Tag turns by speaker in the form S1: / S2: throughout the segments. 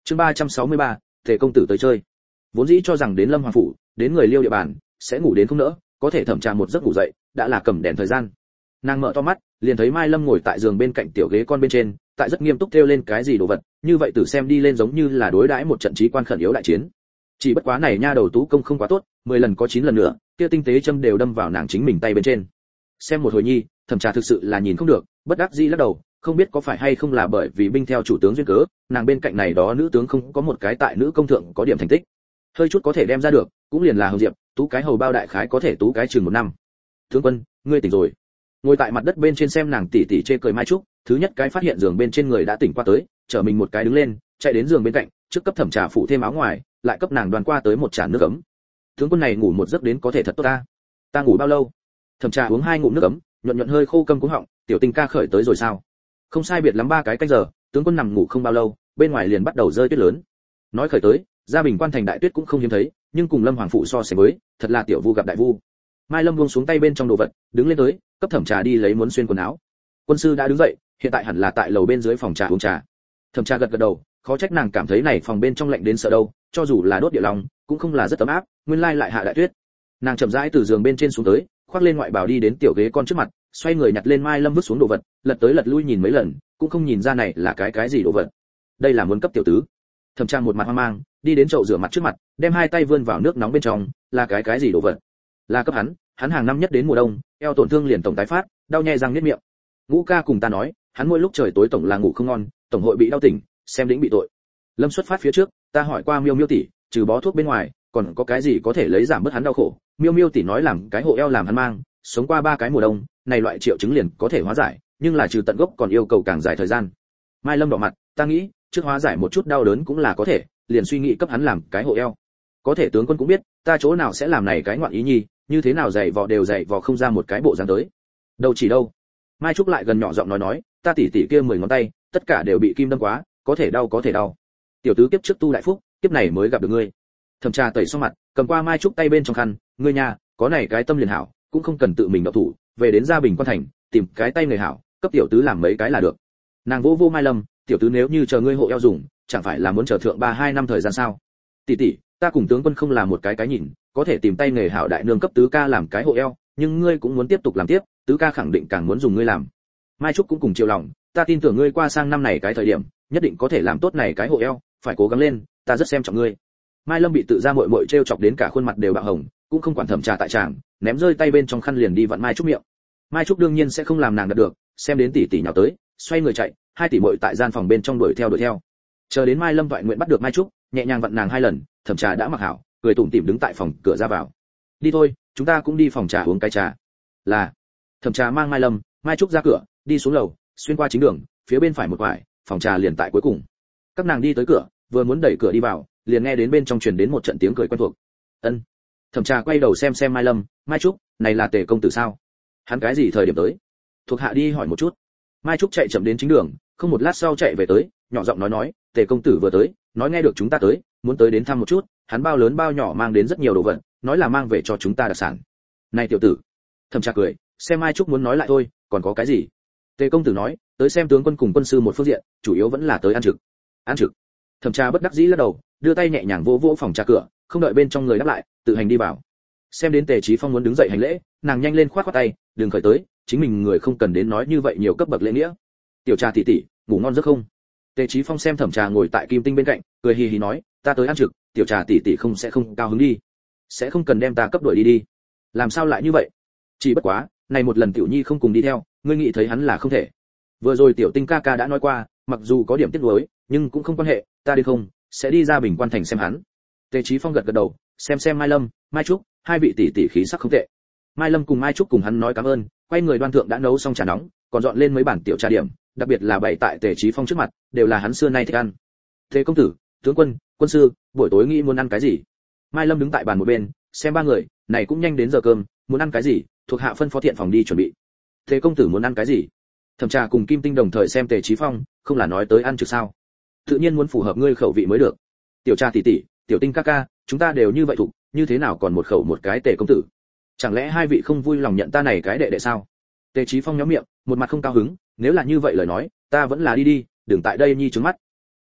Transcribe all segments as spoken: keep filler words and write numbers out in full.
S1: Chương ba trăm sáu mươi ba, Tề công tử tới chơi. Vốn dĩ cho rằng đến Lâm Hoàng phủ, đến người Liêu địa bàn, sẽ ngủ đến không nỡ, có thể thẩm trà một giấc ngủ dậy, đã là cầm đèn thời gian. Nàng mở to mắt, liền thấy Mai Lâm ngồi tại giường bên cạnh tiểu ghế con bên trên, tại rất nghiêm túc thêu lên cái gì đồ vật, như vậy từ xem đi lên giống như là đối đãi một trận chí quan khẩn yếu đại chiến. Chỉ bất quá này nha đầu tú công không quá tốt, mười lần có chín lần nữa, kia tinh tế châm đều đâm vào nàng chính mình tay bên trên. Xem một hồi nhi, thẩm trà thực sự là nhìn không được, bất đắc dĩ lắc đầu, không biết có phải hay không là bởi vì binh theo chủ tướng duyên cớ, nàng bên cạnh này đó nữ tướng không có một cái tại nữ công thượng có điểm thành tích. Hơi chút có thể đem ra được, cũng liền là Hồng Diệp, tú cái hầu bao đại khái có thể tú cái chừng một năm. Tướng quân, ngươi tỉnh rồi. Ngồi tại mặt đất bên trên xem nàng tỉ tỉ chê cười Mai Trúc, thứ nhất cái phát hiện giường bên trên người đã tỉnh qua tới, trở mình một cái đứng lên, chạy đến giường bên cạnh, trước cấp thẩm trà phủ thêm áo ngoài, lại cấp nàng đoàn qua tới một trà nước ấm. Tướng quân này ngủ một giấc đến có thể thật tốt ta. Ta ngủ bao lâu? Thẩm trà uống hai ngụm nước ấm, nhuận nhuận hơi khô câm cúng họng, tiểu Tinh ca khởi tới rồi sao? Không sai biệt lắm ba cái canh giờ, tướng quân nằm ngủ không bao lâu, bên ngoài liền bắt đầu rơi tuyết lớn. Nói khởi tới, gia bình quan thành đại tuyết cũng không hiếm thấy, nhưng cùng Lâm Hoàng phụ so sánh với, thật là tiểu vu gặp đại vu. Mai Lâm buông xuống tay bên trong đồ vật, đứng lên tới, cấp thẩm trà đi lấy muốn xuyên quần áo. Quân sư đã đứng dậy, hiện tại hẳn là tại lầu bên dưới phòng trà uống trà. Thẩm trà gật gật đầu, khó trách nàng cảm thấy này phòng bên trong lạnh đến sợ đâu, cho dù là đốt địa lòng, cũng không là rất ấm áp, nguyên lai lại hạ đại tuyết. Nàng chậm rãi từ giường bên trên xuống tới, khoác lên ngoại bào đi đến tiểu ghế con trước mặt, xoay người nhặt lên Mai Lâm vứt xuống đồ vật, lật tới lật lui nhìn mấy lần, cũng không nhìn ra này là cái cái gì đồ vật. Đây là muốn cấp tiểu tứ. Thẩm Trang một mặt hoang mang, đi đến chậu rửa mặt trước mặt, đem hai tay vươn vào nước nóng bên trong, là cái cái gì đồ vật? Là cấp hắn, hắn hàng năm nhất đến mùa đông, eo tổn thương liền tổng tái phát, đau nhè răng niết miệng. Ngũ ca cùng ta nói, hắn mỗi lúc trời tối tổng là ngủ không ngon, tổng hội bị đau tỉnh, xem đĩnh bị tội. Lâm xuất phát phía trước, ta hỏi qua Miêu Miêu tỷ, trừ bó thuốc bên ngoài, còn có cái gì có thể lấy giảm bớt hắn đau khổ? Miêu Miêu tỷ nói làm cái hộ eo làm hắn mang, sống qua ba cái mùa đông, này loại triệu chứng liền có thể hóa giải, nhưng là trừ tận gốc còn yêu cầu càng dài thời gian. Mai Lâm đỏ mặt, ta nghĩ, trước hóa giải một chút đau đớn cũng là có thể, liền suy nghĩ cấp hắn làm cái hộ eo. Có thể tướng quân cũng biết, ta chỗ nào sẽ làm này cái ngoạn ý nhi, như thế nào dày vò đều dày vò không ra một cái bộ dáng tới. Đâu chỉ đâu. Mai Trúc lại gần nhỏ giọng nói nói, ta tỉ tỉ kia mười ngón tay, tất cả đều bị kim đâm quá, có thể đau có thể đau. Tiểu tứ kiếp trước tu đại phúc, kiếp này mới gặp được ngươi. Thẩm Trà tẩy xong mặt, cầm qua Mai Trúc tay bên trong khăn, ngươi nhà, có này cái tâm liền hảo, cũng không cần tự mình động thủ, về đến gia bình quan thành, tìm cái tay người hảo, cấp tiểu tứ làm mấy cái là được. Nàng vô vô Mai Lâm, tiểu tứ nếu như chờ ngươi hộ eo dùng, chẳng phải là muốn chờ thượng ba hai năm thời gian sao? Tỷ tỷ, ta cùng tướng quân không làm một cái cái nhìn, có thể tìm tay nghề hảo đại nương cấp tứ ca làm cái hộ eo, nhưng ngươi cũng muốn tiếp tục làm tiếp, tứ ca khẳng định càng muốn dùng ngươi làm. Mai Trúc cũng cùng chiều lòng, ta tin tưởng ngươi qua sang năm này cái thời điểm, nhất định có thể làm tốt này cái hộ eo, phải cố gắng lên, ta rất xem trọng ngươi. Mai Lâm bị tự ra muội muội trêu chọc đến cả khuôn mặt đều bạo hồng, cũng không quản Thẩm Trà tại tràng, ném rơi tay bên trong khăn liền đi vặn Mai Trúc miệng. Mai Trúc đương nhiên sẽ không làm nàng đạt được, xem đến tỷ tỷ nhào tới, xoay người chạy, hai tỷ muội tại gian phòng bên trong đuổi theo đuổi theo. Chờ đến Mai Lâm toại nguyện bắt được Mai Trúc, nhẹ nhàng vặn nàng hai lần, Thẩm Trà đã mặc hảo, cười tủm tỉm đứng tại phòng cửa ra vào. Đi thôi, chúng ta cũng đi phòng trà uống cái trà. Là. Thẩm Trà mang Mai Lâm, Mai Trúc ra cửa, đi xuống lầu, xuyên qua chính đường, phía bên phải một quải, phòng trà liền tại cuối cùng. Các nàng đi tới cửa, vừa muốn đẩy cửa đi vào, liền nghe đến bên trong truyền đến một trận tiếng cười quen thuộc. Ân. Thẩm Trà quay đầu xem xem Mai Lâm, Mai Trúc, này là Tề công tử sao? Hắn cái gì thời điểm tới? Thuộc hạ đi hỏi một chút. Mai Trúc chạy chậm đến chính đường, không một lát sau chạy về tới, nhỏ giọng nói nói, Tề công tử vừa tới, nói nghe được chúng ta tới, muốn tới đến thăm một chút, hắn bao lớn bao nhỏ mang đến rất nhiều đồ vật, nói là mang về cho chúng ta đặc sản. Này tiểu tử. Thẩm Trà cười, xem Mai Trúc muốn nói lại thôi, còn có cái gì? Tề công tử nói, tới xem tướng quân cùng quân sư một phương diện, chủ yếu vẫn là tới ăn trực. Ăn trực. Thẩm Trà bất đắc dĩ lắc đầu, đưa tay nhẹ nhàng vỗ vỗ phòng trà cửa, không đợi bên trong người đáp lại, tự hành đi vào. Xem đến Tề Chí Phong muốn đứng dậy hành lễ, nàng nhanh lên khoát khoát tay, đừng khởi tới, chính mình người không cần đến nói như vậy nhiều cấp bậc lễ nghĩa. Tiểu Trà tỷ tỷ, ngủ ngon giấc không? Tề Chí Phong xem Thẩm Trà ngồi tại kim tinh bên cạnh, cười hì hì nói, ta tới ăn trực, Tiểu Trà tỷ tỷ không sẽ không cao hứng đi, sẽ không cần đem ta cấp đuổi đi đi. Làm sao lại như vậy? Chỉ bất quá, này một lần Tiểu Nhi không cùng đi theo, ngươi nghĩ thấy hắn là không thể. Vừa rồi Tiểu Tinh ca ca đã nói qua, mặc dù có điểm tiếc nuối, nhưng cũng không quan hệ, ta đi không, sẽ đi ra Bình Quan thành xem hắn. Tề Chí Phong gật gật đầu, xem xem Mai Lâm, Mai Trúc, hai vị tỷ tỷ khí sắc không tệ. Mai Lâm cùng Mai Trúc cùng hắn nói cảm ơn, quay người đoan thượng đã nấu xong trà nóng, còn dọn lên mấy bản tiểu trà điểm, đặc biệt là bày tại Tề Chí Phong trước mặt, đều là hắn xưa nay thích ăn. Thế công tử, tướng quân, quân sư, buổi tối nghĩ muốn ăn cái gì? Mai Lâm đứng tại bàn một bên, xem ba người, này cũng nhanh đến giờ cơm, muốn ăn cái gì, thuộc hạ phân phó thiện phòng đi chuẩn bị. Thế công tử muốn ăn cái gì? Thẩm Trà cùng Kim Tinh đồng thời xem Tề Chí Phong, không là nói tới ăn trực sao? Tự nhiên muốn phù hợp ngươi khẩu vị mới được. Tiểu Trà tỷ tỷ, Tiểu Tinh ca ca, chúng ta đều như vậy thuộc, như thế nào còn một khẩu một cái Tề công tử? Chẳng lẽ hai vị không vui lòng nhận ta này cái đệ đệ sao? Tề Chí Phong nhếch miệng, một mặt không cao hứng, nếu là như vậy lời nói, ta vẫn là đi đi, đừng tại đây nhi trướng mắt.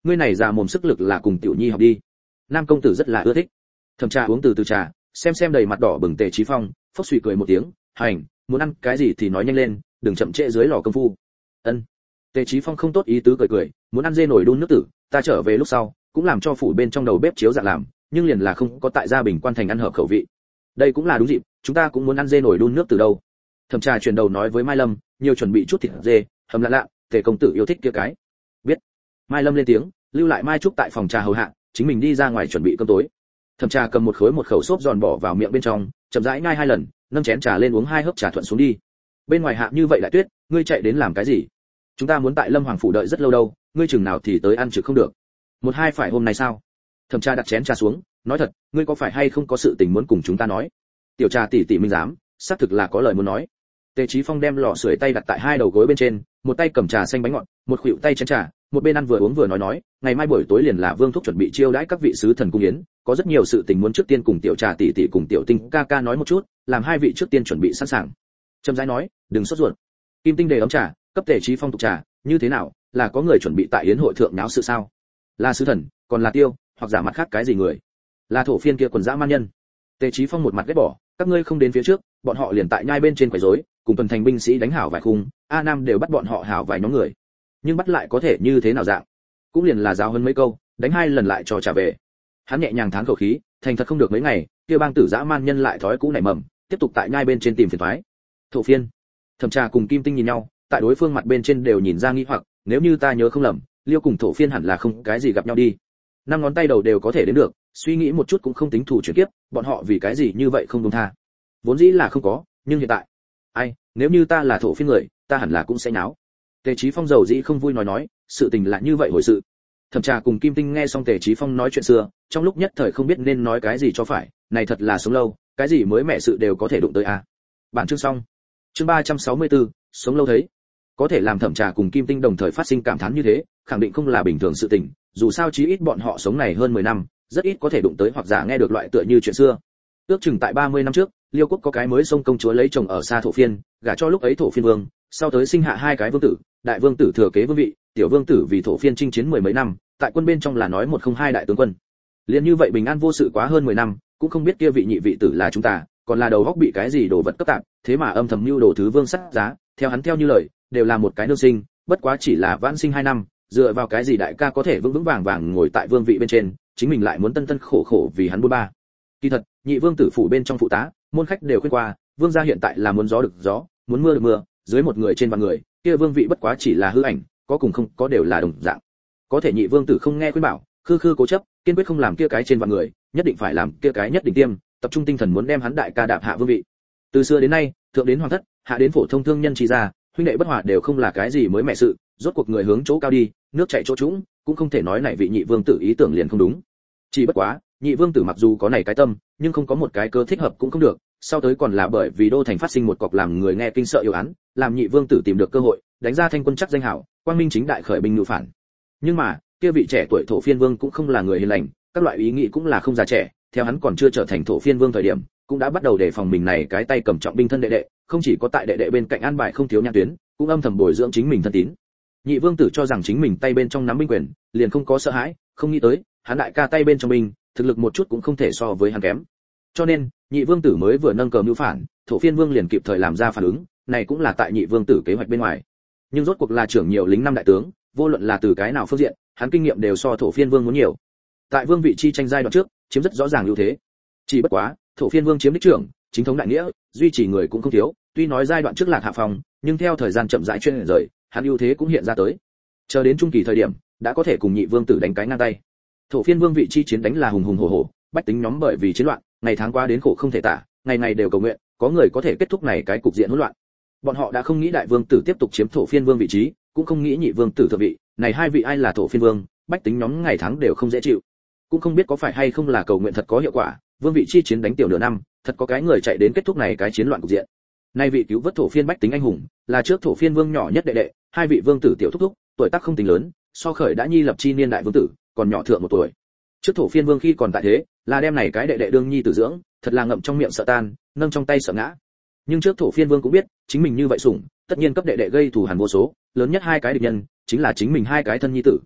S1: ngươi này già mồm sức lực là cùng tiểu nhi học đi. Nam công tử rất là ưa thích. Thẩm Trà uống từ từ trà, xem xem đầy mặt đỏ bừng Tề Chí Phong, phốc suy cười một tiếng, hành, muốn ăn cái gì thì nói nhanh lên, đừng chậm trễ dưới lò công phu. Ân. Tề Chí Phong không tốt ý tứ cười cười, muốn ăn dê nổi đun nước tử, ta trở về lúc sau, cũng làm cho phủ bên trong đầu bếp chiếu dạ làm, nhưng liền là không có tại gia Bình Quan thành ăn hợp khẩu vị. Đây cũng là đúng dịp, chúng ta cũng muốn ăn dê nổi đun nước từ đâu. Thẩm Trà chuyển đầu nói với Mai Lâm, nhiều chuẩn bị chút thịt dê, hầm lạ lạ, Tề công tử yêu thích kia cái. Biết. Mai Lâm lên tiếng, lưu lại Mai Trúc tại phòng trà hầu hạ, chính mình đi ra ngoài chuẩn bị cơm tối. Thẩm Trà cầm một khối một khẩu xốp giòn bỏ vào miệng bên trong, chậm rãi nhai hai lần, nâng chén trà lên uống hai hớp trà thuận xuống đi. Bên ngoài hạ như vậy lại tuyết, ngươi chạy đến làm cái gì? Chúng ta muốn tại Lâm Hoàng phủ đợi rất lâu đâu, ngươi chừng nào thì tới ăn chứ không được. Một hai phải hôm nay sao? Thẩm Trà đặt chén trà xuống, nói thật, ngươi có phải hay không có sự tình muốn cùng chúng ta nói? Tiểu Trà tỷ tỷ minh dám, xác thực là có lời muốn nói. Tề Chí Phong đem lò sưởi tay đặt tại hai đầu gối bên trên, một tay cầm trà xanh bánh ngọt, một khuỷu tay chén trà, một bên ăn vừa uống vừa nói nói, ngày mai buổi tối liền là Vương thúc chuẩn bị chiêu đãi các vị sứ thần cung yến, có rất nhiều sự tình muốn trước tiên cùng Tiểu Trà tỷ tỷ cùng Tiểu Tinh ca ca nói một chút, làm hai vị trước tiên chuẩn bị sẵn sàng. Trầm rãi nói, đừng sốt ruột. Kim Tinh đề ấm trà, cấp Tề Chí Phong tục trà, như thế nào, là có người chuẩn bị tại yến hội thượng náo sự sao? Là sứ thần, còn là tiêu, hoặc giả mặt khác cái gì người? Là thổ phiên kia quần dã man nhân. Tề Chí Phong một mặt ghét bỏ, các ngươi không đến phía trước, bọn họ liền tại nhai bên trên quấy rối, cùng tuần thành binh sĩ đánh hảo vài khung, A Nam đều bắt bọn họ hảo vài nhóm người. Nhưng bắt lại có thể như thế nào dạng? Cũng liền là giáo hơn mấy câu, đánh hai lần lại cho trả về. Hắn nhẹ nhàng thán khẩu khí, thành thật không được mấy ngày, kia bang tử dã man nhân lại thói cũ nảy mầm, tiếp tục tại nhai bên trên tìm phiền toái. Thổ phiên. Thẩm Trà cùng Kim Tinh nhìn nhau, tại đối phương mặt bên trên đều nhìn ra nghi hoặc, nếu như ta nhớ không lầm, Liêu cùng thổ phiên hẳn là không cái gì gặp nhau đi. Năm ngón tay đầu đều có thể đến được, suy nghĩ một chút cũng không tính thủ chuyển kiếp, bọn họ vì cái gì như vậy không đúng tha. Vốn dĩ là không có, nhưng hiện tại, ai, nếu như ta là thổ phiên người, ta hẳn là cũng sẽ náo. Tề Chí Phong giàu dĩ không vui nói nói, sự tình là như vậy hồi sự. Thẩm Trà cùng Kim Tinh nghe xong Tề Chí Phong nói chuyện xưa, trong lúc nhất thời không biết nên nói cái gì cho phải, này thật là sống lâu, cái gì mới mẻ sự đều có thể đụng tới à. Bản chương xong. Chương ba trăm sáu mươi tư, sống lâu thấy. Có thể làm Thẩm Trà cùng Kim Tinh đồng thời phát sinh cảm thán như thế, khẳng định không là bình thường sự tình, dù sao chí ít bọn họ sống này hơn mười năm, rất ít có thể đụng tới hoặc giả nghe được loại tựa như chuyện xưa. Ước chừng tại ba mươi năm trước, Liêu quốc có cái mới sông công chúa lấy chồng ở xa thổ phiên, gả cho lúc ấy thổ phiên vương, sau tới sinh hạ hai cái vương tử, đại vương tử thừa kế vương vị, tiểu vương tử vì thổ phiên chinh chiến mười mấy năm, tại quân bên trong là nói một không hai đại tướng quân. Liên như vậy bình an vô sự quá hơn mười năm, cũng không biết kia vị nhị vị tử là chúng ta, còn là đầu góc bị cái gì đồ vật cấp tạp, thế mà âm thầm mưu đồ thứ vương sắt giá, theo hắn theo như lời, đều là một cái nương sinh, bất quá chỉ là vãn sinh hai năm, dựa vào cái gì đại ca có thể vững vững vàng vàng ngồi tại vương vị bên trên, chính mình lại muốn tân tân khổ khổ vì hắn bôn ba. Kỳ thật, nhị vương tử phủ bên trong phụ tá, môn khách đều khuyên qua, vương gia hiện tại là muốn gió được gió, muốn mưa được mưa, dưới một người trên vạn người, kia vương vị bất quá chỉ là hư ảnh, có cùng không có đều là đồng dạng. Có thể nhị vương tử không nghe khuyên bảo, khư khư cố chấp, kiên quyết không làm kia cái trên vạn người, nhất định phải làm kia cái nhất định tiêm, tập trung tinh thần muốn đem hắn đại ca đạp hạ vương vị. Từ xưa đến nay, thượng đến hoàng thất, hạ đến phổ thông thương nhân chi gia, huynh đệ bất hòa đều không là cái gì mới mẻ sự, rốt cuộc người hướng chỗ cao đi, nước chảy chỗ trũng, cũng không thể nói này vị nhị vương tử ý tưởng liền không đúng. Chỉ bất quá, nhị vương tử mặc dù có này cái tâm, nhưng không có một cái cơ thích hợp cũng không được, sau tới còn là bởi vì đô thành phát sinh một cọc làm người nghe kinh sợ yêu án, làm nhị vương tử tìm được cơ hội, đánh ra thanh quân chắc danh hảo, quang minh chính đại khởi binh ngự phản. Nhưng mà, kia vị trẻ tuổi thổ phiên vương cũng không là người hiền lành, các loại ý nghĩ cũng là không già trẻ, theo hắn còn chưa trở thành thổ phiên vương thời điểm, cũng đã bắt đầu đề phòng mình này cái tay cầm trọng binh thân đệ đệ, không chỉ có tại đệ đệ bên cạnh an bài không thiếu nhãn tuyến, cũng âm thầm bồi dưỡng chính mình thân tín. Nhị vương tử cho rằng chính mình tay bên trong nắm binh quyền, liền không có sợ hãi, không nghĩ tới, hắn đại ca tay bên trong binh, thực lực một chút cũng không thể so với hắn kém. Cho nên, nhị vương tử mới vừa nâng cờ mưu phản, thổ phiên vương liền kịp thời làm ra phản ứng, này cũng là tại nhị vương tử kế hoạch bên ngoài. Nhưng rốt cuộc là trưởng nhiều lính năm đại tướng, vô luận là từ cái nào phương diện, hắn kinh nghiệm đều so thổ phiên vương muốn nhiều. Tại vương vị chi tranh giai đoạn trước, chiếm rất rõ ràng ưu thế. Chỉ bất quá, thổ phiên vương chiếm đích trưởng, chính thống đại nghĩa, duy trì người cũng không thiếu, tuy nói giai đoạn trước lạc hạ phòng, nhưng theo thời gian chậm rãi chuyên rời, hắn ưu thế cũng hiện ra tới. Chờ đến trung kỳ thời điểm, đã có thể cùng nhị vương tử đánh cái ngang tay. Thổ phiên vương vị chi chiến đánh là hùng hùng hổ hổ, bách tính nhóm bởi vì chiến loạn, ngày tháng qua đến khổ không thể tả, ngày ngày đều cầu nguyện, có người có thể kết thúc này cái cục diện hỗn loạn. Bọn họ đã không nghĩ đại vương tử tiếp tục chiếm thổ phiên vương vị trí, cũng không nghĩ nhị vương tử thượng vị, này hai vị ai là thổ phiên vương, bách tính nhóm ngày tháng đều không dễ chịu. Cũng không biết có phải hay không là cầu nguyện thật có hiệu quả, vương vị chi chiến đánh tiểu nửa năm, thật có cái người chạy đến kết thúc này cái chiến loạn cục diện. Nay vị cứu vớt thổ phiên bách tính anh hùng, là trước thổ phiên vương nhỏ nhất đệ đệ, hai vị vương tử tiểu thúc thúc, tuổi tác không tính lớn, so khởi đã nhi lập chi niên đại vương tử, còn nhỏ thượng một tuổi. Trước thổ phiên vương khi còn tại thế, là đem này cái đệ đệ đương nhi tử dưỡng, thật là ngậm trong miệng sợ tan, nâng trong tay sợ ngã. Nhưng trước thổ phiên vương cũng biết, chính mình như vậy sủng, tất nhiên cấp đệ đệ gây thù hằn vô số, lớn nhất hai cái địch nhân, chính là chính mình hai cái thân nhi tử.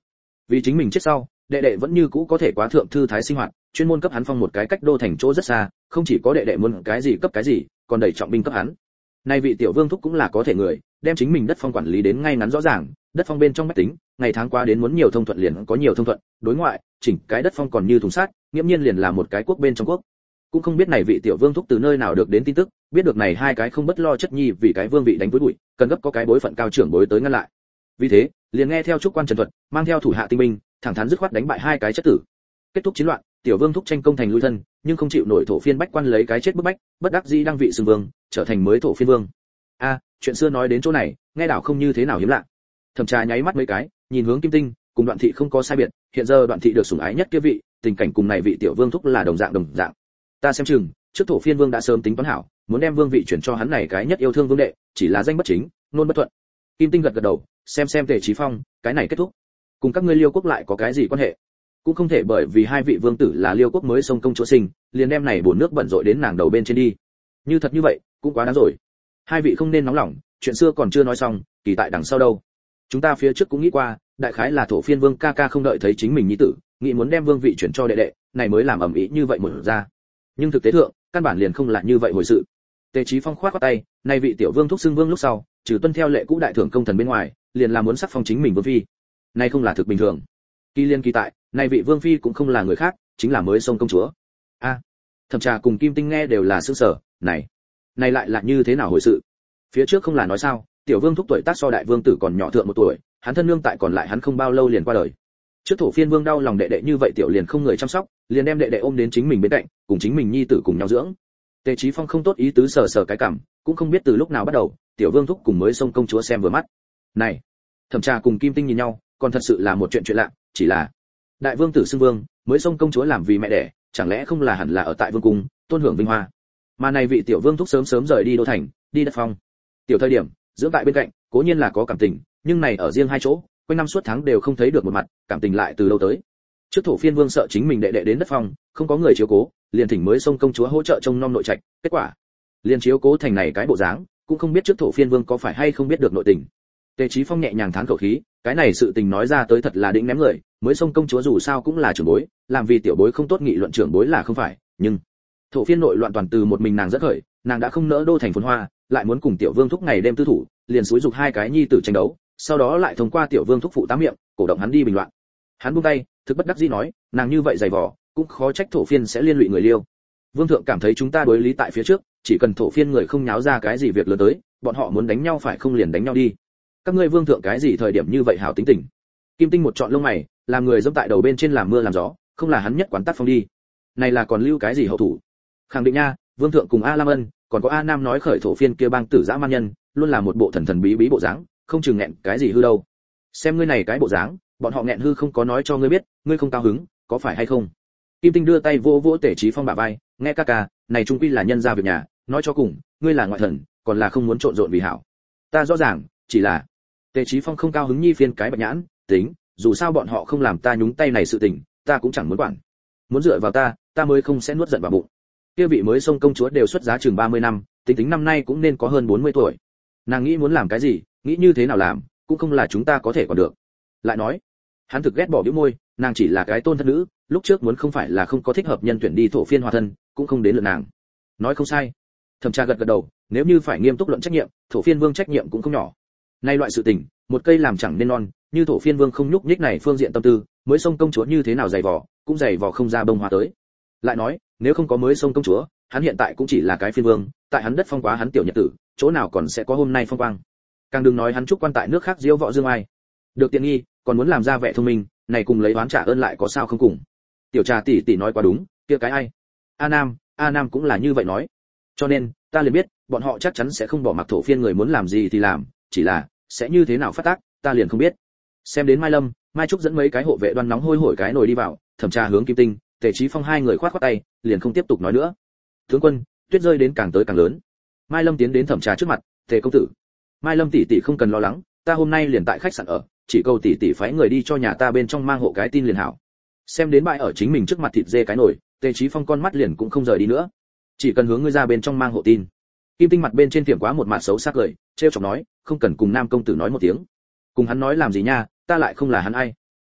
S1: Vì chính mình chết sau, đệ đệ vẫn như cũ có thể quá thượng thư thái sinh hoạt, chuyên môn cấp hắn phong một cái cách đô thành chỗ rất xa, không chỉ có đệ đệ muốn cái gì cấp cái gì, còn đẩy trọng binh cấp hắn. Nay vị tiểu vương thúc cũng là có thể người, đem chính mình đất phong quản lý đến ngay ngắn rõ ràng, đất phong bên trong bách tính, ngày tháng qua đến muốn nhiều thông thuận liền có nhiều thông thuận, đối ngoại, chỉnh cái đất phong còn như thùng sắt, nghiễm nhiên liền là một cái quốc bên trong quốc. Cũng không biết này vị tiểu vương thúc từ nơi nào được đến tin tức, biết được này hai cái không bất lo chất nhi vì cái vương vị đánh với bụi, cần gấp có cái bối phận cao trưởng bối tới ngăn lại. Vì thế, liền nghe theo trúc quan Trần Thuật, mang theo thủ hạ tinh binh, thẳng thắn dứt khoát đánh bại hai cái chất tử. Kết thúc chiến loạn, tiểu vương thúc tranh công thành lui thân, nhưng không chịu nổi thổ phiên bách quan lấy cái chết bức bách, bất đắc dĩ đăng vị xưng vương, trở thành mới thổ phiên vương. A, chuyện xưa nói đến chỗ này, nghe đảo không như thế nào hiếm lạ. Thẩm Trà nháy mắt mấy cái, nhìn hướng Kim Tinh, cùng Đoạn Thị không có sai biệt, hiện giờ Đoạn Thị được sủng ái nhất kia vị, tình cảnh cùng này vị tiểu vương thúc là đồng dạng đồng dạng. Ta xem chừng, trước thổ phiên vương đã sớm tính toán hảo, muốn đem vương vị chuyển cho hắn này cái nhất yêu thương vương đệ, chỉ là danh bất chính, nôn bất thuận. Kim Tinh gật gật đầu, xem xem Tề Chí Phong, cái này kết thúc. Cùng các ngươi Liêu quốc lại có cái gì quan hệ? Cũng không thể bởi vì hai vị vương tử là Liêu quốc mới sông công chúa sinh, liền đem này bồn nước bẩn rội đến nàng đầu bên trên đi. Như thật như vậy, cũng quá đáng rồi. Hai vị không nên nóng lòng, chuyện xưa còn chưa nói xong, kỳ tại đằng sau đâu. Chúng ta phía trước cũng nghĩ qua, đại khái là thổ phiên vương ca ca không đợi thấy chính mình nhi tử, nghĩ muốn đem vương vị chuyển cho đệ đệ, này mới làm ầm ĩ như vậy một ra. Nhưng thực tế thượng, căn bản liền không là như vậy hồi sự. Tề Chí Phong khoát khoát tay, này vị tiểu vương thúc xưng vương lúc sau, trừ tuân theo lệ cũ đại thưởng công thần bên ngoài, liền là muốn sắc phong chính mình vương phi. Này không là thực bình thường. Kỳ liên kỳ tại, này vị vương phi cũng không là người khác, chính là mới sông công chúa. A, à, Thẩm Trà cùng Kim Tinh nghe đều là sửng sở, này, này lại là như thế nào hồi sự? Phía trước không là nói sao, tiểu vương thúc tuổi tác so đại vương tử còn nhỏ thượng một tuổi, hắn thân nương tại còn lại hắn không bao lâu liền qua đời. Trước thổ phiên vương đau lòng đệ đệ như vậy tiểu liền không người chăm sóc, liền đem đệ đệ ôm đến chính mình bên cạnh, cùng chính mình nhi tử cùng nhau dưỡng. Tề Chí Phong không tốt ý tứ sờ sờ cái cằm, cũng không biết từ lúc nào bắt đầu, tiểu vương thúc cùng mới sông công chúa xem vừa mắt. Này, Thẩm Trà cùng Kim Tinh nhìn nhau, còn thật sự là một chuyện chuyện lạ, chỉ là đại vương tử xưng vương, mới sông công chúa làm vì mẹ đẻ, chẳng lẽ không là hẳn là ở tại vương cung, tôn hưởng vinh hoa. Mà này vị tiểu vương thúc sớm sớm rời đi đô thành, đi đất phong. Tiểu thời điểm, dưỡng tại bên cạnh, cố nhiên là có cảm tình, nhưng này ở riêng hai chỗ, quanh năm suốt tháng đều không thấy được một mặt, cảm tình lại từ đâu tới. Trước thổ phiên vương sợ chính mình đệ đệ đến đất phong, không có người chiếu cố, liền thỉnh mới sông công chúa hỗ trợ trông nom nội trạch, kết quả liền chiếu cố thành này cái bộ dáng, cũng không biết trước thổ phiên vương có phải hay không biết được nội tình. Tề Chí Phong nhẹ nhàng thán khẩu khí, cái này sự tình nói ra tới thật là định ném người, mới sông công chúa dù sao cũng là trưởng bối, làm vì tiểu bối không tốt nghị luận trưởng bối là không phải, nhưng thổ phiên nội loạn toàn từ một mình nàng rất khởi, nàng đã không nỡ đô thành phồn hoa, lại muốn cùng tiểu vương thúc ngày đêm tư thủ, liền xúi dục hai cái nhi tử tranh đấu, sau đó lại thông qua tiểu vương thúc phụ tám miệng, cổ động hắn đi bình loạn. Hắn buông tay, thực bất đắc dĩ nói, nàng như vậy dày vò, cũng khó trách thổ phiên sẽ liên lụy người Liêu. Vương thượng cảm thấy chúng ta đối lý tại phía trước, chỉ cần thổ phiên người không nháo ra cái gì việc lớn tới, bọn họ muốn đánh nhau phải không liền đánh nhau đi. Các ngươi vương thượng cái gì thời điểm như vậy hảo tính tình. Kim Tinh một trọn lông mày, làm người dẫm tại đầu bên trên làm mưa làm gió, không là hắn nhất quán tác phong đi. Này là còn lưu cái gì hậu thủ? Khẳng định nha, vương thượng cùng A Lam Ân, còn có A Nam nói khởi thổ phiên kia bang tử dã man nhân, luôn là một bộ thần thần bí bí bộ dáng, không chừng nghẹn cái gì hư đâu. Xem ngươi này cái bộ dáng, bọn họ nghẹn hư không có nói cho ngươi biết, ngươi không cao hứng, có phải hay không? Kim Tinh đưa tay vỗ vỗ Tề Chí Phong bả vai, nghe ca ca, này trung quy là nhân gia việc nhà, nói cho cùng, ngươi là ngoại thần, còn là không muốn trộn rộn vì hảo. Ta rõ ràng, chỉ là Tề Chí Phong không cao hứng nhi phiên cái bạch nhãn, tính, dù sao bọn họ không làm ta nhúng tay này sự tình, ta cũng chẳng muốn quản. Muốn dựa vào ta, ta mới không sẽ nuốt giận vào bụng. Kia vị mới sông công chúa đều xuất giá chừng ba mươi năm, tính tính năm nay cũng nên có hơn bốn mươi tuổi. Nàng nghĩ muốn làm cái gì, nghĩ như thế nào làm, cũng không là chúng ta có thể còn được. Lại nói, hắn thực ghét bỏ bĩu môi, nàng chỉ là cái tôn thân nữ, lúc trước muốn không phải là không có thích hợp nhân tuyển đi thổ phiên hòa thân, cũng không đến lượt nàng. Nói không sai. Thẩm Tra gật gật đầu, nếu như phải nghiêm túc luận trách nhiệm, thổ phiên vương trách nhiệm cũng không nhỏ. Nay loại sự tình, một cây làm chẳng nên non, như thổ phiên vương không nhúc nhích này phương diện tâm tư, mới sông công chúa như thế nào dày vò, cũng dày vò không ra bông hoa tới. Lại nói, nếu không có mới sông công chúa, hắn hiện tại cũng chỉ là cái phiên vương, tại hắn đất phong quá hắn tiểu nhật tử, chỗ nào còn sẽ có hôm nay phong quang. Càng đừng nói hắn trúc quan tại nước khác diễu võ dương ai. Được tiện nghi, còn muốn làm ra vẻ thông minh, này cùng lấy oán trả ơn lại có sao không cùng. Tiểu Trà tỷ tỷ nói quá đúng, kia cái ai? A Nam, A Nam cũng là như vậy nói. Cho nên, ta liền biết, bọn họ chắc chắn sẽ không bỏ mặc thổ phiên người muốn làm gì thì làm, chỉ là sẽ như thế nào phát tác, ta liền không biết. Xem đến Mai Lâm, Mai Trúc dẫn mấy cái hộ vệ đoan nóng hôi hổi cái nồi đi vào, Thẩm Tra hướng Kim Tinh, Tề Chí Phong hai người khoát khoát tay, liền không tiếp tục nói nữa. Tướng quân, tuyết rơi đến càng tới càng lớn. Mai Lâm tiến đến Thẩm Tra trước mặt, Tề công tử. Mai Lâm tỷ tỷ không cần lo lắng, ta hôm nay liền tại khách sạn ở, chỉ cầu tỷ tỷ phái người đi cho nhà ta bên trong mang hộ cái tin liền hảo. Xem đến bãi ở chính mình trước mặt thịt dê cái nồi, Tề Chí Phong con mắt liền cũng không rời đi nữa. Chỉ cần hướng ngươi ra bên trong mang hộ tin. Kim Tinh mặt bên trên tiệm quá một mặt xấu sắc cười, trêu chọc nói, không cần cùng Nam công tử nói một tiếng. Cùng hắn nói làm gì nha, ta lại không là hắn ai.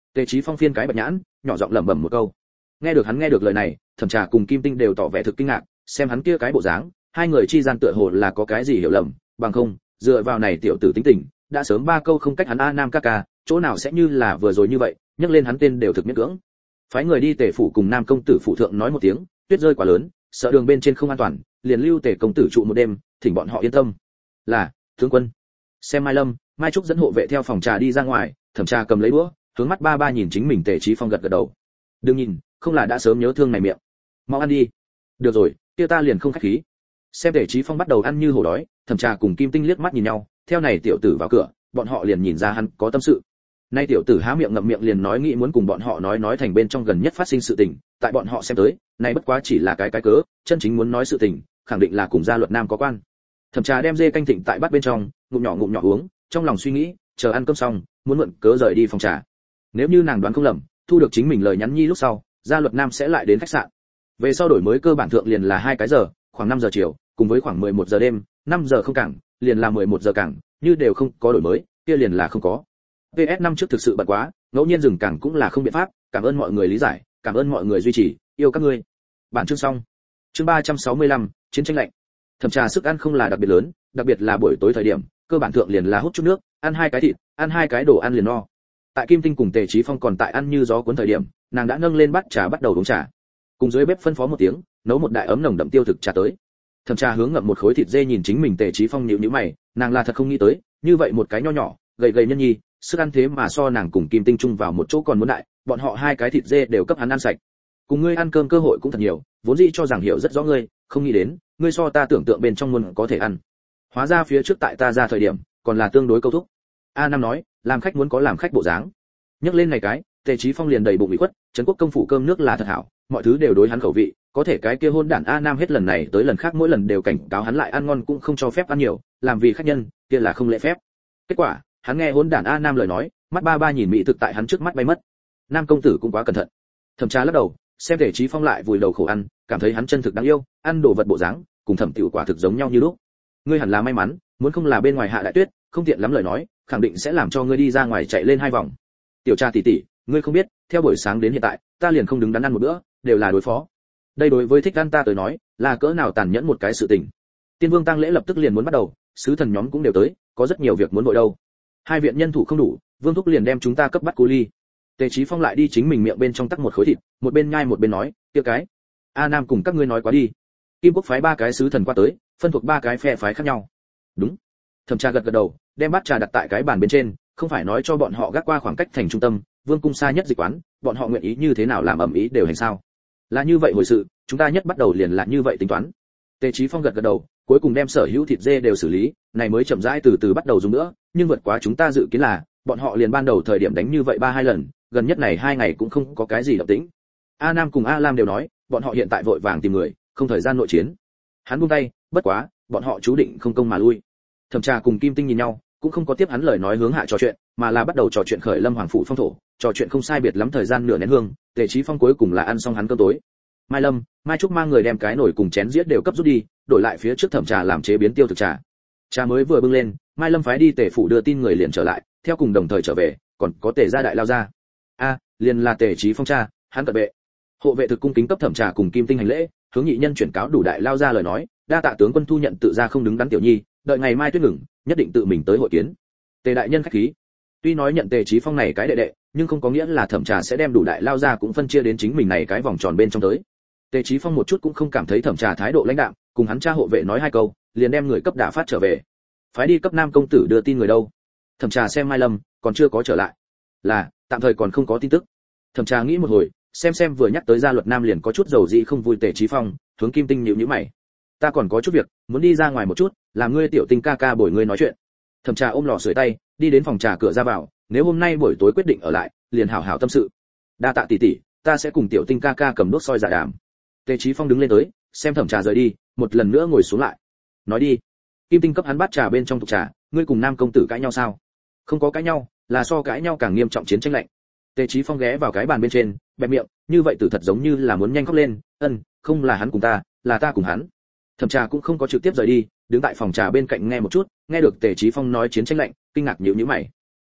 S1: Tề Chí Phong phiên cái bạch nhãn, nhỏ giọng lẩm bẩm một câu. Nghe được hắn nghe được lời này, Thẩm Trà cùng Kim Tinh đều tỏ vẻ thực kinh ngạc, xem hắn kia cái bộ dáng, hai người chi gian tựa hồ là có cái gì hiểu lầm, bằng không, dựa vào này tiểu tử tính tình, đã sớm ba câu không cách hắn a Nam ca ca, chỗ nào sẽ như là vừa rồi như vậy, nhắc lên hắn tên đều thực miễn cưỡng. Phái người đi Tề phủ cùng Nam công tử phụ thượng nói một tiếng, tuyết rơi quá lớn, sợ đường bên trên không an toàn, liền lưu Tề công tử trụ một đêm, thỉnh bọn họ yên tâm. Là, tướng quân. Xem Mai Lâm, Mai Trúc dẫn hộ vệ theo phòng trà đi ra ngoài, Thẩm Trà cầm lấy đũa, hướng mắt ba ba nhìn chính mình Tề Chí Phong gật gật đầu. Đừng nhìn, không là đã sớm nhớ thương này miệng. Mau ăn đi. Được rồi, kia ta liền không khách khí. Xem Tề Chí Phong bắt đầu ăn như hổ đói, Thẩm Trà cùng Kim Tinh liếc mắt nhìn nhau, theo này tiểu tử vào cửa, bọn họ liền nhìn ra hắn có tâm sự. Nay tiểu tử há miệng ngậm miệng liền nói nghĩ muốn cùng bọn họ nói nói thành bên trong gần nhất phát sinh sự tình, tại bọn họ xem tới, này bất quá chỉ là cái cái cớ, chân chính muốn nói sự tình, khẳng định là cùng gia luật nam có quan. Thẩm Trà đem dê canh thịnh tại bát bên trong, ngụm nhỏ ngụm nhỏ uống, trong lòng suy nghĩ, chờ ăn cơm xong, muốn mượn cớ rời đi phòng trà. Nếu như nàng đoán không lầm, thu được chính mình lời nhắn nhi lúc sau, gia luật nam sẽ lại đến khách sạn. Về sau đổi mới cơ bản thượng liền là hai cái giờ, khoảng năm giờ chiều, cùng với khoảng mười một giờ đêm, năm giờ không cảng, liền là mười một giờ cảng, như đều không có đổi mới, kia liền là không có. pê ét năm trước thực sự bận quá, ngẫu nhiên dừng cảng cũng là không biện pháp, cảm ơn mọi người lý giải, cảm ơn mọi người duy trì, yêu các ngươi. Bản chương xong. Chương ba trăm sáu mươi lăm, chiến tranh lạnh. Thẩm Trà sức ăn không là đặc biệt lớn, đặc biệt là buổi tối thời điểm, cơ bản thượng liền là hút chút nước, ăn hai cái thịt, ăn hai cái đồ ăn liền no. Tại Kim Tinh cùng Tề Chí Phong còn tại ăn như gió cuốn thời điểm, nàng đã nâng lên bát trà bắt đầu uống trà. Cùng dưới bếp phân phó một tiếng, nấu một đại ấm nồng đậm tiêu thực trà tới. Thẩm Trà hướng ngậm một khối thịt dê nhìn chính mình Tề Chí Phong nhíu nhíu mày, nàng là thật không nghĩ tới, như vậy một cái nho nhỏ, gầy gầy nhân nhi, sức ăn thế mà so nàng cùng Kim Tinh chung vào một chỗ còn muốn đại, bọn họ hai cái thịt dê đều cấp hắn ăn sạch. Cùng ngươi ăn cơm cơ hội cũng thật nhiều, vốn dĩ cho rằng hiểu rất rõ ngươi, không nghĩ đến, ngươi so ta tưởng tượng bên trong luôn có thể ăn. Hóa ra phía trước tại ta ra thời điểm, còn là tương đối câu thúc. A Nam nói, làm khách muốn có làm khách bộ dáng. Nhắc lên này cái, Tề Chí Phong liền đầy bụng ủy khuất, trấn quốc công phủ cơm nước là thật hảo, mọi thứ đều đối hắn khẩu vị, có thể cái kia hôn đản A Nam hết lần này tới lần khác mỗi lần đều cảnh cáo hắn lại ăn ngon cũng không cho phép ăn nhiều, làm vì khách nhân, kia là không lễ phép. Kết quả, hắn nghe hôn đản A Nam lời nói, mắt ba ba nhìn mỹ thực tại hắn trước mắt bay mất. Nam công tử cũng quá cẩn thận. Thẩm Trà lắc đầu, xem Tề Chí Phong lại vùi đầu khổ ăn, cảm thấy hắn chân thực đáng yêu, ăn đồ vật bộ dáng, cùng Thẩm Tiểu quả thực giống nhau như lúc. Ngươi hẳn là may mắn, muốn không là bên ngoài hạ đại tuyết, không tiện lắm lời nói, khẳng định sẽ làm cho ngươi đi ra ngoài chạy lên hai vòng. Tiểu Trà tỷ tỷ, ngươi không biết, theo buổi sáng đến hiện tại, ta liền không đứng đắn ăn một bữa, đều là đối phó. Đây đối với thích ăn ta tới nói, là cỡ nào tàn nhẫn một cái sự tình. Tiên Vương tang lễ lập tức liền muốn bắt đầu, sứ thần nhóm cũng đều tới, có rất nhiều việc muốn vội đâu. Hai viện nhân thủ không đủ, Vương thúc liền đem chúng ta cấp bắt cu ly. Tề Chí Phong lại đi chính mình miệng bên trong tắc một khối thịt, một bên nhai một bên nói, kia cái, A Nam cùng các ngươi nói quá đi. Kim Quốc phái ba cái sứ thần qua tới, phân thuộc ba cái phe phái khác nhau. Đúng. Thẩm Trà gật gật đầu, đem bát trà đặt tại cái bàn bên trên, không phải nói cho bọn họ gác qua khoảng cách thành trung tâm, Vương cung xa nhất dịch quán, bọn họ nguyện ý như thế nào làm ẩm ý đều hành sao? Là như vậy hồi sự, chúng ta nhất bắt đầu liền là như vậy tính toán. Tề Chí Phong gật gật đầu, cuối cùng đem sở hữu thịt dê đều xử lý, này mới chậm rãi từ từ bắt đầu dùng nữa, nhưng vượt quá chúng ta dự kiến là, bọn họ liền ban đầu thời điểm đánh như vậy ba hai lần, gần nhất này hai ngày cũng không có cái gì động tĩnh. A Nam cùng A Lam đều nói, bọn họ hiện tại vội vàng tìm người, không thời gian nội chiến. Hắn buông tay, bất quá, bọn họ chú định không công mà lui. Thẩm Trà cùng Kim Tinh nhìn nhau, cũng không có tiếp hắn lời nói hướng hạ trò chuyện, mà là bắt đầu trò chuyện khởi Lâm Hoàng phủ phong thổ, trò chuyện không sai biệt lắm thời gian nửa nén hương, Tề Chí Phong cuối cùng là ăn xong hắn cơm tối. Mai Lâm, Mai Trúc mang người đem cái nồi cùng chén dĩa đều cấp rút đi, đổi lại phía trước Thẩm Trà làm chế biến tiêu thực trà. Trà mới vừa bưng lên, Mai Lâm phái đi Tề phủ đưa tin người liền trở lại, theo cùng đồng thời trở về, còn có Tề gia đại lao ra. A, liền là Tề Chí Phong cha, hắn cận vệ. Hộ vệ thực cung kính cấp Thẩm Trà cùng Kim Tinh hành lễ, hướng nhị nhân chuyển cáo đủ đại lao ra lời nói, đa tạ tướng quân thu nhận tự ra không đứng đắn tiểu nhi, đợi ngày mai tuyết ngừng, nhất định tự mình tới hội kiến. Tề đại nhân khách khí. Tuy nói nhận Tề Chí Phong này cái đệ đệ, nhưng không có nghĩa là Thẩm Trà sẽ đem đủ đại lao ra cũng phân chia đến chính mình này cái vòng tròn bên trong tới. Tề Chí Phong một chút cũng không cảm thấy Thẩm Trà thái độ lãnh đạm, cùng hắn cha hộ vệ nói hai câu, liền đem người cấp đả phát trở về. Phái đi cấp Nam công tử đưa tin người đâu? Thẩm Trà xem Mai Lâm, còn chưa có trở lại. Là, tạm thời còn không có tin tức. Thẩm Trà nghĩ một hồi, xem xem vừa nhắc tới gia luật Nam liền có chút dầu dị không vui Tề Chí Phong, hướng Kim Tinh nhíu nhíu mày. Ta còn có chút việc, muốn đi ra ngoài một chút, làm ngươi tiểu Tinh ca ca bồi ngươi nói chuyện. Thẩm Trà ôm lò sưởi tay, đi đến phòng trà cửa ra vào, nếu hôm nay buổi tối quyết định ở lại, liền hảo hảo tâm sự. Đa tạ tỷ tỷ, ta sẽ cùng tiểu Tinh ca ca cầm đuốc soi dạ đàm. Tề Chí Phong đứng lên tới, xem Thẩm Trà rời đi, một lần nữa ngồi xuống lại. Nói đi. Kim Tinh cấp hắn bát trà bên trong tục trà, ngươi cùng Nam công tử cãi nhau sao? Không có cãi nhau, là so cãi nhau càng nghiêm trọng chiến tranh lạnh. Tề Chí Phong ghé vào cái bàn bên trên, bẹp miệng, như vậy tử thật giống như là muốn nhanh khóc lên, ân, không là hắn cùng ta, là ta cùng hắn. Thẩm Trà cũng không có trực tiếp rời đi, đứng tại phòng trà bên cạnh nghe một chút, nghe được Tề Chí Phong nói chiến tranh lạnh, kinh ngạc nhíu nhíu mày.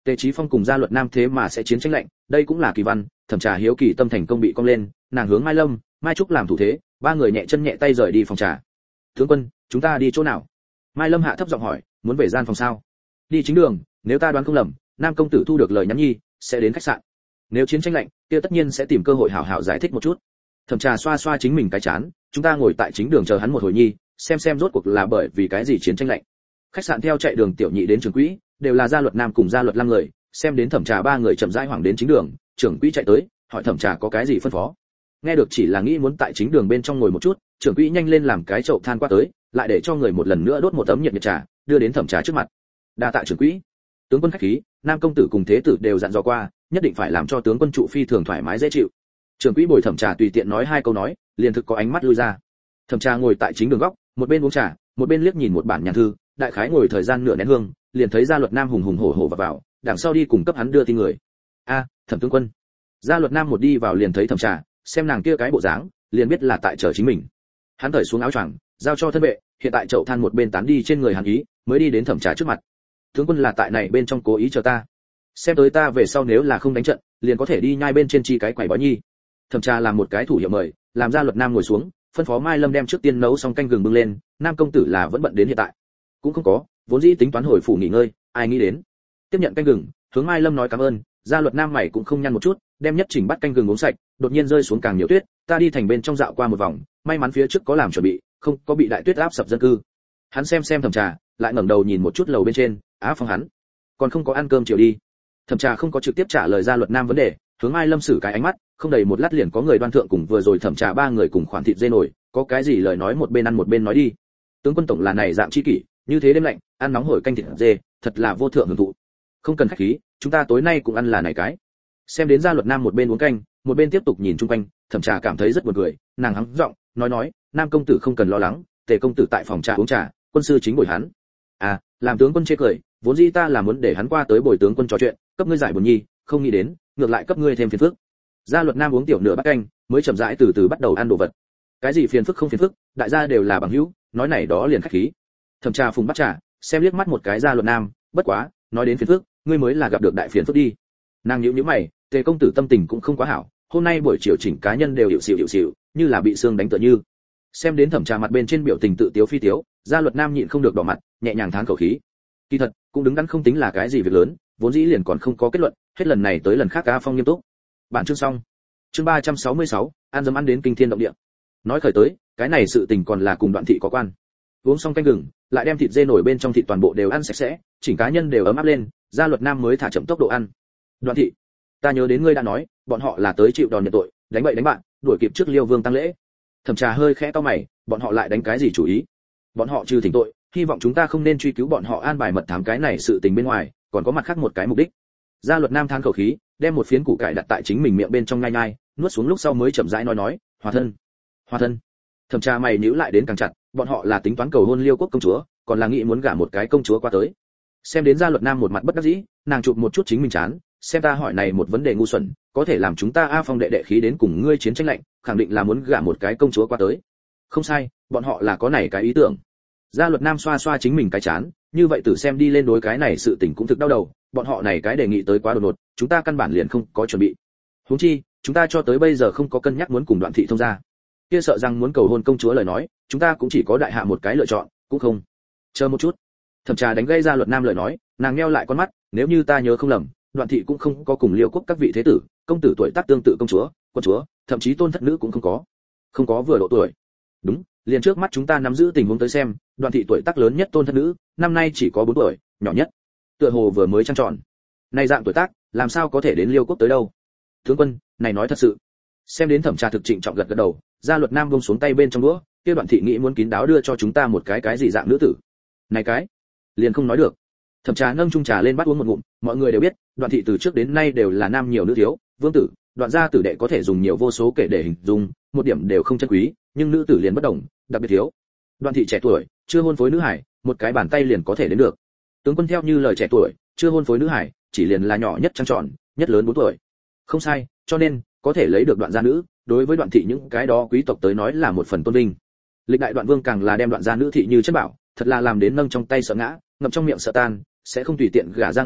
S1: Tề Chí Phong cùng Gia Luật Nam thế mà sẽ chiến tranh lạnh, đây cũng là kỳ văn. Thẩm Trà hiếu kỳ tâm thành công bị cong lên, nàng hướng Mai Lâm, Mai Trúc làm thủ thế, ba người nhẹ chân nhẹ tay rời đi phòng trà. Tướng quân, chúng ta đi chỗ nào? Mai Lâm hạ thấp giọng hỏi, muốn về gian phòng sao? Đi chính đường, nếu ta đoán không lầm, Nam công tử thu được lời nhắn nhi, sẽ đến khách sạn. Nếu chiến tranh lạnh, kia tất nhiên sẽ tìm cơ hội hảo hảo giải thích một chút. Thẩm Trà xoa xoa chính mình cái chán, chúng ta ngồi tại chính đường chờ hắn một hồi nhi, xem xem rốt cuộc là bởi vì cái gì chiến tranh lạnh. Khách sạn theo chạy đường tiểu nhị đến trường quỹ, đều là Gia Luật Nam cùng Gia Luật Lam người, xem đến Thẩm Trà ba người chậm rãi hoảng đến chính đường, trưởng quỹ chạy tới, hỏi Thẩm Trà có cái gì phân phó. Nghe được chỉ là nghĩ muốn tại chính đường bên trong ngồi một chút, trưởng quỹ nhanh lên làm cái chậu than qua tới, lại để cho người một lần nữa đốt một tấm nhiệt nhiệt trà, đưa đến Thẩm Trà trước mặt. Đa tạ trưởng quỹ. Tướng quân khách khí, Nam công tử cùng thế tử đều dặn dò qua, nhất định phải làm cho tướng quân trụ phi thường thoải mái dễ chịu. Trưởng quỹ bồi Thẩm Trà tùy tiện nói hai câu nói, liền thực có ánh mắt lui ra. Thẩm Trà ngồi tại chính đường góc, một bên uống trà, một bên liếc nhìn một bản nhàn thư, đại khái ngồi thời gian nửa nén hương, liền thấy Gia Luật Nam hùng hùng hổ hổ vào vào, đằng sau đi cùng cấp hắn đưa tin người. A, Thẩm tướng quân. Gia Luật Nam một đi vào liền thấy Thẩm Trà, xem nàng kia cái bộ dáng, liền biết là tại chờ chính mình. Hắn cởi xuống áo choàng, giao cho thân vệ, hiện tại chậu than một bên tán đi trên người hắn ý, mới đi đến Thẩm Trà trước mặt. Tướng quân là tại này bên trong cố ý chờ ta. Xem tới ta về sau nếu là không đánh trận, liền có thể đi nhai bên trên chi cái quải bói nhi. Thẩm Trà làm một cái thủ hiệu mời, làm Gia Luật Nam ngồi xuống, phân phó Mai Lâm đem trước tiên nấu xong canh gừng bưng lên, Nam công tử là vẫn bận đến hiện tại. Cũng không có, vốn dĩ tính toán hồi phủ nghỉ ngơi, ai nghĩ đến. Tiếp nhận canh gừng, hướng Mai Lâm nói cảm ơn, Gia Luật Nam mày cũng không nhăn một chút, đem nhất chỉnh bắt canh gừng uống sạch, đột nhiên rơi xuống càng nhiều tuyết, ta đi thành bên trong dạo qua một vòng, may mắn phía trước có làm chuẩn bị, không có bị đại tuyết áp sập dân cư. Hắn xem xem Thẩm Trà, lại ngẩng đầu nhìn một chút lầu bên trên, á phong hắn, còn không có ăn cơm chiều đi. Thẩm Trà không có trực tiếp trả lời Gia Luật Nam vấn đề, hướng Mai Lâm sử cái ánh mắt, không đầy một lát liền có người đoan thượng cùng vừa rồi Thẩm Trà ba người cùng khoản thịt dê nổi, có cái gì lời nói một bên ăn một bên nói đi. Tướng quân tổng là này dạng chi kỷ, như thế đêm lạnh, ăn nóng hổi canh thịt dê, thật là vô thượng hưởng thụ. Không cần khách khí, chúng ta tối nay cũng ăn là này cái. Xem đến Gia Luật Nam một bên uống canh, một bên tiếp tục nhìn chung quanh, Thẩm Trà cảm thấy rất buồn cười, nàng hắng giọng, nói nói, Nam công tử không cần lo lắng, Tề công tử tại phòng trà uống trà, quân sư chính bồi hắn. À, làm tướng quân chê cười, vốn dĩ ta là muốn để hắn qua tới bồi tướng quân trò chuyện, cấp ngươi giải buồn nhi, không nghĩ đến, ngược lại cấp ngươi thêm phiền phức. Gia Luật Nam uống tiểu nửa bát canh, mới chậm rãi từ từ bắt đầu ăn đồ vật. Cái gì phiền phức không phiền phức, đại gia đều là bằng hữu, nói này đó liền khách khí. Thẩm Trà phùng bắt trà, xem liếc mắt một cái Gia Luật Nam, bất quá, nói đến phiền phức, ngươi mới là gặp được đại phiền phức đi. Nàng nhíu nhíu mày, Tề công tử tâm tình cũng không quá hảo, hôm nay buổi chiều chỉnh cá nhân đều hiệu xỉu hiệu xỉu, như là bị xương đánh tựa như. Xem đến Thẩm Trà mặt bên trên biểu tình tự tiếu phi tiếu, Gia Luật Nam nhịn không được đỏ mặt, nhẹ nhàng thán khẩu khí. Kỳ thật, cũng đứng đắn không tính là cái gì việc lớn, vốn dĩ liền còn không có kết luận, hết lần này tới lần khác A Phong nghiêm túc. Bản chương xong. Chương ba trăm sáu mươi sáu, ăn dấm ăn đến kinh thiên động địa. Nói khởi tới, cái này sự tình còn là cùng Đoạn thị có quan. Uống xong canh gừng, lại đem thịt dê nổi bên trong thịt toàn bộ đều ăn sạch sẽ, chỉnh cá nhân đều ấm áp lên, Gia Luật Nam mới thả chậm tốc độ ăn. Đoạn thị, ta nhớ đến ngươi đã nói, bọn họ là tới chịu đòn nhận tội, đánh bậy đánh bạn, đuổi kịp trước Liêu Vương tăng lễ. Thẩm Trà hơi khẽ cau mày, bọn họ lại đánh cái gì chủ ý? Bọn họ trừ thỉnh tội, hy vọng chúng ta không nên truy cứu bọn họ an bài mật thám cái này sự tình bên ngoài, còn có mặt khác một cái mục đích. Gia Luật Nam than khẩu khí, đem một phiến củ cải đặt tại chính mình miệng bên trong nhai nhai, nuốt xuống lúc sau mới chậm rãi nói nói, hòa thân, hòa thân. Thẩm Trà mày nhíu lại đến càng chặt, bọn họ là tính toán cầu hôn Liêu quốc công chúa, còn là nghĩ muốn gả một cái công chúa qua tới. Xem đến Gia Luật Nam một mặt bất đắc dĩ, nàng chụp một chút chính mình chán, xem ta hỏi này một vấn đề ngu xuẩn, có thể làm chúng ta A Phong đệ đệ khí đến cùng ngươi chiến tranh lạnh, khẳng định là muốn gả một cái công chúa qua tới. Không sai, bọn họ là có này cái ý tưởng. Gia Luật Nam xoa xoa chính mình cái chán, như vậy tử xem đi lên đối cái này sự tình cũng thực đau đầu, bọn họ này cái đề nghị tới quá đột ngột, chúng ta căn bản liền không có chuẩn bị. Huống chi, chúng ta cho tới bây giờ không có cân nhắc muốn cùng Đoạn thị thông gia. Kia sợ rằng muốn cầu hôn công chúa lời nói, chúng ta cũng chỉ có đại hạ một cái lựa chọn, cũng không. Chờ một chút. Thẩm Trà đánh gây Gia Luật Nam lời nói, nàng nheo lại con mắt, nếu như ta nhớ không lầm, Đoạn thị cũng không có cùng Liêu quốc các vị thế tử, công tử tuổi tác tương tự công chúa, quân chúa, thậm chí tôn thất nữ cũng không có. Không có vừa độ tuổi. Đúng, liền trước mắt chúng ta nắm giữ tình huống tới xem, Đoạn thị tuổi tác lớn nhất tôn thất nữ, năm nay chỉ có bốn tuổi, nhỏ nhất. Tựa hồ vừa mới trăng tròn. Này dạng tuổi tác, làm sao có thể đến Liêu quốc tới đâu? Tướng quân, này nói thật sự. Xem đến Thẩm Trà thực trịnh trọng gật gật đầu, Gia Luật Nam buông xuống tay bên trong đũa, kia Đoạn thị nghĩ muốn kín đáo đưa cho chúng ta một cái cái gì dạng nữ tử. Này cái, liền không nói được. Thẩm Trà nâng chung trà lên bắt uống một ngụm, mọi người đều biết, Đoạn thị từ trước đến nay đều là nam nhiều nữ thiếu, vương tử, Đoạn gia tử đệ có thể dùng nhiều vô số kể để hình dung, một điểm đều không chân quý, nhưng nữ tử liền bất đồng, đặc biệt thiếu. Đoạn thị trẻ tuổi, chưa hôn phối nữ hải, một cái bàn tay liền có thể đến được. Tướng quân theo như lời trẻ tuổi, chưa hôn phối nữ hải, chỉ liền là nhỏ nhất trăng tròn, nhất lớn bốn tuổi. Không sai, cho nên có thể lấy được Đoạn gia nữ, đối với Đoạn thị những cái đó quý tộc tới nói là một phần tôn vinh. Lịch đại Đoạn vương càng là đem Đoạn gia nữ thị như chất bảo, thật là làm đến nâng trong tay sợ ngã, ngậm trong miệng sợ tan, sẽ không tùy tiện gả ra ngoài,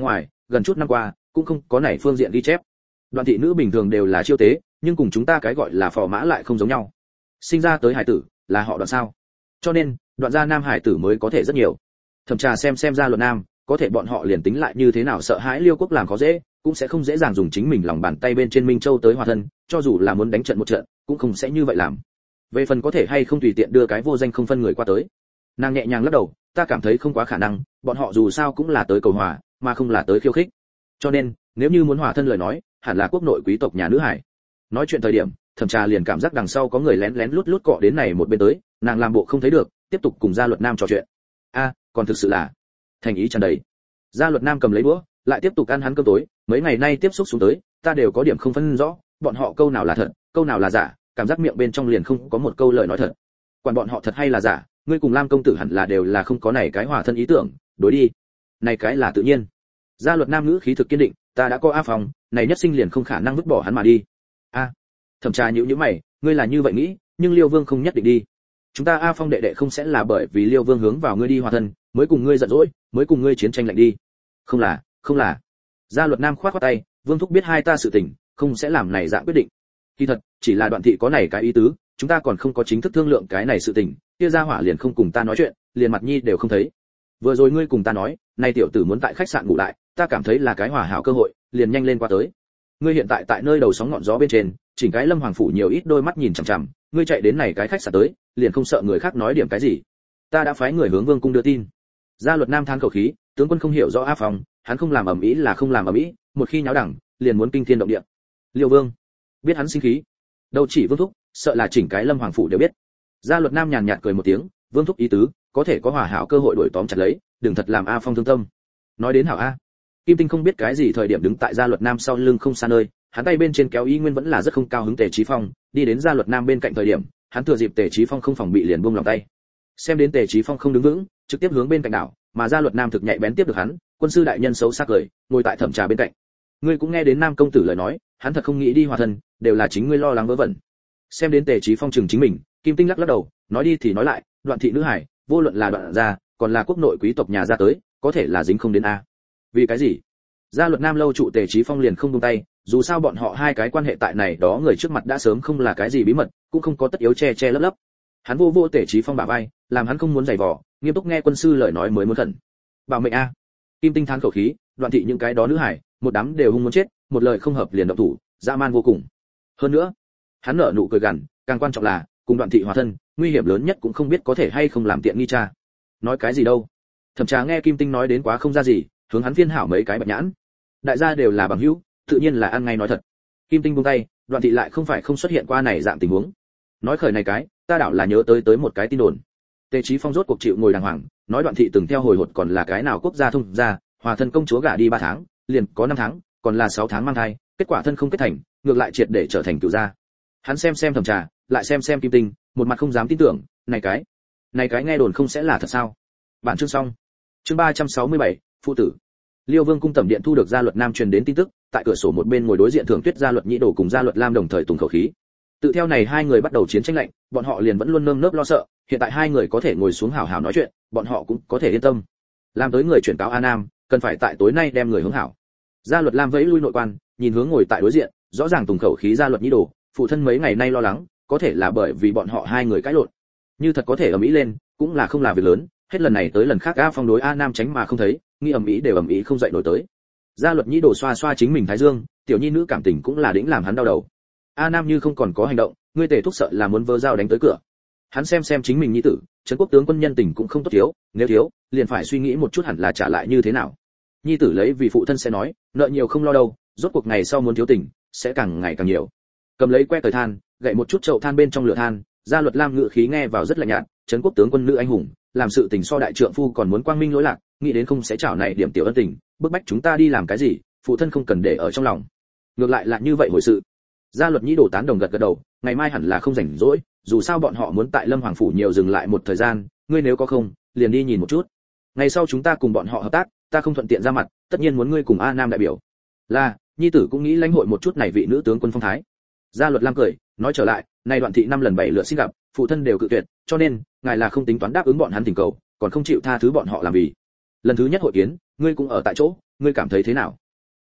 S1: gần chút năm qua cũng không có này phương diện ghi chép. Đoạn thị nữ bình thường đều là chiêu tế, nhưng cùng chúng ta cái gọi là phò mã lại không giống nhau. Sinh ra tới hải tử là họ Đoạn sao? Cho nên, Đoạn gia nam hải tử mới có thể rất nhiều. Thẩm Trà xem xem ra Luật Nam, có thể bọn họ liền tính lại như thế nào sợ hãi Liêu quốc làm khó dễ, cũng sẽ không dễ dàng dùng chính mình lòng bàn tay bên trên Minh Châu tới hòa thân, cho dù là muốn đánh trận một trận, cũng không sẽ như vậy làm. Về phần có thể hay không tùy tiện đưa cái vô danh không phân người qua tới, nàng nhẹ nhàng lắc đầu, ta cảm thấy không quá khả năng, bọn họ dù sao cũng là tới cầu hòa, mà không là tới khiêu khích. Cho nên, nếu như muốn hòa thân lời nói, hẳn là quốc nội quý tộc nhà nữ hải. Nói chuyện thời điểm, Thẩm Trà liền cảm giác đằng sau có người lén lén lút lút cọ đến này một bên tới, nàng làm bộ không thấy được, tiếp tục cùng Gia Luật Nam trò chuyện. A, còn thực sự là thành ý tràn đầy. Gia Luật Nam cầm lấy đũa, lại tiếp tục ăn hắn cơm tối, mấy ngày nay tiếp xúc xuống tới, ta đều có điểm không phân rõ, bọn họ câu nào là thật, câu nào là giả, cảm giác miệng bên trong liền không có một câu lời nói thật. Quản bọn họ thật hay là giả, ngươi cùng Lam công tử hẳn là đều là không có này cái hòa thân ý tưởng, đối đi. Này cái là tự nhiên. Gia Luật Nam ngữ khí thực kiên định, ta đã có A Phong, này nhất sinh liền không khả năng vứt bỏ hắn mà đi. A. Thẩm Trà nhíu nhíu mày, ngươi là như vậy nghĩ, nhưng Liêu Vương không nhất định đi. Chúng ta A Phong đệ đệ không sẽ là bởi vì Liêu Vương hướng vào ngươi đi hòa thân, mới cùng ngươi giận dỗi, mới cùng ngươi chiến tranh lạnh đi. Không là, không là. Gia Luật Nam khoát khoát tay, Vương thúc biết hai ta sự tình, không sẽ làm này dạng quyết định. Kỳ thật, chỉ là Đoạn thị có này cái ý tứ, chúng ta còn không có chính thức thương lượng cái này sự tình, kia gia hỏa liền không cùng ta nói chuyện, liền mặt nhi đều không thấy. Vừa rồi ngươi cùng ta nói, nay tiểu tử muốn tại khách sạn ngủ lại, ta cảm thấy là cái hòa hảo cơ hội, liền nhanh lên qua tới. Ngươi hiện tại tại nơi đầu sóng ngọn gió bên trên, chỉnh cái Lâm Hoàng phủ nhiều ít đôi mắt nhìn chằm chằm, ngươi chạy đến này cái khách sạn tới, liền không sợ người khác nói điểm cái gì? Ta đã phái người hướng Vương cung đưa tin. Gia Luật Nam than khẩu khí, tướng quân không hiểu rõ A Phong, hắn không làm ầm ĩ là không làm ầm ĩ, một khi nháo đẳng, liền muốn kinh thiên động địa. Liêu Vương biết hắn sinh khí, đâu chỉ Vương thúc, sợ là chỉnh cái Lâm Hoàng phủ đều biết. Gia Luật Nam nhàn nhạt cười một tiếng, Vương thúc ý tứ, có thể có hòa hảo cơ hội đuổi tóm chặt lấy, đừng thật làm A Phong thương tâm. Nói đến hảo A, Kim Tinh không biết cái gì thời điểm đứng tại Gia Luật Nam sau lưng không xa nơi, hắn tay bên trên kéo Y Nguyên vẫn là rất không cao hứng Tề Chí Phong, đi đến Gia Luật Nam bên cạnh thời điểm, hắn thừa dịp Tề Chí Phong không phòng bị liền buông lòng tay. Xem đến Tề Chí Phong không đứng vững, trực tiếp hướng bên cạnh đảo, mà Gia Luật Nam thực nhạy bén tiếp được hắn, quân sư đại nhân xấu xa cười, ngồi tại Thẩm Trà bên cạnh. Ngươi cũng nghe đến Nam công tử lời nói, hắn thật không nghĩ đi hòa thân, đều là chính ngươi lo lắng vớ vẩn. Xem đến Tề Chí Phong chừng chính mình, Kim Tinh lắc lắc đầu, nói đi thì nói lại, Đoạn thị nữ hải, vô luận là Đoạn gia, còn là quốc nội quý tộc nhà gia tới, có thể là dính không đến a. Vì cái gì? Gia Luật Nam lâu trụ Tề Chí Phong liền không buông tay, dù sao bọn họ hai cái quan hệ tại này đó người trước mặt đã sớm không là cái gì bí mật, cũng không có tất yếu che che lấp lấp. Hắn vô vô Tề Chí Phong bả vai, làm hắn không muốn giày vò, nghiêm túc nghe quân sư lời nói mới muốn khẩn. Bảo mệnh a. Kim Tinh thán khẩu khí, Đoạn thị những cái đó nữ hải, một đám đều hung muốn chết, một lời không hợp liền động thủ, dã man vô cùng. Hơn nữa, hắn nở nụ cười gằn, càng quan trọng là, cùng Đoạn thị hòa thân, nguy hiểm lớn nhất cũng không biết có thể hay không làm tiện nghi cha. Nói cái gì đâu? Thẩm Trà nghe Kim Tinh nói đến quá không ra gì, hướng hắn phiên hảo mấy cái bạch nhãn. Đại gia đều là bằng hữu, tự nhiên là ăn ngay nói thật. Kim Tinh buông tay, Đoạn thị lại không phải không xuất hiện qua này dạng tình huống. Nói khởi này cái, ta đảo là nhớ tới tới một cái tin đồn. Tề Chí Phong rốt cuộc chịu ngồi đàng hoàng, nói Đoạn thị từng theo hồi hột còn là cái nào quốc gia thông gia, hòa thân công chúa gả đi ba tháng, liền có năm tháng, còn là sáu tháng mang thai, kết quả thân không kết thành, ngược lại triệt để trở thành cửu gia. Hắn xem xem Thẩm Trà, lại xem xem Kim Tinh, một mặt không dám tin tưởng, này cái, này cái nghe đồn không sẽ là thật sao? Bản chương xong. Chương ba trăm sáu mươi bảy, phụ tử. Liêu Vương cung tẩm điện thu được Gia Luật Nam truyền đến tin tức, tại cửa sổ một bên ngồi đối diện Thượng Tuyết Gia Luật Nhĩ Đồ cùng Gia Luật Lam đồng thời tùng khẩu khí. Tự theo này hai người bắt đầu chiến tranh lạnh, bọn họ liền vẫn luôn nơm nớp lo sợ, hiện tại hai người có thể ngồi xuống hào hào nói chuyện, bọn họ cũng có thể yên tâm. Làm tới người chuyển cáo A Nam, cần phải tại tối nay đem người hướng hảo. Gia Luật Lam vẫy lui nội quan, nhìn hướng ngồi tại đối diện, rõ ràng tùng khẩu khí Gia Luật Nhĩ Đồ, phụ thân mấy ngày nay lo lắng, có thể là bởi vì bọn họ hai người cãi lộn. Như thật có thể ầm ĩ lên, cũng là không là việc lớn, hết lần này tới lần khác A Phong đối A Nam tránh mà không thấy, nghi ầm ĩ đều ầm ĩ không dậy nổi tới. Gia Luật Nhĩ Đồ xoa xoa chính mình thái dương, tiểu nhi nữ cảm tình cũng là đĩnh làm hắn đau đầu. A Nam như không còn có hành động, ngươi Tề thúc sợ là muốn vơ dao đánh tới cửa. Hắn xem xem chính mình nhi tử, trấn quốc tướng quân nhân tình cũng không tốt thiếu, nếu thiếu, liền phải suy nghĩ một chút hẳn là trả lại như thế nào. Nhi tử lấy vì phụ thân sẽ nói, nợ nhiều không lo đâu, rốt cuộc ngày sau muốn thiếu tình, sẽ càng ngày càng nhiều. Cầm lấy que cởi than, gậy một chút chậu than bên trong lửa than, Gia Luật Lam ngự khí nghe vào rất lạnh nhạt, trấn quốc tướng quân nữ anh hùng, làm sự tình so đại trượng phu còn muốn quang minh lỗi lạc, nghĩ đến không sẽ chảo này điểm tiểu ân tình, bức bách chúng ta đi làm cái gì, phụ thân không cần để ở trong lòng. Ngược lại là như vậy hồi sự. Gia Luật Nhĩ Đồ tán đồng gật gật đầu, ngày mai hẳn là không rảnh rỗi, dù sao bọn họ muốn tại Lâm Hoàng phủ nhiều dừng lại một thời gian, ngươi nếu có không, liền đi nhìn một chút. Ngày sau chúng ta cùng bọn họ hợp tác, ta không thuận tiện ra mặt, tất nhiên muốn ngươi cùng A Nam đại biểu. Là, nhi tử cũng nghĩ lãnh hội một chút này vị nữ tướng quân phong thái. Gia Luật Lam cười, nói trở lại, nay Đoạn thị năm lần bảy lượt xin gặp, phụ thân đều cự tuyệt, cho nên, ngài là không tính toán đáp ứng bọn hắn tình cầu, còn không chịu tha thứ bọn họ làm vì. Lần thứ nhất hội kiến, ngươi cũng ở tại chỗ, ngươi cảm thấy thế nào?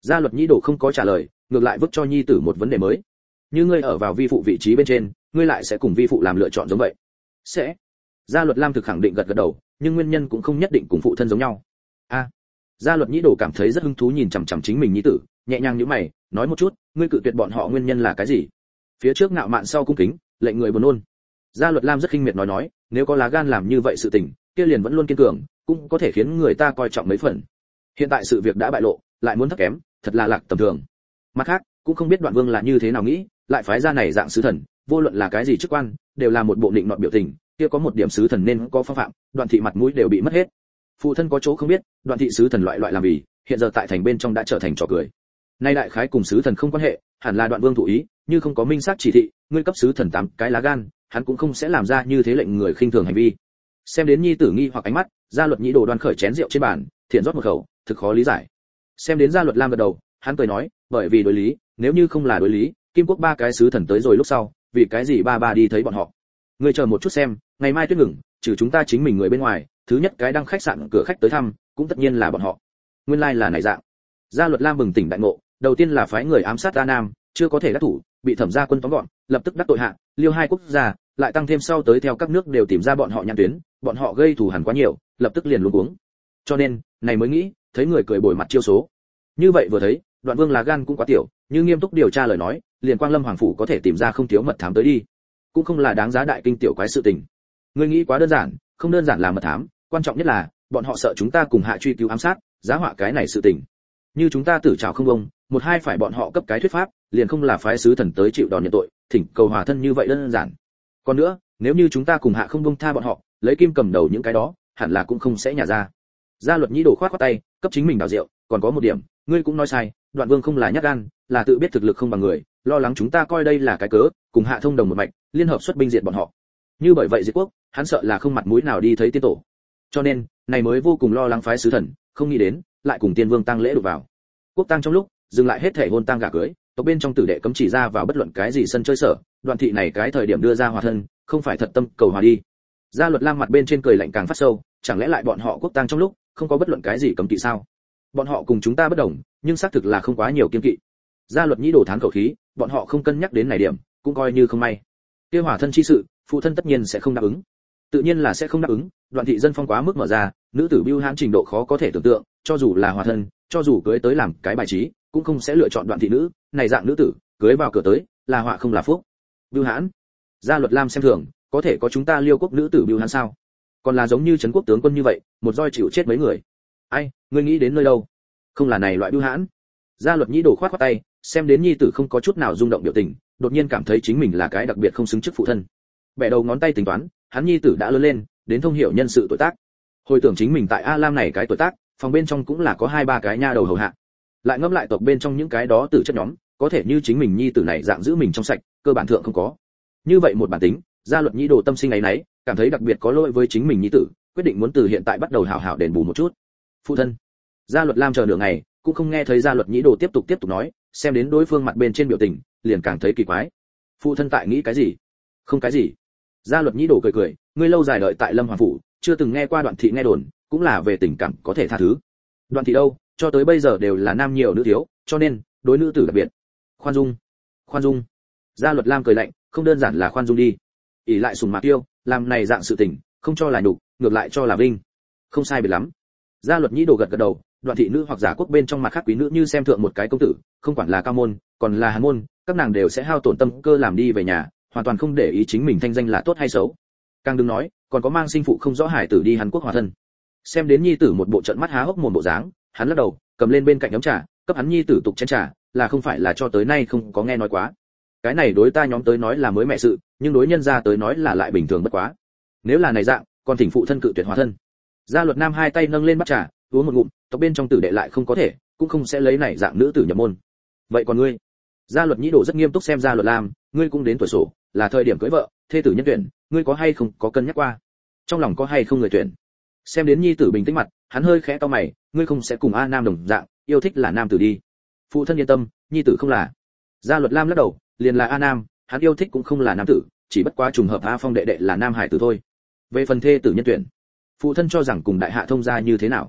S1: Gia luật nhĩ đồ không có trả lời, ngược lại vứt cho nhi tử một vấn đề mới. Như ngươi ở vào vi phụ vị trí bên trên, ngươi lại sẽ cùng vi phụ làm lựa chọn giống vậy? Sẽ. Gia luật lam thực khẳng định gật gật đầu, nhưng nguyên nhân cũng không nhất định cùng phụ thân giống nhau. A. À, Gia luật nhĩ đồ cảm thấy rất hứng thú nhìn chằm chằm chính mình nhi tử, nhẹ nhàng nhíu mày, nói một chút, ngươi cự tuyệt bọn họ nguyên nhân là cái gì? Phía trước ngạo mạn sau cung kính, lệnh người buồn nôn. Gia luật lam rất khinh miệt nói nói, nếu có lá gan làm như vậy sự tình, kia liền vẫn luôn kiên cường, cũng có thể khiến người ta coi trọng mấy phần. Hiện tại sự việc đã bại lộ, lại muốn thấp kém, thật là lạc tầm thường. Mặt khác, cũng không biết Đoạn Vương là như thế nào nghĩ, lại phái ra này dạng sứ thần, vô luận là cái gì chức quan, đều là một bộ định nọt biểu tình, kia có một điểm sứ thần nên có phong phạm, Đoạn thị mặt mũi đều bị mất hết. Phụ thân có chỗ không biết, Đoạn thị sứ thần loại loại làm vì, hiện giờ tại thành bên trong đã trở thành trò cười. Nay đại khái cùng sứ thần không quan hệ, hẳn là Đoạn Vương thụ ý, như không có minh xác chỉ thị, ngươi cấp sứ thần tám cái lá gan, hắn cũng không sẽ làm ra như thế lệnh người khinh thường hành vi. Xem đến nhi tử nghi hoặc ánh mắt, Gia luật nhĩ đồ đoan khởi chén rượu trên bàn, thiện rót một khẩu, thực khó lý giải. Xem đến Gia luật lam gật đầu, hắn cười nói, bởi vì đối lý, nếu như không là đối lý, Kim Quốc ba cái sứ thần tới rồi lúc sau, vì cái gì ba ba đi thấy bọn họ? Ngươi chờ một chút xem, ngày mai tuyết ngừng, trừ chúng ta chính mình người bên ngoài, thứ nhất cái đăng khách sạn cửa khách tới thăm, cũng tất nhiên là bọn họ. Nguyên lai like là này dạng. Gia luật lam bừng tỉnh đại ngộ, đầu tiên là phái người ám sát A Nam, chưa có thể đắc thủ, bị thẩm gia quân tóm gọn, lập tức đắc tội hạ, liêu hai quốc gia, lại tăng thêm sau tới theo các nước đều tìm ra bọn họ nhãn tuyến, bọn họ gây thù hằn quá nhiều, lập tức liền luống cuống. Cho nên, này mới nghĩ, thấy người cười bồi mặt chiêu số. Như vậy vừa thấy, Đoạn Vương là gan cũng quá tiểu, như nghiêm túc điều tra lời nói, liền Quang Lâm hoàng phủ có thể tìm ra không thiếu mật thám tới đi, cũng không là đáng giá đại kinh tiểu quái sự tình. Ngươi nghĩ quá đơn giản, không đơn giản là mật thám, quan trọng nhất là bọn họ sợ chúng ta cùng hạ truy cứu ám sát, giá họa cái này sự tình. Như chúng ta tử trảo không bông, một hai phải bọn họ cấp cái thuyết pháp, liền không là phái sứ thần tới chịu đòn nhận tội, thỉnh cầu hòa thân như vậy đơn giản. Còn nữa, nếu như chúng ta cùng hạ không bông tha bọn họ, lấy kim cầm đầu những cái đó, hẳn là cũng không sẽ nhả ra. Gia luật nhĩ đồ khoát khoát tay, cấp chính mình đào rượu, còn có một điểm, ngươi cũng nói sai, Đoạn Vương không là nhát gan, là tự biết thực lực không bằng người, lo lắng chúng ta coi đây là cái cớ, cùng hạ thông đồng một mạch, liên hợp xuất binh diệt bọn họ. Như bởi vậy diệt quốc, hắn sợ là không mặt mũi nào đi thấy tiên tổ. Cho nên, này mới vô cùng lo lắng phái sứ thần, không nghĩ đến, lại cùng tiên vương tăng lễ đụng vào. Quốc tang trong lúc, dừng lại hết thể hôn tang gả cưới, tộc bên trong tử đệ cấm chỉ ra vào bất luận cái gì sân chơi sở, Đoạn thị này cái thời điểm đưa ra hòa thân, không phải thật tâm cầu hòa đi. Gia luật lam mặt bên trên cười lạnh càng phát sâu, chẳng lẽ lại bọn họ quốc tang trong lúc, không có bất luận cái gì cấm kỵ sao? Bọn họ cùng chúng ta bất đồng, nhưng xác thực là không quá nhiều kiêng kỵ. Gia luật nhĩ đồ thán khẩu khí, bọn họ không cân nhắc đến này điểm, cũng coi như không may. Kia hòa thân chi sự, phụ thân tất nhiên sẽ không đáp ứng. Tự nhiên là sẽ không đáp ứng, Đoạn thị dân phong quá mức mở ra, nữ tử bưu hãn trình độ khó có thể tưởng tượng, cho dù là hòa thân, cho dù cưới tới làm cái bài trí, cũng không sẽ lựa chọn Đoạn thị nữ, này dạng nữ tử, cưới vào cửa tới, là họa không là phúc. Bưu hãn. Gia luật lam xem thường, có thể có chúng ta Liêu quốc nữ tử bưu hãn sao? Còn là giống như trấn quốc tướng quân như vậy, một roi chịu chết mấy người. Ai, ngươi nghĩ đến nơi đâu? Không là này loại bưu hãn. Gia luật nhĩ đồ khoát khoát tay, xem đến nhi tử không có chút nào rung động biểu tình, đột nhiên cảm thấy chính mình là cái đặc biệt không xứng chức phụ thân. Bẻ đầu ngón tay tính toán, hắn nhi tử đã lớn lên, đến thông hiểu nhân sự tuổi tác. Hồi tưởng chính mình tại A Lam này cái tuổi tác, phòng bên trong cũng là có hai ba cái nha đầu hầu hạ. Lại ngẫm lại tộc bên trong những cái đó tử chất nhóm, có thể như chính mình nhi tử này dạng giữ mình trong sạch, cơ bản thượng không có. Như vậy một bản tính, Gia luật nhĩ đồ tâm sinh ấy nấy, cảm thấy đặc biệt có lỗi với chính mình nhi tử, quyết định muốn từ hiện tại bắt đầu hảo hảo đền bù một chút. Phụ thân. Gia luật lam chờ nửa ngày, cũng không nghe thấy Gia luật nhĩ đồ tiếp tục tiếp tục nói, xem đến đối phương mặt bên trên biểu tình, liền càng thấy kỳ quái. Phụ thân tại nghĩ cái gì? Không cái gì. Gia luật nhĩ đồ cười cười, ngươi lâu dài đợi tại Lâm Hoàng phủ, chưa từng nghe qua Đoạn thị nghe đồn, cũng là về tình cảm có thể tha thứ. Đoạn thị đâu, cho tới bây giờ đều là nam nhiều nữ thiếu, cho nên đối nữ tử đặc biệt. Khoan dung, khoan dung. Gia luật lam cười lạnh, không đơn giản là khoan dung đi. ỷ lại sùng mạc tiêu, làm này dạng sự tình, không cho là nhục, ngược lại cho là vinh. Không sai biệt lắm. Gia luật nhĩ đồ gật gật đầu, Đoạn thị nữ hoặc giả quốc bên trong mặt khác quý nữ như xem thượng một cái công tử, không quản là cao môn, còn là hàn môn, các nàng đều sẽ hao tổn tâm cơ làm đi về nhà, hoàn toàn không để ý chính mình thanh danh là tốt hay xấu. Càng đừng nói, còn có mang sinh phụ không rõ hải tử đi Hàn Quốc hòa thân. Xem đến nhi tử một bộ trận mắt há hốc mồm bộ dáng, hắn lắc đầu, cầm lên bên cạnh ấm trà, cấp hắn nhi tử tục chén trà, là không phải là cho tới nay không có nghe nói quá. Cái này đối ta nhóm tới nói là mới mẹ sự, nhưng đối nhân gia tới nói là lại bình thường bất quá. Nếu là này dạng, còn thỉnh phụ thân cự tuyệt hòa thân. Gia luật nam hai tay nâng lên bát trà, uống một ngụm, tộc bên trong tử đệ lại không có thể, cũng không sẽ lấy này dạng nữ tử nhập môn. Vậy còn ngươi? Gia luật nhĩ đồ rất nghiêm túc xem Gia luật lam, ngươi cũng đến tuổi sổ, là thời điểm cưới vợ, thê tử nhân tuyển, ngươi có hay không có cân nhắc qua? Trong lòng có hay không người tuyển? Xem đến nhi tử bình tĩnh mặt, hắn hơi khẽ cau mày, ngươi không sẽ cùng A Nam đồng dạng, yêu thích là nam tử đi. Phụ thân yên tâm, nhi tử không là. Gia luật lam lắc đầu, liền là A Nam, hắn yêu thích cũng không là nam tử, chỉ bất quá trùng hợp A Phong đệ đệ là nam hải tử thôi. Về phần thê tử nhân tuyển, phụ thân cho rằng cùng đại hạ thông gia như thế nào?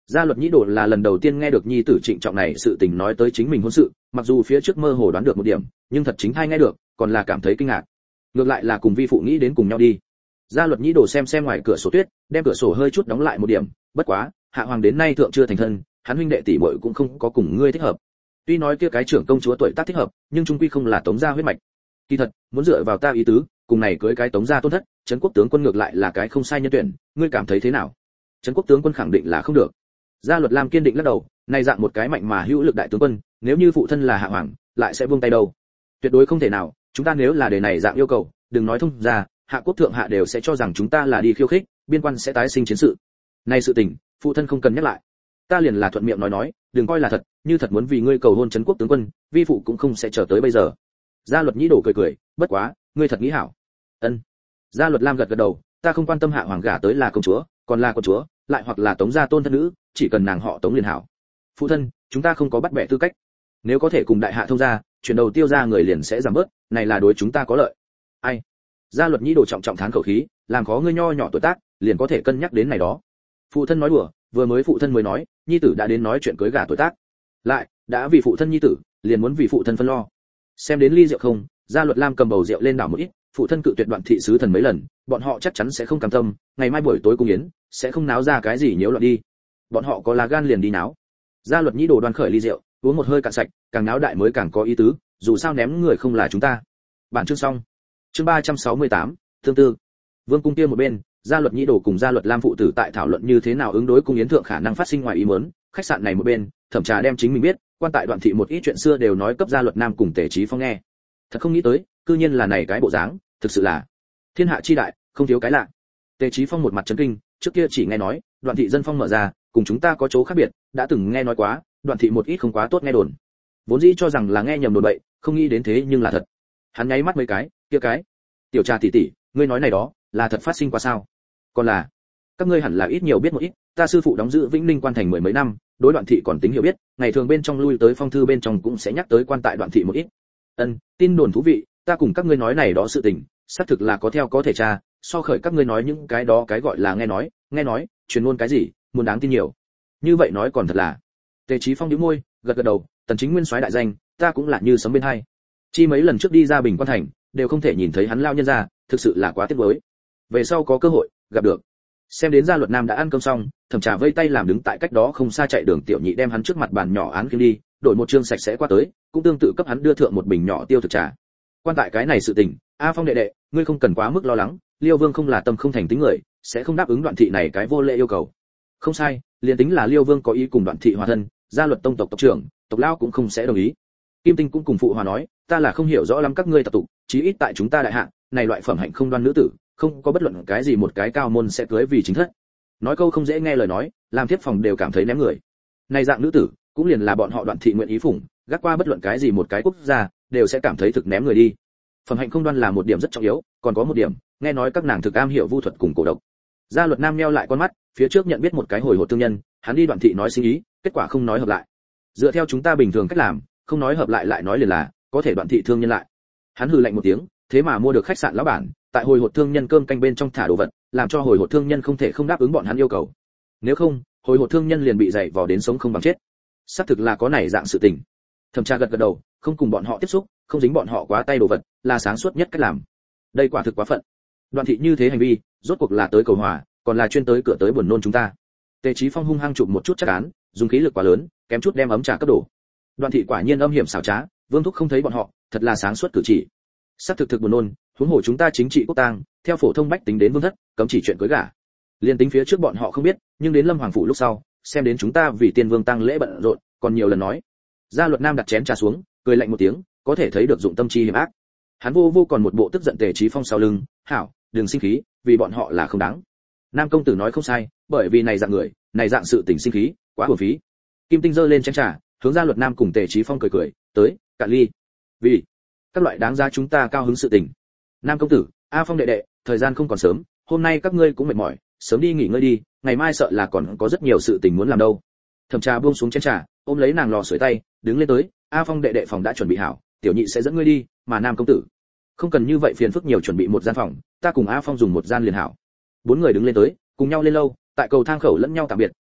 S1: Gia luật nhĩ đồ là lần đầu tiên nghe được nhi tử trịnh trọng này sự tình nói tới chính mình hôn sự, mặc dù phía trước mơ hồ đoán được một điểm, nhưng thật chính thai nghe được, còn là cảm thấy kinh ngạc. Ngược lại là cùng vi phụ nghĩ đến cùng nhau đi. Gia luật nhĩ đồ xem xem ngoài cửa sổ tuyết, đem cửa sổ hơi chút đóng lại một điểm, bất quá, hạ hoàng đến nay thượng chưa thành thân, hắn huynh đệ tỷ muội cũng không có cùng ngươi thích hợp. Tuy nói kia cái trưởng công chúa tuổi tác thích hợp, nhưng trung quy không là Tống gia huyết mạch. Kỳ thật, muốn dựa vào ta ý tứ, cùng này cưới cái Tống gia tôn thất, trấn quốc tướng quân ngược lại là cái không sai nhân tuyển, ngươi cảm thấy thế nào? Trấn quốc tướng quân khẳng định là không được. Gia luật lam kiên định lắc đầu, này dạng một cái mạnh mà hữu lực đại tướng quân, nếu như phụ thân là hạ hoàng, lại sẽ buông tay đâu? Tuyệt đối không thể nào, chúng ta nếu là đề này dạng yêu cầu, đừng nói thông ra, hạ quốc thượng hạ đều sẽ cho rằng chúng ta là đi khiêu khích, biên quan sẽ tái sinh chiến sự. Này sự tình, phụ thân không cần nhắc lại. Ta liền là thuận miệng nói nói, đừng coi là thật, như thật muốn vì ngươi cầu hôn trấn quốc tướng quân, vi phụ cũng không sẽ chờ tới bây giờ. Gia luật nhĩ đổ cười cười, bất quá, ngươi thật nghĩ hảo. Ân. Gia luật lam gật gật đầu, ta không quan tâm hạ hoàng gả tới là công chúa, còn là công chúa, lại hoặc là Tống gia tôn thân nữ, chỉ cần nàng họ Tống liền hảo. Phụ thân, chúng ta không có bắt bẻ tư cách. Nếu có thể cùng đại hạ thông gia, chuyển đầu tiêu gia người liền sẽ giảm bớt, này là đối chúng ta có lợi. Ai? Gia luật nhĩ đổ trọng trọng thán khẩu khí, làm khó ngươi nho nhỏ tuổi tác, liền có thể cân nhắc đến này đó. Phụ thân nói đùa, vừa mới phụ thân mới nói, nhi tử đã đến nói chuyện cưới gả tuổi tác. Lại, đã vì phụ thân nhi tử, liền muốn vì phụ thân phân lo. Xem đến ly rượu không, Gia luật lam cầm bầu rượu lên đảo một ít, phụ thân cự tuyệt Đoạn thị sứ thần mấy lần, bọn họ chắc chắn sẽ không cam tâm, ngày mai buổi tối cung yến, sẽ không náo ra cái gì nhiễu loạn đi. Bọn họ có lá gan liền đi náo. Gia luật nhĩ đồ đoan khởi ly rượu, uống một hơi cạn sạch, càng náo đại mới càng có ý tứ, dù sao ném người không là chúng ta. Bản chương xong. Chương ba trăm sáu mươi tám, tương tư. Vương cung kia một bên, Gia luật nhĩ đồ cùng Gia luật lam phụ tử tại thảo luận như thế nào ứng đối cung yến thượng khả năng phát sinh ngoài ý muốn, khách sạn này một bên, thẩm trà đem chính mình biết, quan tại Đoạn thị một ít chuyện xưa đều nói cấp Gia luật nam cùng Tề Chí Phong nghe. Thật không nghĩ tới, cư nhiên là này cái bộ dáng, thực sự là thiên hạ chi đại, không thiếu cái lạ. Tề Chí Phong một mặt chấn kinh, trước kia chỉ nghe nói, Đoạn thị dân phong mở ra, cùng chúng ta có chỗ khác biệt, đã từng nghe nói quá, Đoạn thị một ít không quá tốt nghe đồn. Vốn dĩ cho rằng là nghe nhầm đồn bậy, không nghĩ đến thế nhưng là thật. Hắn nháy mắt mấy cái, kia cái, tiểu trà tỷ tỷ, ngươi nói này đó, là thật phát sinh qua sao? Còn là, các ngươi hẳn là ít nhiều biết một ít, ta sư phụ đóng giữ Vĩnh Ninh quan thành mười mấy năm, đối Đoạn thị còn tính hiểu biết, ngày thường bên trong lui tới phong thư bên trong cũng sẽ nhắc tới quan tại Đoạn thị một ít. Ân, tin đồn thú vị, ta cùng các ngươi nói này đó sự tình, xác thực là có theo có thể tra, so khởi các ngươi nói những cái đó cái gọi là nghe nói, nghe nói, truyền ngôn cái gì, muốn đáng tin nhiều. Như vậy nói còn thật là. Tề Chí Phong nhíu môi, gật gật đầu, Tần Chính Nguyên soái đại danh, ta cũng là như sấm bên hai. Chi mấy lần trước đi ra Bình Quan thành, đều không thể nhìn thấy hắn lao nhân ra, thực sự là quá tiếc nuối. Về sau có cơ hội, gặp được. Xem đến Gia luật nam đã ăn cơm xong, thẩm trà vây tay làm đứng tại cách đó không xa chạy đường tiểu nhị đem hắn trước mặt bàn nhỏ án khiêng đi, đổi một chương sạch sẽ qua tới, cũng tương tự cấp hắn đưa thượng một bình nhỏ tiêu thực trà. Quan tại cái này sự tình, A Phong đệ đệ, ngươi không cần quá mức lo lắng, Liêu Vương không là tâm không thành tính người, sẽ không đáp ứng Đoạn thị này cái vô lễ yêu cầu. Không sai, liền tính là Liêu Vương có ý cùng Đoạn thị hòa thân, Gia luật tông tộc tộc trưởng, tộc lão cũng không sẽ đồng ý. Kim Tinh cũng cùng phụ hòa nói, ta là không hiểu rõ lắm các ngươi tập tục, chí ít tại chúng ta đại hạ, này loại phẩm hạnh không đoan nữ tử, không có bất luận cái gì một cái cao môn sẽ cưới vì chính thất. Nói câu không dễ nghe lời nói, làm thiếp phòng đều cảm thấy ném người. Này dạng nữ tử, cũng liền là bọn họ Đoạn thị nguyện ý phụng, gác qua bất luận cái gì một cái quốc gia, đều sẽ cảm thấy thực ném người đi. Phẩm hạnh không đoan là một điểm rất trọng yếu, còn có một điểm, nghe nói các nàng thực am hiểu vu thuật cùng cổ độc. Gia luật nam nheo lại con mắt, phía trước nhận biết một cái hồi hột thương nhân, hắn đi Đoạn thị nói sinh ý, kết quả không nói hợp lại. Dựa theo chúng ta bình thường cách làm, không nói hợp lại lại nói liền là, có thể Đoạn thị thương nhân lại. Hắn hừ lạnh một tiếng, thế mà mua được khách sạn lão bản, tại hồi hột thương nhân cơm canh bên trong thả đồ vật, làm cho hồi hột thương nhân không thể không đáp ứng bọn hắn yêu cầu. Nếu không, hồi hột thương nhân liền bị dày vò đến sống không bằng chết. Xác thực là có này dạng sự tình. Thẩm Tra gật gật đầu, không cùng bọn họ tiếp xúc, không dính bọn họ quá tay đồ vật, là sáng suốt nhất cách làm. Đây quả thực quá phận. Đoạn thị như thế hành vi, rốt cuộc là tới cầu hòa, còn là chuyên tới cửa tới buồn nôn chúng ta. Tề Chí Phong hung hăng chụp một chút chắc án, dùng khí lực quá lớn, kém chút đem ấm trà cấp đổ. Đoạn thị quả nhiên âm hiểm xảo trá, Vương thúc không thấy bọn họ, thật là sáng suốt cử chỉ. Sắc thực thực buồn nôn, huống hồ chúng ta chính trị quốc tang, theo phổ thông bách tính đến vương thất, cấm chỉ chuyện cưới gả. Liên tính phía trước bọn họ không biết, nhưng đến Lâm Hoàng phủ lúc sau, xem đến chúng ta vì tiên vương tăng lễ bận rộn, còn nhiều lần nói. Gia luật nam đặt chén trà xuống, cười lạnh một tiếng, có thể thấy được dụng tâm chi hiểm ác. Hắn vô vô còn một bộ tức giận Tề Chí Phong sau lưng, hảo, đừng sinh khí, vì bọn họ là không đáng. Nam công tử nói không sai, bởi vì này dạng người, này dạng sự tình sinh khí, quá uổng phí. Kim Tinh giơ lên chén trà, hướng Gia luật nam cùng Tề Chí Phong cười cười, tới, cạn ly. Vì các loại đáng giá chúng ta cao hứng sự tình. Nam công tử, A Phong đệ đệ, thời gian không còn sớm, hôm nay các ngươi cũng mệt mỏi, sớm đi nghỉ ngơi đi, ngày mai sợ là còn có rất nhiều sự tình muốn làm đâu. Thẩm Trà buông xuống chén trà, ôm lấy nàng lò sưởi tay, đứng lên tới, A Phong đệ đệ phòng đã chuẩn bị hảo, tiểu nhị sẽ dẫn ngươi đi, mà Nam công tử, không cần như vậy phiền phức nhiều chuẩn bị một gian phòng, ta cùng A Phong dùng một gian liền hảo. Bốn người đứng lên tới, cùng nhau lên lâu, tại cầu thang khẩu lẫn nhau tạm biệt,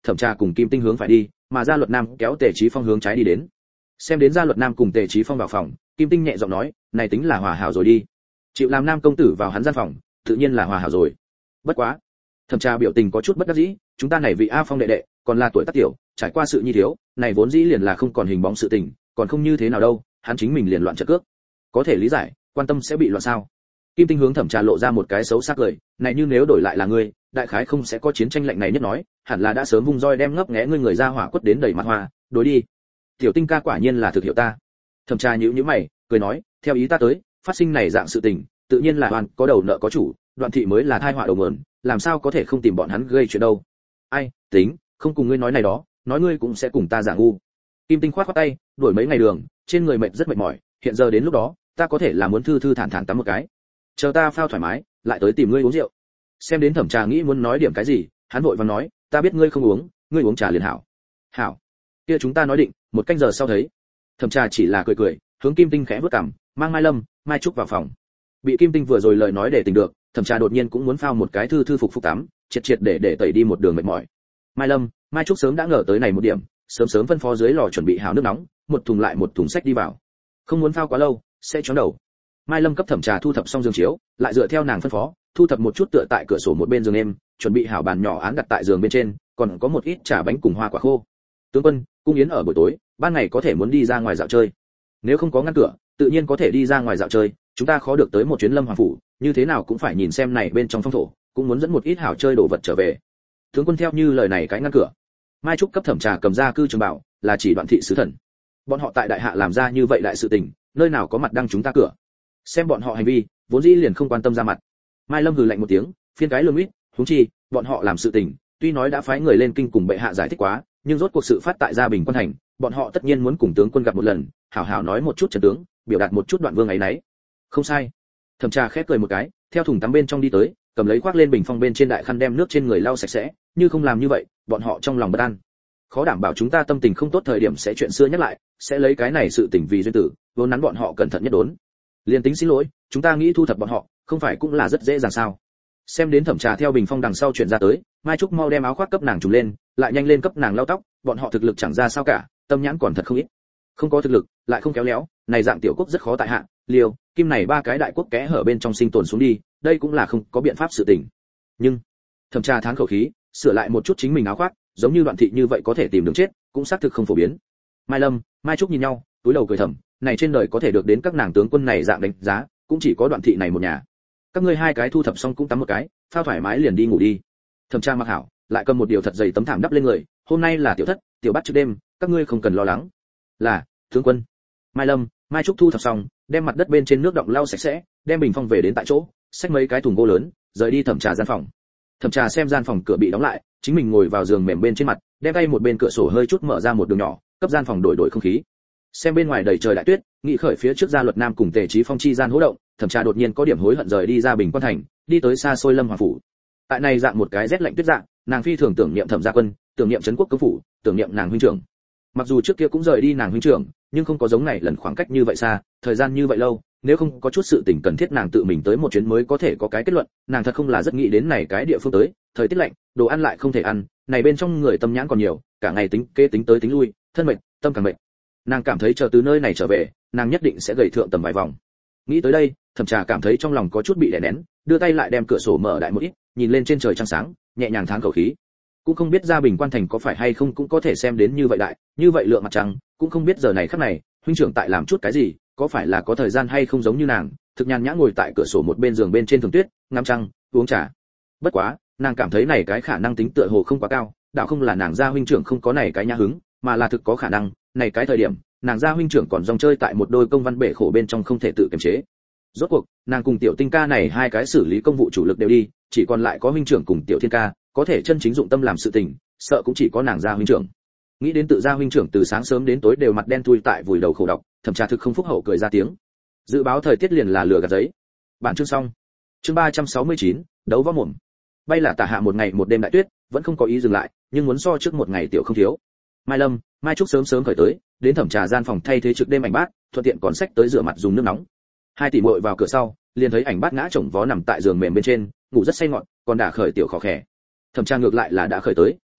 S1: Thẩm Trà cùng Kim Tinh hướng phải đi, mà Gia Luật Nam kéo Tề Chí Phong hướng trái đi đến. Xem đến Gia Luật Nam cùng Tề Chí Phong vào phòng, Kim Tinh nhẹ giọng nói, này tính là hòa hảo rồi đi. Chịu làm Nam công tử vào hắn gian phòng, tự nhiên là hòa hảo rồi. Bất quá, Thẩm Trà biểu tình có chút bất đắc dĩ, chúng ta này vị A Phong đệ đệ, còn là tuổi tác tiểu, trải qua sự nhi thiếu, này vốn dĩ liền là không còn hình bóng sự tình, còn không như thế nào đâu, hắn chính mình liền loạn trận cước. Có thể lý giải, quan tâm sẽ bị loạn sao? Kim Tinh hướng Thẩm Trà lộ ra một cái xấu sắc cười, này như nếu đổi lại là ngươi, đại khái không sẽ có chiến tranh lạnh này nhất nói, hẳn là đã sớm vung roi đem ngấp nghé ngươi người ra hỏa quất đến đầy mặt hoa, đối đi. Tiểu Tinh ca quả nhiên là thực hiểu ta. Thẩm Trà nhíu nhíu mày, cười nói, theo ý ta tới, phát sinh này dạng sự tình, tự nhiên là hoàn có đầu nợ có chủ, Đoạn thị mới là tai họa đầu nguồn, làm sao có thể không tìm bọn hắn gây chuyện đâu. Ai, tính, không cùng ngươi nói này đó, nói ngươi cũng sẽ cùng ta giả ngu. Kim Tinh khoát khoát tay, đuổi mấy ngày đường, trên người mệt rất mệt mỏi, hiện giờ đến lúc đó, ta có thể là muốn thư thư thản thản tắm một cái. Chờ ta phao thoải mái, lại tới tìm ngươi uống rượu. Xem đến Thẩm Trà nghĩ muốn nói điểm cái gì, hắn vội vàng nói, ta biết ngươi không uống, ngươi uống trà liền hảo. Hảo. Kia chúng ta nói định, một canh giờ sau thấy. Thẩm Trà chỉ là cười cười, hướng Kim Tinh khẽ bước cằm, mang Mai Lâm, Mai Trúc vào phòng. Bị Kim Tinh vừa rồi lời nói để tỉnh được, Thẩm Trà đột nhiên cũng muốn phao một cái thư thư phục phục tắm, triệt triệt để để tẩy đi một đường mệt mỏi. Mai Lâm, Mai Trúc sớm đã ngờ tới này một điểm, sớm sớm phân phó dưới lò chuẩn bị hào nước nóng, một thùng lại một thùng sách đi vào. Không muốn phao quá lâu, sẽ chóng đầu. Mai Lâm cấp Thẩm Trà thu thập xong giường chiếu, lại dựa theo nàng phân phó, thu thập một chút tựa tại cửa sổ một bên giường em, chuẩn bị hảo bàn nhỏ án đặt tại giường bên trên, còn có một ít trà bánh cùng hoa quả khô. Tướng quân, cung yến ở buổi tối, ban ngày có thể muốn đi ra ngoài dạo chơi. Nếu không có ngăn cửa, tự nhiên có thể đi ra ngoài dạo chơi, chúng ta khó được tới một chuyến Lâm Hoàng phủ, như thế nào cũng phải nhìn xem này bên trong phong thổ, cũng muốn dẫn một ít hảo chơi đồ vật trở về. Tướng quân theo như lời này cái ngăn cửa. Mai Trúc cấp Thẩm Trà cầm ra cư trường bảo, là chỉ Đoạn thị sứ thần. Bọn họ tại đại hạ làm ra như vậy đại sự tình, nơi nào có mặt đăng chúng ta cửa. Xem bọn họ hành vi, vốn dĩ liền không quan tâm ra mặt. Mai Lâm hừ lạnh một tiếng, phiên cái lườm ít, huống chi, bọn họ làm sự tình, tuy nói đã phái người lên kinh cùng bệ hạ giải thích quá, nhưng rốt cuộc sự phát tại gia Bình Quan thành, bọn họ tất nhiên muốn cùng tướng quân gặp một lần, hảo hảo nói một chút trận tướng, biểu đạt một chút Đoạn vương ấy nấy. Không sai. Thẩm Trà khép cười một cái, theo thùng tắm bên trong đi tới, cầm lấy khoác lên bình phong bên trên đại khăn đem nước trên người lau sạch sẽ, như không làm như vậy, bọn họ trong lòng bất an. Khó đảm bảo chúng ta tâm tình không tốt thời điểm sẽ chuyện xưa nhắc lại, sẽ lấy cái này sự tình vì duyên tử, vốn nắn bọn họ cẩn thận nhất đốn. Liên tính xin lỗi, chúng ta nghĩ thu thập bọn họ, không phải cũng là rất dễ dàng sao? Xem đến Thẩm Trà theo bình phong đằng sau chuyện ra tới, Mai Trúc mau đem áo khoác cấp nàng trùm lên, lại nhanh lên cấp nàng lau tóc, bọn họ thực lực chẳng ra sao cả, tâm nhãn còn thật không ít. Không có thực lực, lại không kéo léo, này dạng tiểu quốc rất khó tại hạ, Liêu, Kim này ba cái đại quốc kẽ hở bên trong sinh tồn xuống đi, đây cũng là không có biện pháp sự tình. Nhưng, Thẩm Trà thán khẩu khí, sửa lại một chút chính mình áo khoác, giống như Đoạn thị như vậy có thể tìm đường chết, cũng xác thực không phổ biến. Mai Lâm, Mai Trúc nhìn nhau, túi đầu cười thầm, này trên đời có thể được đến các nàng tướng quân này dạng đánh giá, cũng chỉ có Đoạn thị này một nhà. Các ngươi hai cái thu thập xong cũng tắm một cái, phao thoải mái liền đi ngủ đi. Thẩm Trà mặc hảo, lại cầm một điều thật dày tấm thảm đắp lên người, hôm nay là tiểu thất, tiểu bắt trước đêm, các ngươi không cần lo lắng. Là, tướng quân. Mai Lâm, Mai Trúc thu thập xong, đem mặt đất bên trên nước đọng lau sạch sẽ, đem bình phong về đến tại chỗ, xách mấy cái thùng gỗ lớn, rời đi Thẩm Trà gian phòng. Thẩm Trà xem gian phòng cửa bị đóng lại, chính mình ngồi vào giường mềm bên trên mặt, đem tay một bên cửa sổ hơi chút mở ra một đường nhỏ, cấp gian phòng đổi đổi không khí. Xem bên ngoài đầy trời đại tuyết, nghĩ khởi phía trước Gia Luật Nam cùng Tề Chí Phong chi gian hỗn động, Thẩm Trà đột nhiên có điểm hối hận rời đi ra Bình Quan thành, đi tới xa xôi Lâm Hoàng phủ. Tại này dạng một cái rét lạnh tuyết dạng, nàng phi thường tưởng niệm Thẩm gia quân, tưởng niệm trấn quốc công phủ, tưởng niệm nàng huynh trưởng. Mặc dù trước kia cũng rời đi nàng huynh trưởng, nhưng không có giống này lần khoảng cách như vậy xa, thời gian như vậy lâu, nếu không có chút sự tình cần thiết nàng tự mình tới một chuyến mới có thể có cái kết luận, nàng thật không là rất nghĩ đến này cái địa phương tới, thời tiết lạnh, đồ ăn lại không thể ăn, này bên trong người tâm nhãn còn nhiều, cả ngày tính kế tính tới tính lui, thân mệt, tâm càng mệt. Nàng cảm thấy chờ từ nơi này trở về, nàng nhất định sẽ gầy thượng tầm vài vòng. Nghĩ tới đây, Thẩm Trà cảm thấy trong lòng có chút bị đè nén, đưa tay lại đem cửa sổ mở đại một ít, nhìn lên trên trời trăng sáng, nhẹ nhàng thán khẩu khí. Cũng không biết ra Bình Quan thành có phải hay không cũng có thể xem đến như vậy đại, như vậy lượng mặt trăng, cũng không biết giờ này khắc này, huynh trưởng tại làm chút cái gì, có phải là có thời gian hay không giống như nàng, thực nhàn nhã ngồi tại cửa sổ một bên giường bên trên thường tuyết, ngắm trăng, uống trà. Bất quá, nàng cảm thấy này cái khả năng tính tựa hồ không quá cao, đạo không là nàng gia huynh trưởng không có này cái nhã hứng, mà là thực có khả năng, này cái thời điểm, nàng gia huynh trưởng còn dòng chơi tại một đôi công văn bể khổ bên trong không thể tự kiềm chế. Rốt cuộc, nàng cùng Tiểu Tinh ca này hai cái xử lý công vụ chủ lực đều đi, chỉ còn lại có huynh trưởng cùng Tiểu Thiên ca, có thể chân chính dụng tâm làm sự tình, sợ cũng chỉ có nàng gia huynh trưởng. Nghĩ đến tự gia huynh trưởng từ sáng sớm đến tối đều mặt đen thui tại vùi đầu khổ đọc, Thẩm Trà thực không phúc hậu cười ra tiếng. Dự báo thời tiết liền là lừa gạt giấy. Bản chương xong. Chương ba trăm sáu mươi chín, đấu võ mồm. Bay là tả hạ một ngày một đêm đại tuyết, vẫn không có ý dừng lại, nhưng muốn so trước một ngày tiểu không thiếu. Mai Lâm, Mai Trúc sớm sớm khởi tới, đến Thẩm Trà gian phòng thay thế trực đêm ảnh bát, thuận tiện còn xách tới rửa mặt dùng nước nóng. Hai tỷ muội vào cửa sau, liền thấy ảnh bát ngã chồng vó nằm tại giường mềm bên trên, ngủ rất say ngọt, còn đã khởi tiểu khó khè. Thẩm Trà ngược lại là đã khởi tới,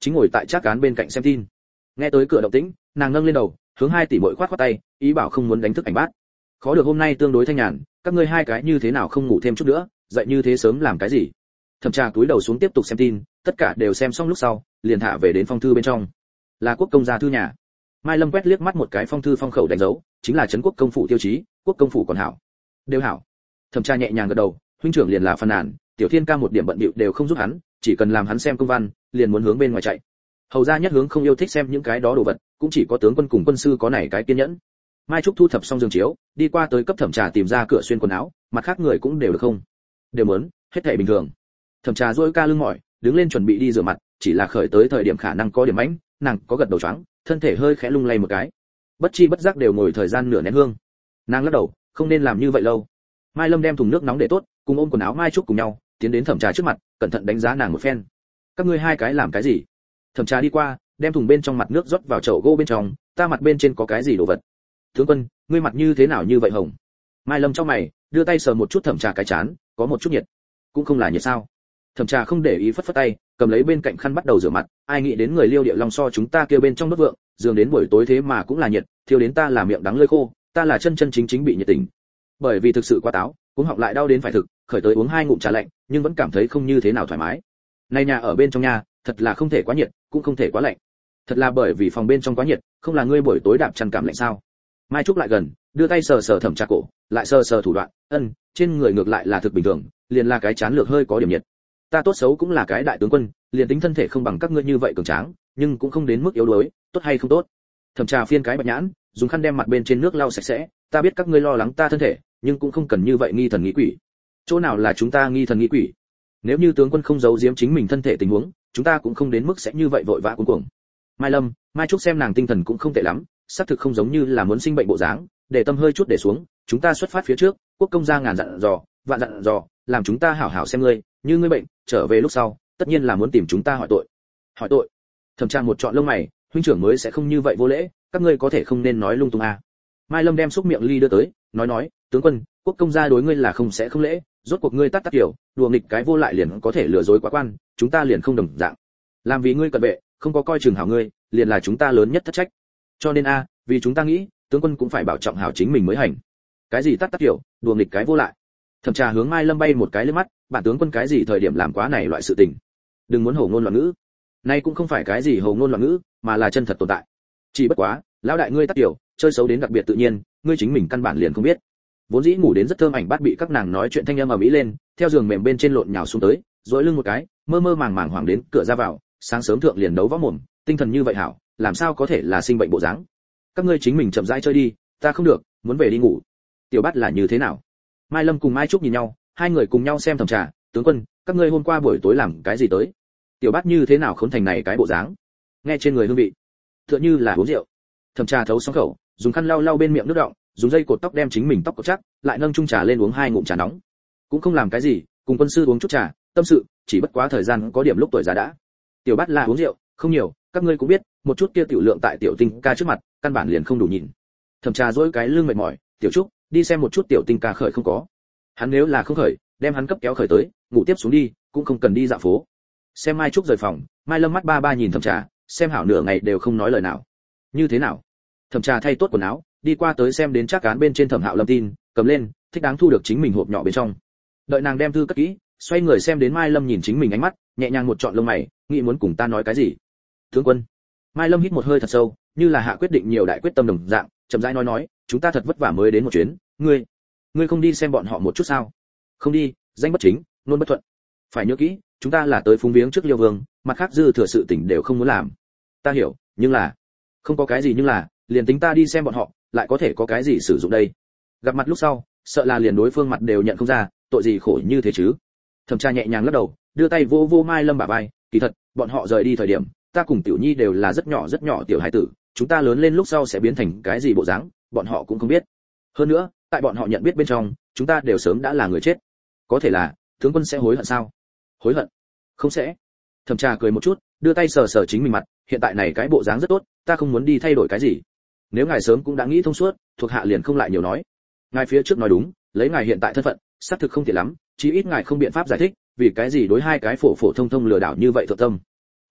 S1: chính ngồi tại trác cán bên cạnh xem tin. Nghe tới cửa động tĩnh, nàng ngẩng lên đầu, hướng hai tỷ muội khoát khoát tay, ý bảo không muốn đánh thức Ảnh Bát. Khó được hôm nay tương đối thanh nhàn, các ngươi hai cái như thế nào không ngủ thêm chút nữa, dậy như thế sớm làm cái gì? Thẩm Trà túi đầu xuống tiếp tục xem tin, tất cả đều xem xong lúc sau, liền thả về đến phong thư bên trong. Là quốc công gia thư nhà. Mai Lâm quét liếc mắt một cái phong thư phong khẩu đánh dấu, chính là trấn quốc công phủ tiêu chí, quốc công phủ còn hảo. Đều hảo. Thẩm Trà nhẹ nhàng gật đầu, huynh trưởng liền là phàn nàn, tiểu thiên ca một điểm bận bịu đều không giúp hắn, chỉ cần làm hắn xem công văn, liền muốn hướng bên ngoài chạy. Hầu gia nhất hướng không yêu thích xem những cái đó đồ vật, cũng chỉ có tướng quân cùng quân sư có này cái kiên nhẫn. Mai Trúc thu thập xong giường chiếu, đi qua tới cấp Thẩm Trà tìm ra cửa xuyên quần áo, mặt khác người cũng đều được không? Đều muốn, hết thảy bình thường. Thẩm Trà duỗi ca lưng mỏi, đứng lên chuẩn bị đi rửa mặt, chỉ là khởi tới thời điểm khả năng có điểm mãnh, nàng có gật đầu choáng, thân thể hơi khẽ lung lay một cái. Bất chi bất giác đều ngồi thời gian nửa nén hương. Nàng lắc đầu, không nên làm như vậy lâu. Mai Lâm đem thùng nước nóng để tốt, cùng ôm quần áo Mai Trúc cùng nhau, tiến đến Thẩm Trà trước mặt, cẩn thận đánh giá nàng một phen. Các ngươi hai cái làm cái gì? Thẩm Trà đi qua, đem thùng bên trong mặt nước rót vào chậu gỗ bên trong, ta mặt bên trên có cái gì đồ vật? Tướng quân, ngươi mặt như thế nào như vậy hồng? Mai Lâm trong mày, đưa tay sờ một chút Thẩm Trà cái chán, có một chút nhiệt. Cũng không là nhiệt sao? Thẩm Trà không để ý phất phất tay, cầm lấy bên cạnh khăn bắt đầu rửa mặt, ai nghĩ đến người Liêu Địa Long so chúng ta kêu bên trong đốt vượng, giường đến buổi tối thế mà cũng là nhiệt, thiêu đến ta là miệng đắng lưỡi khô, ta là chân chân chính chính bị nhiệt tình. Bởi vì thực sự quá táo, cũng họng lại đau đến phải thực, khởi tới uống hai ngụm trà lạnh, nhưng vẫn cảm thấy không như thế nào thoải mái. Này nhà ở bên trong nhà, thật là không thể quá nhiệt, cũng không thể quá lạnh. Thật là bởi vì phòng bên trong quá nhiệt, không là ngươi buổi tối đạp chăn cảm lạnh sao? Mai Trúc lại gần, đưa tay sờ sờ Thẩm Trà cổ, lại sờ sờ thủ đoạn, ân, trên người ngược lại là thực bình thường, liền là cái chán lược hơi có điểm nhiệt. Ta tốt xấu cũng là cái đại tướng quân, liền tính thân thể không bằng các ngươi như vậy cường tráng, nhưng cũng không đến mức yếu đuối, tốt hay không tốt? Thẩm Trà phiên cái bạch nhãn, dùng khăn đem mặt bên trên nước lau sạch sẽ, ta biết các ngươi lo lắng ta thân thể, nhưng cũng không cần như vậy nghi thần nghi quỷ. Chỗ nào là chúng ta nghi thần nghi quỷ? Nếu như tướng quân không giấu giếm chính mình thân thể tình huống, chúng ta cũng không đến mức sẽ như vậy vội vã cuống cuồng. Mai Lâm, Mai Trúc xem nàng tinh thần cũng không tệ lắm, xác thực không giống như là muốn sinh bệnh bộ dáng, để tâm hơi chút để xuống, chúng ta xuất phát phía trước, quốc công gia ngàn dặn dò, vạn dặn dò, làm chúng ta hảo hảo xem ngươi, như ngươi bệnh, trở về lúc sau, tất nhiên là muốn tìm chúng ta hỏi tội. Hỏi tội? Thẩm Trà một trọn lông mày, huynh trưởng mới sẽ không như vậy vô lễ, các ngươi có thể không nên nói lung tung à. Mai Lâm đem xúc miệng ly đưa tới, nói nói, tướng quân, quốc công gia đối ngươi là không sẽ không lễ, rốt cuộc ngươi tắt tắt kiểu, đùa nghịch cái vô lại liền có thể lừa dối quá quan, chúng ta liền không đồng dạng. Làm vì ngươi cận vệ, không có coi chừng hảo ngươi, liền là chúng ta lớn nhất thất trách. Cho nên a, vì chúng ta nghĩ, tướng quân cũng phải bảo trọng hảo chính mình mới hành. Cái gì tắt tắt kiểu, đùa nghịch cái vô lại. Thẩm Trà hướng Mai Lâm bay một cái lên mắt, bản tướng quân cái gì thời điểm làm quá này loại sự tình. Đừng muốn hổ ngôn loạn ngữ. Nay cũng không phải cái gì hổ ngôn loạn ngữ, mà là chân thật tồn tại. Chỉ bất quá, lão đại ngươi tắt kiểu, chơi xấu đến đặc biệt tự nhiên, ngươi chính mình căn bản liền không biết. Vốn dĩ ngủ đến rất thơm Ảnh Bát bị các nàng nói chuyện thanh âm ầm ĩ lên, theo giường mềm bên trên lộn nhào xuống tới, duỗi lưng một cái, mơ mơ màng màng hoảng đến cửa ra vào, sáng sớm thượng liền đấu võ mồm, tinh thần như vậy hảo, làm sao có thể là sinh bệnh bộ dáng. Các ngươi chính mình chậm rãi chơi đi, ta không được, muốn về đi ngủ. Tiểu Bát là như thế nào? Mai Lâm cùng Mai Trúc nhìn nhau, hai người cùng nhau xem Thẩm Trà, tướng quân, các ngươi hôm qua buổi tối làm cái gì tới? Tiểu Bát như thế nào khốn thành này cái bộ dáng? Nghe trên người hương vị, tựa như là uống rượu. Thẩm Trà thấu xong khẩu, dùng khăn lau lau bên miệng nước đọng, dùng dây cột tóc đem chính mình tóc cột chắc, lại nâng chung trà lên uống hai ngụm trà nóng. Cũng không làm cái gì, cùng quân sư uống chút trà, tâm sự, chỉ bất quá thời gian có điểm lúc tuổi già đã. Tiểu Bát là uống rượu, không nhiều, các ngươi cũng biết, một chút kia tiểu lượng tại tiểu Tinh ca trước mặt, căn bản liền không đủ nhìn. Thẩm Trà dỗi cái lưng mệt mỏi, tiểu Trúc, đi xem một chút tiểu Tinh ca khởi không có. Hắn nếu là không khởi, đem hắn cấp kéo khởi tới, ngủ tiếp xuống đi, cũng không cần đi dạo phố. Xem Mai Trúc rời phòng, Mai Lâm mắt ba ba nhìn Thẩm Trà, xem hảo nửa ngày đều không nói lời nào. Như thế nào? Thẩm Trà thay tốt quần áo, đi qua tới xem đến trác cán bên trên Thẩm Hạo Lâm tin, cầm lên, thích đáng thu được chính mình hộp nhỏ bên trong. Đợi nàng đem thư cất kỹ, xoay người xem đến Mai Lâm nhìn chính mình ánh mắt, nhẹ nhàng một trọn lông mày, nghĩ muốn cùng ta nói cái gì? Tướng quân. Mai Lâm hít một hơi thật sâu, như là hạ quyết định nhiều đại quyết tâm đồng dạng, chậm rãi nói nói, chúng ta thật vất vả mới đến một chuyến, ngươi, ngươi không đi xem bọn họ một chút sao? Không đi, danh bất chính, luôn bất thuận. Phải nhớ kỹ, chúng ta là tới phúng viếng trước Liêu Vương, mặt khác dư thừa sự tình đều không muốn làm. Ta hiểu, nhưng là, không có cái gì nhưng là, liền tính ta đi xem bọn họ, lại có thể có cái gì sử dụng đây? Gặp mặt lúc sau, sợ là liền đối phương mặt đều nhận không ra, tội gì khổ như thế chứ? Thẩm Trà nhẹ nhàng lắc đầu, đưa tay vô vô Mai Lâm bả vai, kỳ thật, bọn họ rời đi thời điểm, ta cùng Tiểu Nhi đều là rất nhỏ rất nhỏ tiểu hải tử, chúng ta lớn lên lúc sau sẽ biến thành cái gì bộ dáng, bọn họ cũng không biết. Hơn nữa, tại bọn họ nhận biết bên trong, chúng ta đều sớm đã là người chết. Có thể là, tướng quân sẽ hối hận sao? Hối hận? Không sẽ. Thẩm Trà cười một chút, đưa tay sờ sờ chính mình mặt, hiện tại này cái bộ dáng rất tốt, ta không muốn đi thay đổi cái gì. Nếu ngài sớm cũng đã nghĩ thông suốt, thuộc hạ liền không lại nhiều nói. Ngài phía trước nói đúng, lấy ngài hiện tại thân phận, xác thực không tiện lắm, chí ít ngài không biện pháp giải thích, vì cái gì đối hai cái phổ phổ thông thông lừa đảo như vậy thượng tâm.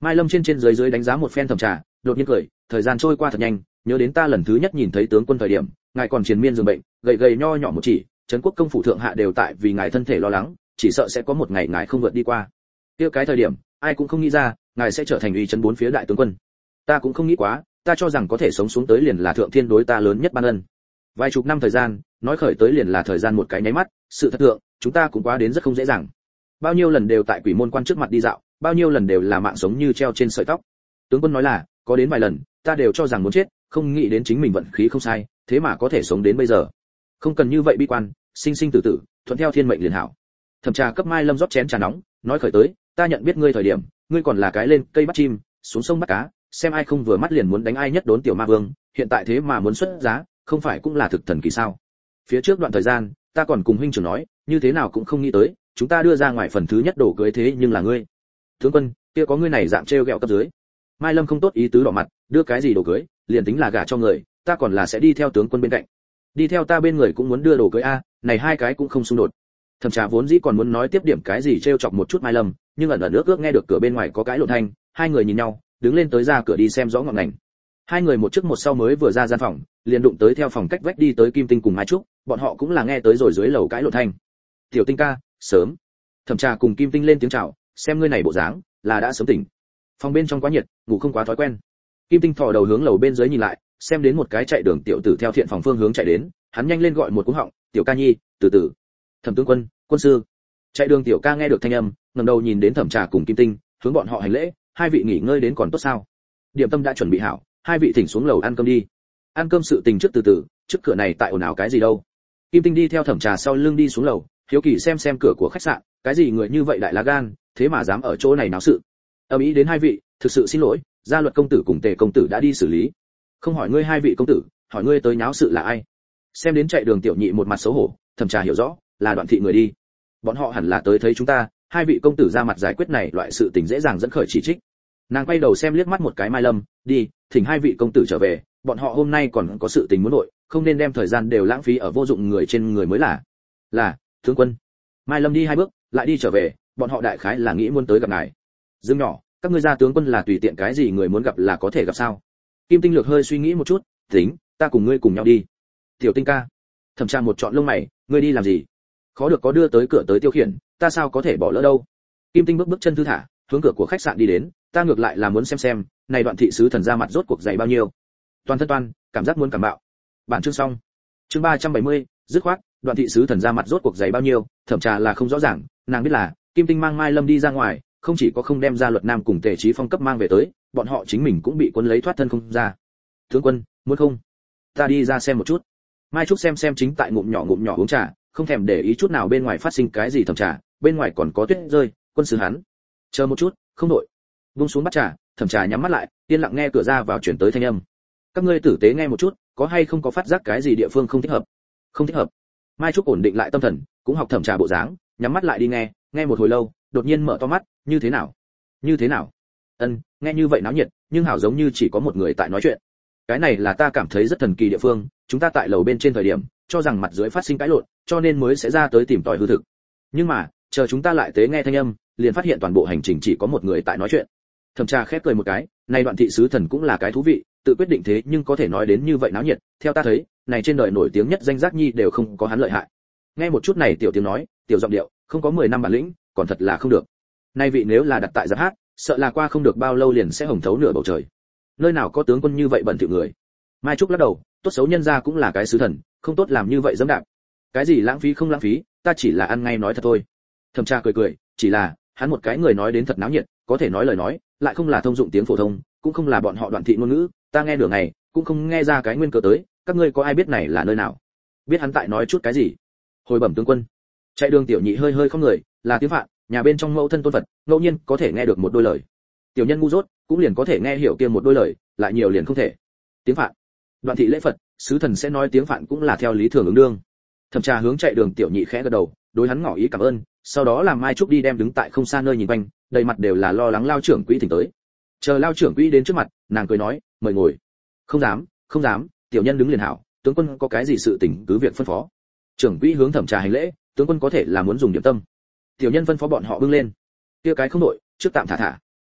S1: Mai Lâm trên trên dưới dưới đánh giá một phen thẩm trà, đột nhiên cười, thời gian trôi qua thật nhanh, nhớ đến ta lần thứ nhất nhìn thấy tướng quân thời điểm, ngài còn triền miên giường bệnh, gầy gầy nho nhỏ một chỉ, trấn quốc công phủ thượng hạ đều tại vì ngài thân thể lo lắng, chỉ sợ sẽ có một ngày ngài không vượt đi qua. Kia cái thời điểm, ai cũng không nghĩ ra, ngài sẽ trở thành uy chấn bốn phía đại tướng quân. Ta cũng không nghĩ quá, ta cho rằng có thể sống xuống tới liền là thượng thiên đối ta lớn nhất ban ân. Vài chục năm thời gian, nói khởi tới liền là thời gian một cái nháy mắt, sự thật thượng, chúng ta cũng quá đến rất không dễ dàng. Bao nhiêu lần đều tại quỷ môn quan trước mặt đi dạo, bao nhiêu lần đều là mạng sống như treo trên sợi tóc. Tướng quân nói là, có đến vài lần, ta đều cho rằng muốn chết, không nghĩ đến chính mình vận khí không sai, thế mà có thể sống đến bây giờ. Không cần như vậy bi quan, sinh sinh tử tử, thuận theo thiên mệnh liền hảo. Thẩm Trà cấp Mai Lâm rót chén trà nóng, nói khởi tới, ta nhận biết ngươi thời điểm, ngươi còn là cái lên cây bắt chim, xuống sông bắt cá, xem ai không vừa mắt liền muốn đánh ai nhất đốn tiểu ma vương, hiện tại thế mà muốn xuất giá, không phải cũng là thực thần kỳ sao? Phía trước đoạn thời gian, ta còn cùng huynh trưởng nói, như thế nào cũng không nghĩ tới, chúng ta đưa ra ngoài phần thứ nhất đồ cưới thế nhưng là ngươi. Tướng quân, kia có ngươi này dạng trêu ghẹo cấp dưới. Mai Lâm không tốt ý tứ đỏ mặt, đưa cái gì đồ cưới, liền tính là gả cho người, ta còn là sẽ đi theo tướng quân bên cạnh. Đi theo ta bên người cũng muốn đưa đồ cưới a, này hai cái cũng không xung đột. Thẩm Trà vốn dĩ còn muốn nói tiếp điểm cái gì trêu chọc một chút Mai Lâm, nhưng ẩn ẩn ước ước nghe được cửa bên ngoài có cái lộn thanh, hai người nhìn nhau, đứng lên tới ra cửa đi xem rõ ngọn ngành. Hai người một trước một sau mới vừa ra gian phòng, liền đụng tới theo phòng cách vách đi tới Kim Tinh cùng Mai Trúc, bọn họ cũng là nghe tới rồi dưới lầu cái lộn thanh. Tiểu Tinh ca, sớm. Thẩm Trà cùng Kim Tinh lên tiếng chào, xem ngươi này bộ dáng, là đã sớm tỉnh. Phòng bên trong quá nhiệt, ngủ không quá thói quen. Kim Tinh thò đầu hướng lầu bên dưới nhìn lại, xem đến một cái chạy đường tiểu tử theo thiện phòng phương hướng chạy đến, hắn nhanh lên gọi một cú họng, "Tiểu ca nhi, từ từ." "Thẩm tướng quân, quân sư." Chạy đường tiểu ca nghe được thanh âm, ngẩng đầu nhìn đến Thẩm Trà cùng Kim Tinh, hướng bọn họ hành lễ, "Hai vị nghỉ ngơi đến còn tốt sao? Điểm tâm đã chuẩn bị hảo, hai vị thỉnh xuống lầu ăn cơm đi." "Ăn cơm sự tình trước từ từ, trước cửa này tại ồn ào cái gì đâu?" Kim Tinh đi theo Thẩm Trà sau lưng đi xuống lầu, hiếu kỳ xem xem cửa của khách sạn, cái gì người như vậy đại lá gan, thế mà dám ở chỗ này náo sự. Âm ý đến hai vị, thực sự xin lỗi, gia luật công tử cùng Tề công tử đã đi xử lý. Không hỏi ngươi hai vị công tử, hỏi ngươi tới náo sự là ai? Xem đến chạy đường tiểu nhị một mặt xấu hổ, Thẩm Trà hiểu rõ, là Đoạn thị người đi. Bọn họ hẳn là tới thấy chúng ta, hai vị công tử ra mặt giải quyết này loại sự tình dễ dàng dẫn khởi chỉ trích. Nàng quay đầu xem liếc mắt một cái Mai Lâm, đi, thỉnh hai vị công tử trở về, bọn họ hôm nay còn có sự tình muốn nội, không nên đem thời gian đều lãng phí ở vô dụng người trên người mới là. Là, tướng quân. Mai Lâm đi hai bước, lại đi trở về, bọn họ đại khái là nghĩ muốn tới gặp ngài. Dương nhỏ, các ngươi gia tướng quân là tùy tiện cái gì người muốn gặp là có thể gặp sao? Kim Tinh Lược hơi suy nghĩ một chút, tính, ta cùng ngươi cùng nhau đi. Tiểu Tinh ca. Thẩm Trà một trọn lông mày, ngươi đi làm gì? Khó được có đưa tới cửa tới tiêu khiển, ta sao có thể bỏ lỡ đâu? Kim Tinh bước bước chân thư thả, hướng cửa của khách sạn đi đến, ta ngược lại là muốn xem xem, này Đoạn thị sứ thần ra mặt rốt cuộc dày bao nhiêu. Toàn thân toan, cảm giác muốn cảm bạo. Bản chương xong. Chương ba trăm bảy mươi, dứt khoát, Đoạn thị sứ thần ra mặt rốt cuộc dày bao nhiêu, Thẩm Trà là không rõ ràng, nàng biết là, Kim Tinh mang Mai Lâm đi ra ngoài, không chỉ có không đem ra Luật Nam cùng Tề Chí Phong cấp mang về tới, bọn họ chính mình cũng bị quân lấy thoát thân không ra. Tướng quân, muốn không? Ta đi ra xem một chút. Mai Trúc xem xem chính tại ngụm nhỏ ngụm nhỏ uống trà, không thèm để ý chút nào bên ngoài phát sinh cái gì. Thẩm Trà, bên ngoài còn có tuyết rơi, quân sứ hắn. Chờ một chút, không đổi. Buông xuống bắt trà, Thẩm Trà nhắm mắt lại, yên lặng nghe cửa ra vào chuyển tới thanh âm. Các ngươi tử tế nghe một chút, có hay không có phát giác cái gì địa phương không thích hợp? Không thích hợp. Mai Trúc ổn định lại tâm thần, cũng học Thẩm Trà bộ dáng, nhắm mắt lại đi nghe, nghe một hồi lâu, đột nhiên mở to mắt, như thế nào? Như thế nào? Ân, nghe như vậy náo nhiệt, nhưng hảo giống như chỉ có một người tại nói chuyện. Cái này là ta cảm thấy rất thần kỳ địa phương, chúng ta tại lầu bên trên thời điểm, cho rằng mặt dưới phát sinh cãi lộn, cho nên mới sẽ ra tới tìm tòi hư thực. Nhưng mà, chờ chúng ta lại tế nghe thanh âm, liền phát hiện toàn bộ hành trình chỉ có một người tại nói chuyện. Thẩm Trà khép cười một cái, này Đoạn thị sứ thần cũng là cái thú vị, tự quyết định thế nhưng có thể nói đến như vậy náo nhiệt, theo ta thấy, này trên đời nổi tiếng nhất danh giác nhi đều không có hắn lợi hại. Nghe một chút này tiểu tiếng nói, tiểu giọng điệu, không có mười năm bản lĩnh, còn thật là không được. Nay vị nếu là đặt tại giáp hát, sợ là qua không được bao lâu liền sẽ hồng thấu nửa bầu trời. Nơi nào có tướng quân như vậy bận thỉu người. Mai Trúc lắc đầu, tốt xấu nhân gia cũng là cái sứ thần, không tốt làm như vậy dẫm đạp. Cái gì lãng phí không lãng phí, ta chỉ là ăn ngay nói thật thôi. Thẩm Trà cười cười, chỉ là, hắn một cái người nói đến thật náo nhiệt, có thể nói lời nói, lại không là thông dụng tiếng phổ thông, cũng không là bọn họ Đoạn thị ngôn ngữ, ta nghe nửa ngày, cũng không nghe ra cái nguyên cớ tới, các ngươi có ai biết này là nơi nào? Biết hắn tại nói chút cái gì? Hồi bẩm tướng quân. Chạy đường tiểu nhị hơi hơi không người, là tiếng Phạn, nhà bên trong mẫu thân tôn Phật, ngẫu nhiên có thể nghe được một đôi lời. Tiểu nhân ngu dốt, cũng liền có thể nghe hiểu kia một đôi lời, lại nhiều liền không thể. Tiếng Phạn. Đoạn thị lễ Phật, sứ thần sẽ nói tiếng Phạn cũng là theo lý thường ứng đương. Thẩm Trà hướng chạy đường tiểu nhị khẽ gật đầu, đối hắn ngỏ ý cảm ơn, sau đó làm Mai Trúc đi đem đứng tại không xa nơi nhìn quanh, đầy mặt đều là lo lắng lao trưởng quỹ thỉnh tới. Chờ lao trưởng quỹ đến trước mặt, nàng cười nói, mời ngồi. Không dám, không dám, tiểu nhân đứng liền hảo, tướng quân có cái gì sự tình cứ việc phân phó. Trưởng quỹ hướng Thẩm Trà hành lễ, tướng quân có thể là muốn dùng điểm tâm. Tiểu nhân phân phó bọn họ bưng lên. Kia cái không nội, trước tạm thả thả.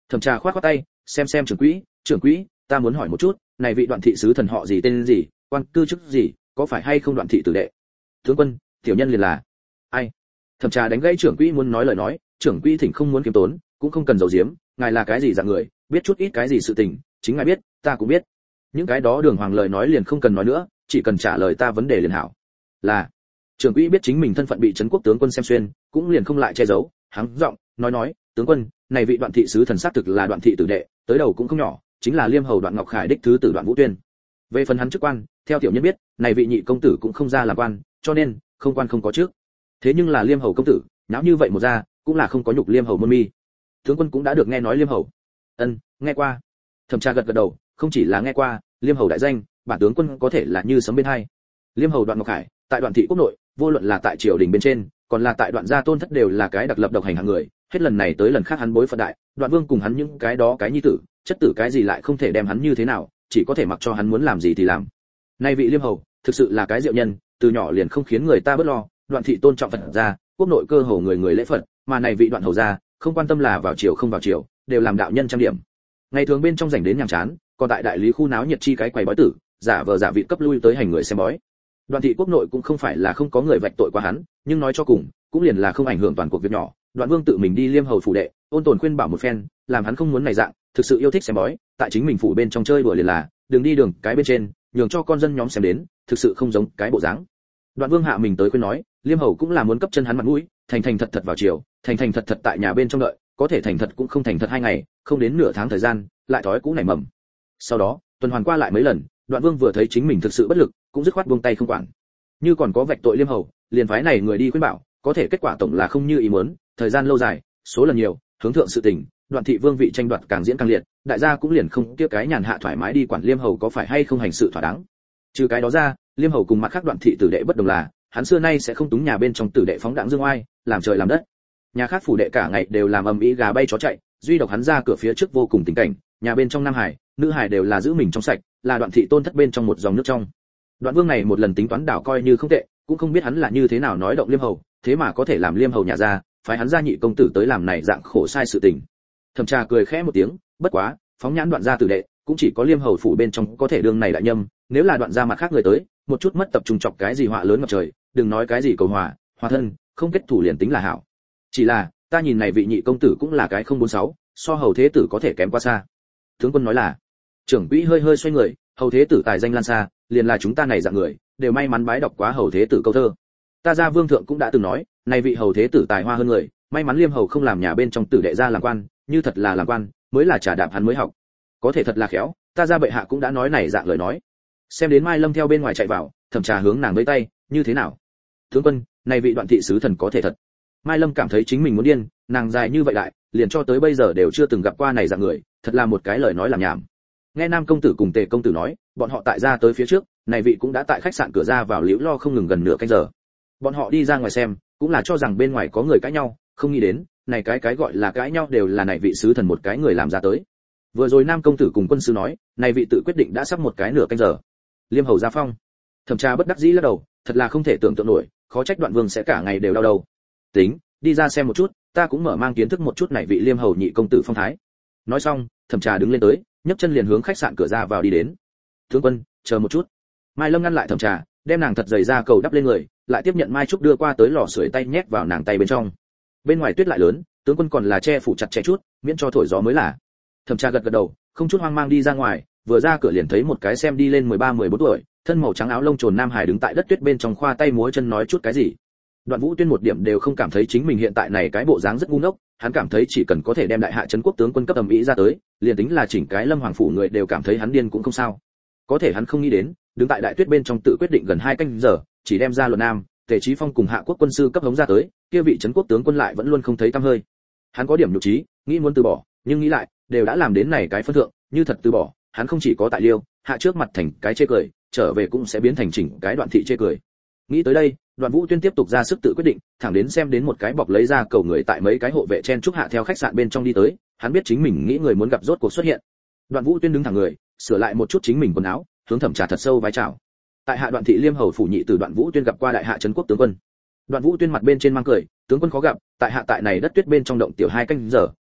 S1: Thẩm Trà khoát khoát tay, xem xem trưởng quỹ, trưởng quỹ, ta muốn hỏi một chút, này vị Đoạn thị sứ thần họ gì tên gì, quan cư chức gì, có phải hay không Đoạn thị tử đệ? Tướng quân, tiểu nhân liền là. Ai? Thẩm Trà đánh gãy trưởng quỹ muốn nói lời nói, trưởng quỹ thỉnh không muốn kiêm tốn, cũng không cần giấu giếm, ngài là cái gì dạng người, biết chút ít cái gì sự tình, chính ngài biết, ta cũng biết. Những cái đó đường hoàng lời nói liền không cần nói nữa, chỉ cần trả lời ta vấn đề liền hảo. Là. Trưởng quỹ biết chính mình thân phận bị trấn quốc tướng quân xem xuyên, cũng liền không lại che giấu, hắng giọng nói nói, tướng quân, này vị Đoạn thị sứ thần xác thực là Đoạn thị tử đệ, tới đầu cũng không nhỏ, chính là Liêm hầu Đoạn Ngọc Khải đích thứ tử Đoạn Vũ Tuyên. Về phần hắn chức quan, theo tiểu nhân biết, này vị nhị công tử cũng không ra làm quan, cho nên không quan không có trước. Thế nhưng là Liêm hầu công tử, náo như vậy một ra, cũng là không có nhục Liêm hầu môn mi. Tướng quân cũng đã được nghe nói Liêm hầu. Ân, nghe qua. Thẩm Trà gật gật đầu, không chỉ là nghe qua, Liêm hầu đại danh, bản tướng quân có thể là như sấm bên hai. Liêm hầu Đoạn Ngọc Khải, tại Đoạn thị quốc nội, vô luận là tại triều đình bên trên, còn là tại Đoạn gia tôn thất đều là cái đặc lập độc hành hạng người, hết lần này tới lần khác hắn bối phận đại, Đoạn Vương cùng hắn những cái đó cái nhi tử, chất tử cái gì lại không thể đem hắn như thế nào, chỉ có thể mặc cho hắn muốn làm gì thì làm. Nay vị Liêm hầu, thực sự là cái diệu nhân, từ nhỏ liền không khiến người ta bớt lo, Đoạn thị tôn trọng Phật gia, quốc nội cơ hồ người người lễ Phật, mà này vị Đoạn hầu gia, không quan tâm là vào triều không vào triều, đều làm đạo nhân trang điểm. Ngày thường bên trong rảnh đến nhàm chán, còn tại đại lý khu náo nhiệt chi cái quầy bói tử, giả vờ giả vị cấp lui tới hành người xem bói. Đoạn thị quốc nội cũng không phải là không có người vạch tội qua hắn, nhưng nói cho cùng, cũng liền là không ảnh hưởng toàn cuộc việc nhỏ. Đoạn Vương tự mình đi Liêm hầu phủ đệ, ôn tồn khuyên bảo một phen, làm hắn không muốn này dạng, thực sự yêu thích xem bói, tại chính mình phủ bên trong chơi đùa liền là, đừng đi đường cái bên trên, nhường cho con dân nhóm xem đến, thực sự không giống cái bộ dáng. Đoạn Vương hạ mình tới khuyên nói, Liêm hầu cũng là muốn cấp chân hắn mặt mũi, thành thành thật thật vào triều, thành thành thật thật tại nhà bên trong đợi, có thể thành thật cũng không thành thật hai ngày, không đến nửa tháng thời gian, lại thói cũ nảy mầm. Sau đó, tuần hoàn qua lại mấy lần, Đoạn Vương vừa thấy chính mình thực sự bất lực, cũng dứt khoát buông tay không quản. Như còn có vạch tội Liêm hầu, liền phái này người đi khuyên bảo, có thể kết quả tổng là không như ý muốn, thời gian lâu dài, số lần nhiều, hướng thượng sự tình, Đoạn thị vương vị tranh đoạt càng diễn càng liệt, đại gia cũng liền không kia cái nhàn hạ thoải mái đi quản Liêm hầu có phải hay không hành sự thỏa đáng. Trừ cái đó ra, Liêm hầu cùng mặt khác Đoạn thị tử đệ bất đồng là, hắn xưa nay sẽ không túng nhà bên trong tử đệ phóng đãng dương oai, làm trời làm đất. Nhà khác phủ đệ cả ngày đều làm ầm ĩ gà bay chó chạy, duy độc hắn ra cửa phía trước vô cùng tình cảnh, nhà bên trong nam hải, nữ hải đều là giữ mình trong sạch, là Đoạn thị tôn thất bên trong một dòng nước trong. Đoạn Vương này một lần tính toán đảo coi như không tệ, cũng không biết hắn là như thế nào nói động Liêm hầu, thế mà có thể làm Liêm hầu nhà ra, phái hắn ra nhị công tử tới làm này dạng khổ sai sự tình. Thẩm Trà cười khẽ một tiếng, bất quá, phóng nhãn Đoạn gia tử đệ, cũng chỉ có Liêm hầu phủ bên trong có thể đương này đại nhâm, nếu là Đoạn gia mặt khác người tới, một chút mất tập trung chọc cái gì họa lớn ngập trời, đừng nói cái gì cầu hòa, hòa thân, không kết thủ liền tính là hảo. Chỉ là, ta nhìn này vị nhị công tử cũng là cái không bốn sáu, so hầu thế tử có thể kém quá xa. Tướng quân nói là, trưởng quỹ hơi hơi xoay người, hầu thế tử tài danh lan xa, liền là chúng ta này dạng người, đều may mắn bái đọc quá hầu thế tử câu thơ. Ta gia vương thượng cũng đã từng nói, này vị hầu thế tử tài hoa hơn người, may mắn Liêm hầu không làm nhà bên trong tử đệ ra làm quan, như thật là làm quan, mới là trả đạp hắn mới học. Có thể thật là khéo, ta gia bệ hạ cũng đã nói này dạng lời nói. Xem đến Mai Lâm theo bên ngoài chạy vào, Thẩm Trà hướng nàng vẫy tay, như thế nào? Tướng quân, này vị Đoạn thị sứ thần có thể thật. Mai Lâm cảm thấy chính mình muốn điên, nàng dài như vậy lại, liền cho tới bây giờ đều chưa từng gặp qua này dạng người, thật là một cái lời nói làm nhảm. Nghe Nam công tử cùng Tề công tử nói, bọn họ tại ra tới phía trước, này vị cũng đã tại khách sạn cửa ra vào liễu lo không ngừng gần nửa canh giờ. Bọn họ đi ra ngoài xem, cũng là cho rằng bên ngoài có người cãi nhau, không nghĩ đến, này cái cái gọi là cãi nhau đều là này vị sứ thần một cái người làm ra tới. Vừa rồi Nam công tử cùng quân sư nói, này vị tự quyết định đã sắp một cái nửa canh giờ. Liêm hầu ra phong. Thẩm Trà bất đắc dĩ lắc đầu, thật là không thể tưởng tượng nổi, khó trách Đoạn Vương sẽ cả ngày đều đau đầu. Tính, đi ra xem một chút, ta cũng mở mang kiến thức một chút này vị Liêm hầu nhị công tử phong thái. Nói xong, Thẩm Trà đứng lên tới, nhấc chân liền hướng khách sạn cửa ra vào đi đến. Tướng quân, chờ một chút. Mai Lâm ngăn lại Thẩm Trà, đem nàng thật dày ra cầu đắp lên người, lại tiếp nhận Mai Trúc đưa qua tới lò sưởi tay nhét vào nàng tay bên trong. Bên ngoài tuyết lại lớn, tướng quân còn là che phủ chặt chẽ chút, miễn cho thổi gió mới là. Thẩm Trà gật gật đầu, không chút hoang mang đi ra ngoài, vừa ra cửa liền thấy một cái xem đi lên mười ba mười bốn tuổi, thân màu trắng áo lông trồn nam hải đứng tại đất tuyết bên trong khoa tay múa chân nói chút cái gì. Đoạn Vũ Tuyên một điểm đều không cảm thấy chính mình hiện tại này cái bộ dáng rất ngu ngốc, hắn cảm thấy chỉ cần có thể đem đại hạ trấn quốc tướng quân cấp ầm ĩ ra tới, liền tính là chỉnh cái Lâm Hoàng phủ người đều cảm thấy hắn điên cũng không sao. Có thể hắn không nghĩ đến, đứng tại đại tuyết bên trong tự quyết định gần hai canh giờ, chỉ đem ra luận nam, Tề Chí Phong cùng Hạ Quốc quân sư cấp hống ra tới, kia vị trấn quốc tướng quân lại vẫn luôn không thấy tăm hơi. Hắn có điểm nhục trí, nghĩ muốn từ bỏ, nhưng nghĩ lại, đều đã làm đến này cái phân thượng, như thật từ bỏ, hắn không chỉ có tại Liêu, hạ trước mặt thành cái chê cười, trở về cũng sẽ biến thành chỉnh cái Đoạn thị chê cười. Nghĩ tới đây, Đoạn Vũ Tuyên tiếp tục ra sức tự quyết định, thẳng đến xem đến một cái bọc lấy ra cầu người tại mấy cái hộ vệ chen trúc hạ theo khách sạn bên trong đi tới, hắn biết chính mình nghĩ người muốn gặp rốt cuộc xuất hiện. Đoạn Vũ Tuyên đứng thẳng người, sửa lại một chút chính mình quần áo, hướng Thẩm Trà thật sâu vái chào. Tại hạ Đoạn thị Liêm hầu phủ nhị từ Đoạn Vũ Tuyên gặp qua đại hạ trấn quốc tướng quân. Đoạn Vũ Tuyên mặt bên trên mang cười, tướng quân khó gặp, tại hạ tại này đất tuyết bên trong động tiểu hai canh giờ,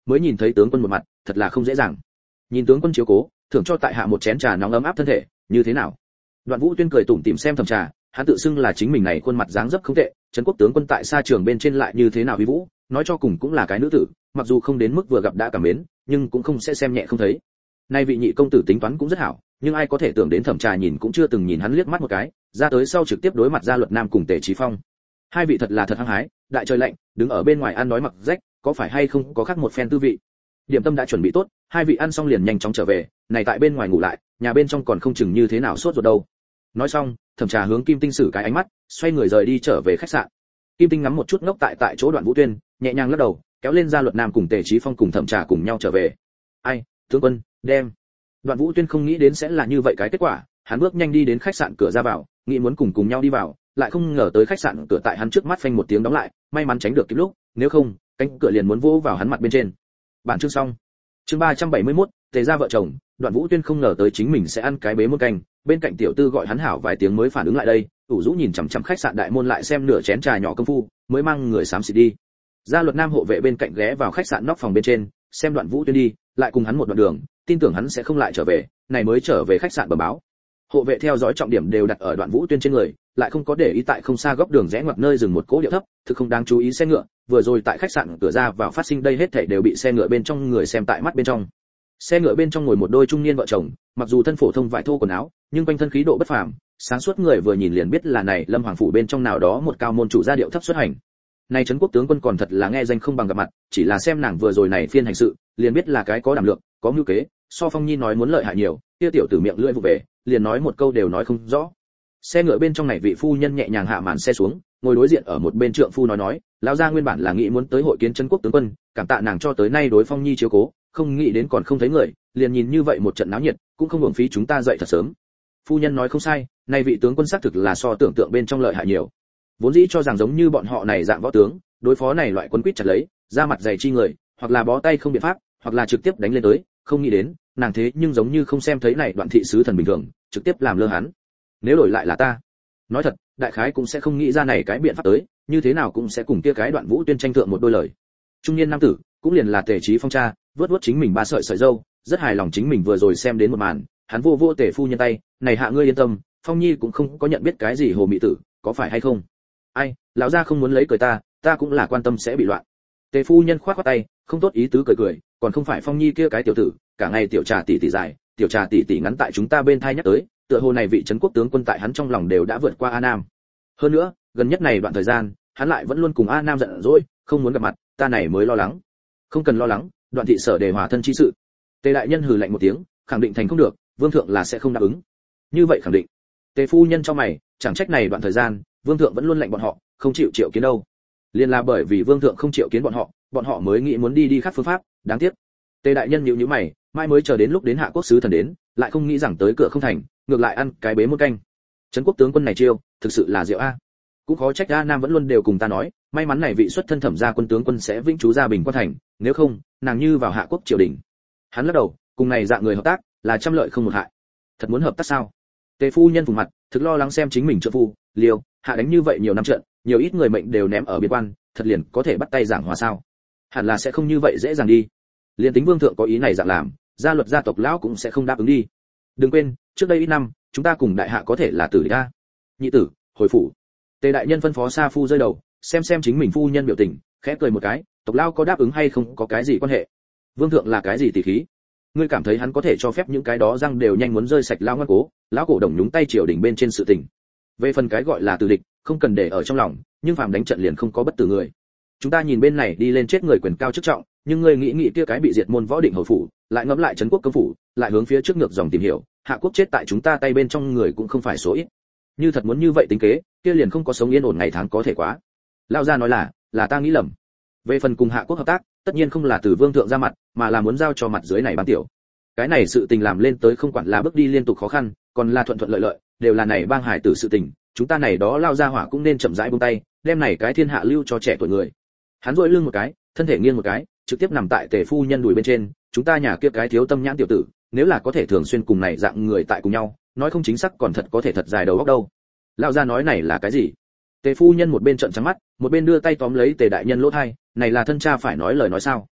S1: mới nhìn thấy tướng quân một mặt, thật là không dễ dàng. Nhìn tướng quân chiếu cố, thưởng cho tại hạ một chén trà nóng ấm áp thân thể, như thế nào? Đoạn Vũ Tuyên cười tủm tỉm xem Thẩm Trà, hắn tự xưng là chính mình này khuôn mặt dáng dấp không tệ, trấn quốc tướng quân tại xa trường bên trên lại như thế nào uy vũ, nói cho cùng cũng là cái nữ tử, mặc dù không đến mức vừa gặp đã cảm mến, nhưng cũng không sẽ xem nhẹ không thấy. Nay vị nhị công tử tính toán cũng rất hảo, nhưng ai có thể tưởng đến Thẩm Trà nhìn cũng chưa từng nhìn hắn liếc mắt một cái, ra tới sau trực tiếp đối mặt Gia Luật Nam cùng Tề Chí Phong. Hai vị thật là thật hăng hái, đại trời lạnh, đứng ở bên ngoài ăn đói mặc rách, có phải hay không có khác một phen tư vị. Điểm tâm đã chuẩn bị tốt, hai vị ăn xong liền nhanh chóng trở về, này tại bên ngoài ngủ lại, nhà bên trong còn không chừng như thế nào sốt ruột đâu. Nói xong, Thẩm Trà hướng Kim Tinh sử cái ánh mắt, xoay người rời đi trở về khách sạn. Kim Tinh ngắm một chút ngốc tại tại chỗ Đoạn Vũ Tuyên, nhẹ nhàng lắc đầu, kéo lên Gia Luật Nam cùng Tề Chí Phong cùng Thẩm Trà cùng nhau trở về. Ai, tướng quân, đem. Đoạn Vũ Tuyên không nghĩ đến sẽ là như vậy cái kết quả, hắn bước nhanh đi đến khách sạn cửa ra vào, nghĩ muốn cùng cùng nhau đi vào, lại không ngờ tới khách sạn cửa tại hắn trước mắt phanh một tiếng đóng lại, may mắn tránh được kịp lúc, nếu không, cánh cửa liền muốn vỗ vào hắn mặt bên trên. Bản chương xong. Chương ba trăm bảy mươi mốt, Tề gia vợ chồng, Đoạn Vũ Tuyên không ngờ tới chính mình sẽ ăn cái bế muôn canh, bên cạnh tiểu tư gọi hắn hảo vài tiếng mới phản ứng lại đây, ủ rũ nhìn chằm chằm khách sạn đại môn lại xem nửa chén trà nhỏ công phu, mới mang người xám xịt đi. Gia Luật Nam hộ vệ bên cạnh ghé vào khách sạn nóc phòng bên trên, xem Đoạn Vũ Tuyên đi, lại cùng hắn một đoạn đường, tin tưởng hắn sẽ không lại trở về, này mới trở về khách sạn bẩm báo. Hộ vệ theo dõi trọng điểm đều đặt ở Đoạn Vũ Tuyên trên người, lại không có để ý tại không xa góc đường rẽ ngoặt nơi dừng một cỗ điệu thấp, thực không đáng chú ý xe ngựa, vừa rồi tại khách sạn cửa ra vào phát sinh đây hết thảy đều bị xe ngựa bên trong người xem tại mắt bên trong. Xe ngựa bên trong ngồi một đôi trung niên vợ chồng, mặc dù thân phổ thông vải thô quần áo, nhưng quanh thân khí độ bất phàm, sáng suốt người vừa nhìn liền biết là này Lâm Hoàng phủ bên trong nào đó một cao môn chủ gia điệu thấp xuất hành. Này trấn quốc tướng quân còn thật là nghe danh không bằng gặp mặt, chỉ là xem nàng vừa rồi này phiên hành sự, liền biết là cái có đảm lượng, có mưu kế, so Phong Nhi nói muốn lợi hại nhiều, kia tiểu tử miệng lưỡi vụ về, liền nói một câu đều nói không rõ. Xe ngựa bên trong này vị phu nhân nhẹ nhàng hạ màn xe xuống, ngồi đối diện ở một bên trượng phu nói nói, lão gia nguyên bản là nghĩ muốn tới hội kiến trấn quốc tướng quân, cảm tạ nàng cho tới nay đối Phong Nhi chiếu cố, không nghĩ đến còn không thấy người, liền nhìn như vậy một trận náo nhiệt, cũng không uổng phí chúng ta dậy thật sớm. Phu nhân nói không sai, này vị tướng quân xác thực là so tưởng tượng bên trong lợi hại nhiều. Vốn dĩ cho rằng giống như bọn họ này dạng võ tướng, đối phó này loại quân quýt chặt lấy, ra mặt dày chi người, hoặc là bó tay không biện pháp, hoặc là trực tiếp đánh lên tới, không nghĩ đến, nàng thế nhưng giống như không xem thấy này Đoạn thị sứ thần bình thường, trực tiếp làm lơ hắn. Nếu đổi lại là ta, nói thật, đại khái cũng sẽ không nghĩ ra này cái biện pháp tới, như thế nào cũng sẽ cùng kia cái Đoạn Vũ Tuyên tranh thượng một đôi lời. Trung niên nam tử, cũng liền là Tề Chí Phong cha, vớt vớt chính mình ba sợi sợi râu, rất hài lòng chính mình vừa rồi xem đến một màn, hắn vô vô Tề phu nhân tay, này hạ ngươi yên tâm, Phong Nhi cũng không có nhận biết cái gì hồ mị tử, có phải hay không? Ai, lão gia không muốn lấy cười ta, ta cũng là quan tâm sẽ bị loạn. Tề phu nhân khoát khoát tay, không tốt ý tứ cười cười, còn không phải Phong Nhi kia cái tiểu tử, cả ngày tiểu trà tỷ tỷ dài, tiểu trà tỷ tỷ ngắn tại chúng ta bên thai nhắc tới, tựa hồ này vị trấn quốc tướng quân tại hắn trong lòng đều đã vượt qua A Nam. Hơn nữa, gần nhất này đoạn thời gian, hắn lại vẫn luôn cùng A Nam giận dỗi, không muốn gặp mặt, ta này mới lo lắng. Không cần lo lắng, Đoạn thị sở đề hòa thân chi sự. Tề đại nhân hừ lạnh một tiếng, khẳng định thành không được, vương thượng là sẽ không đáp ứng. Như vậy khẳng định. Tề phu nhân cho mày, chẳng trách này đoạn thời gian, vương thượng vẫn luôn lạnh bọn họ, không chịu triệu kiến đâu. Liên là bởi vì vương thượng không chịu kiến bọn họ, bọn họ mới nghĩ muốn đi đi khác phương pháp, đáng tiếc. Tề đại nhân nhíu nhíu mày, mai mới chờ đến lúc đến hạ quốc sứ thần đến, lại không nghĩ rằng tới cửa không thành, ngược lại ăn cái bế muôn canh. Trấn quốc tướng quân này chiêu, thực sự là diệu a. Cũng khó trách A Nam vẫn luôn đều cùng ta nói, may mắn này vị xuất thân thẩm gia quân tướng quân sẽ vĩnh trú gia bình quan thành, nếu không, nàng như vào hạ quốc triều đình. Hắn lắc đầu, cùng này dạng người hợp tác, là trăm lợi không một hại. Thật muốn hợp tác sao? Tề phu nhân vùng mặt, thực lo lắng xem chính mình trợ phu, liều, hạ đánh như vậy nhiều năm trận, nhiều ít người mệnh đều ném ở biên quan, thật liền có thể bắt tay giảng hòa sao? Hẳn là sẽ không như vậy dễ dàng đi. Liên tính vương thượng có ý này dạng làm, gia luật gia tộc lão cũng sẽ không đáp ứng đi. Đừng quên, trước đây ít năm, chúng ta cùng đại hạ có thể là tử địch a. Nhị tử, hồi phủ. Tề đại nhân phân phó Sa phu rơi đầu, xem xem chính mình phu nhân biểu tình, khẽ cười một cái, tộc lão có đáp ứng hay không có cái gì quan hệ. Vương thượng là cái gì tỷ khí? Ngươi cảm thấy hắn có thể cho phép những cái đó răng đều nhanh muốn rơi sạch lão ngoan cố, lão cổ đồng nhúng tay triều đình bên trên sự tình. Về phần cái gọi là tử địch, không cần để ở trong lòng, nhưng phàm đánh trận liền không có bất tử người. Chúng ta nhìn bên này đi lên chết người quyền cao chức trọng, nhưng ngươi nghĩ nghĩ kia cái bị diệt môn võ định hầu phủ, lại ngẫm lại trấn quốc công phủ, lại hướng phía trước ngược dòng tìm hiểu, hạ quốc chết tại chúng ta tay bên trong người cũng không phải số ít. Như thật muốn như vậy tính kế, kia liền không có sống yên ổn ngày tháng có thể quá. Lão gia nói là, là ta nghĩ lầm. Về phần cùng hạ quốc hợp tác, tất nhiên không là từ vương thượng ra mặt, mà là muốn giao cho mặt dưới này ban tiểu. Cái này sự tình làm lên tới không quản là bước đi liên tục khó khăn, còn là thuận thuận lợi lợi, đều là này bang hải tử sự tình, chúng ta này đó lao ra hỏa cũng nên chậm rãi buông tay, đem này cái thiên hạ lưu cho trẻ tuổi người. Hắn duỗi lưng một cái, thân thể nghiêng một cái, trực tiếp nằm tại Tề phu nhân đùi bên trên, chúng ta nhà kia cái thiếu tâm nhãn tiểu tử, nếu là có thể thường xuyên cùng này dạng người tại cùng nhau, nói không chính xác còn thật có thể thật dài đầu óc đâu. Lão gia nói này là cái gì? Tề phu nhân một bên trợn trắng mắt, một bên đưa tay tóm lấy Tề đại nhân lỗ tai, này là thân cha phải nói lời nói sao?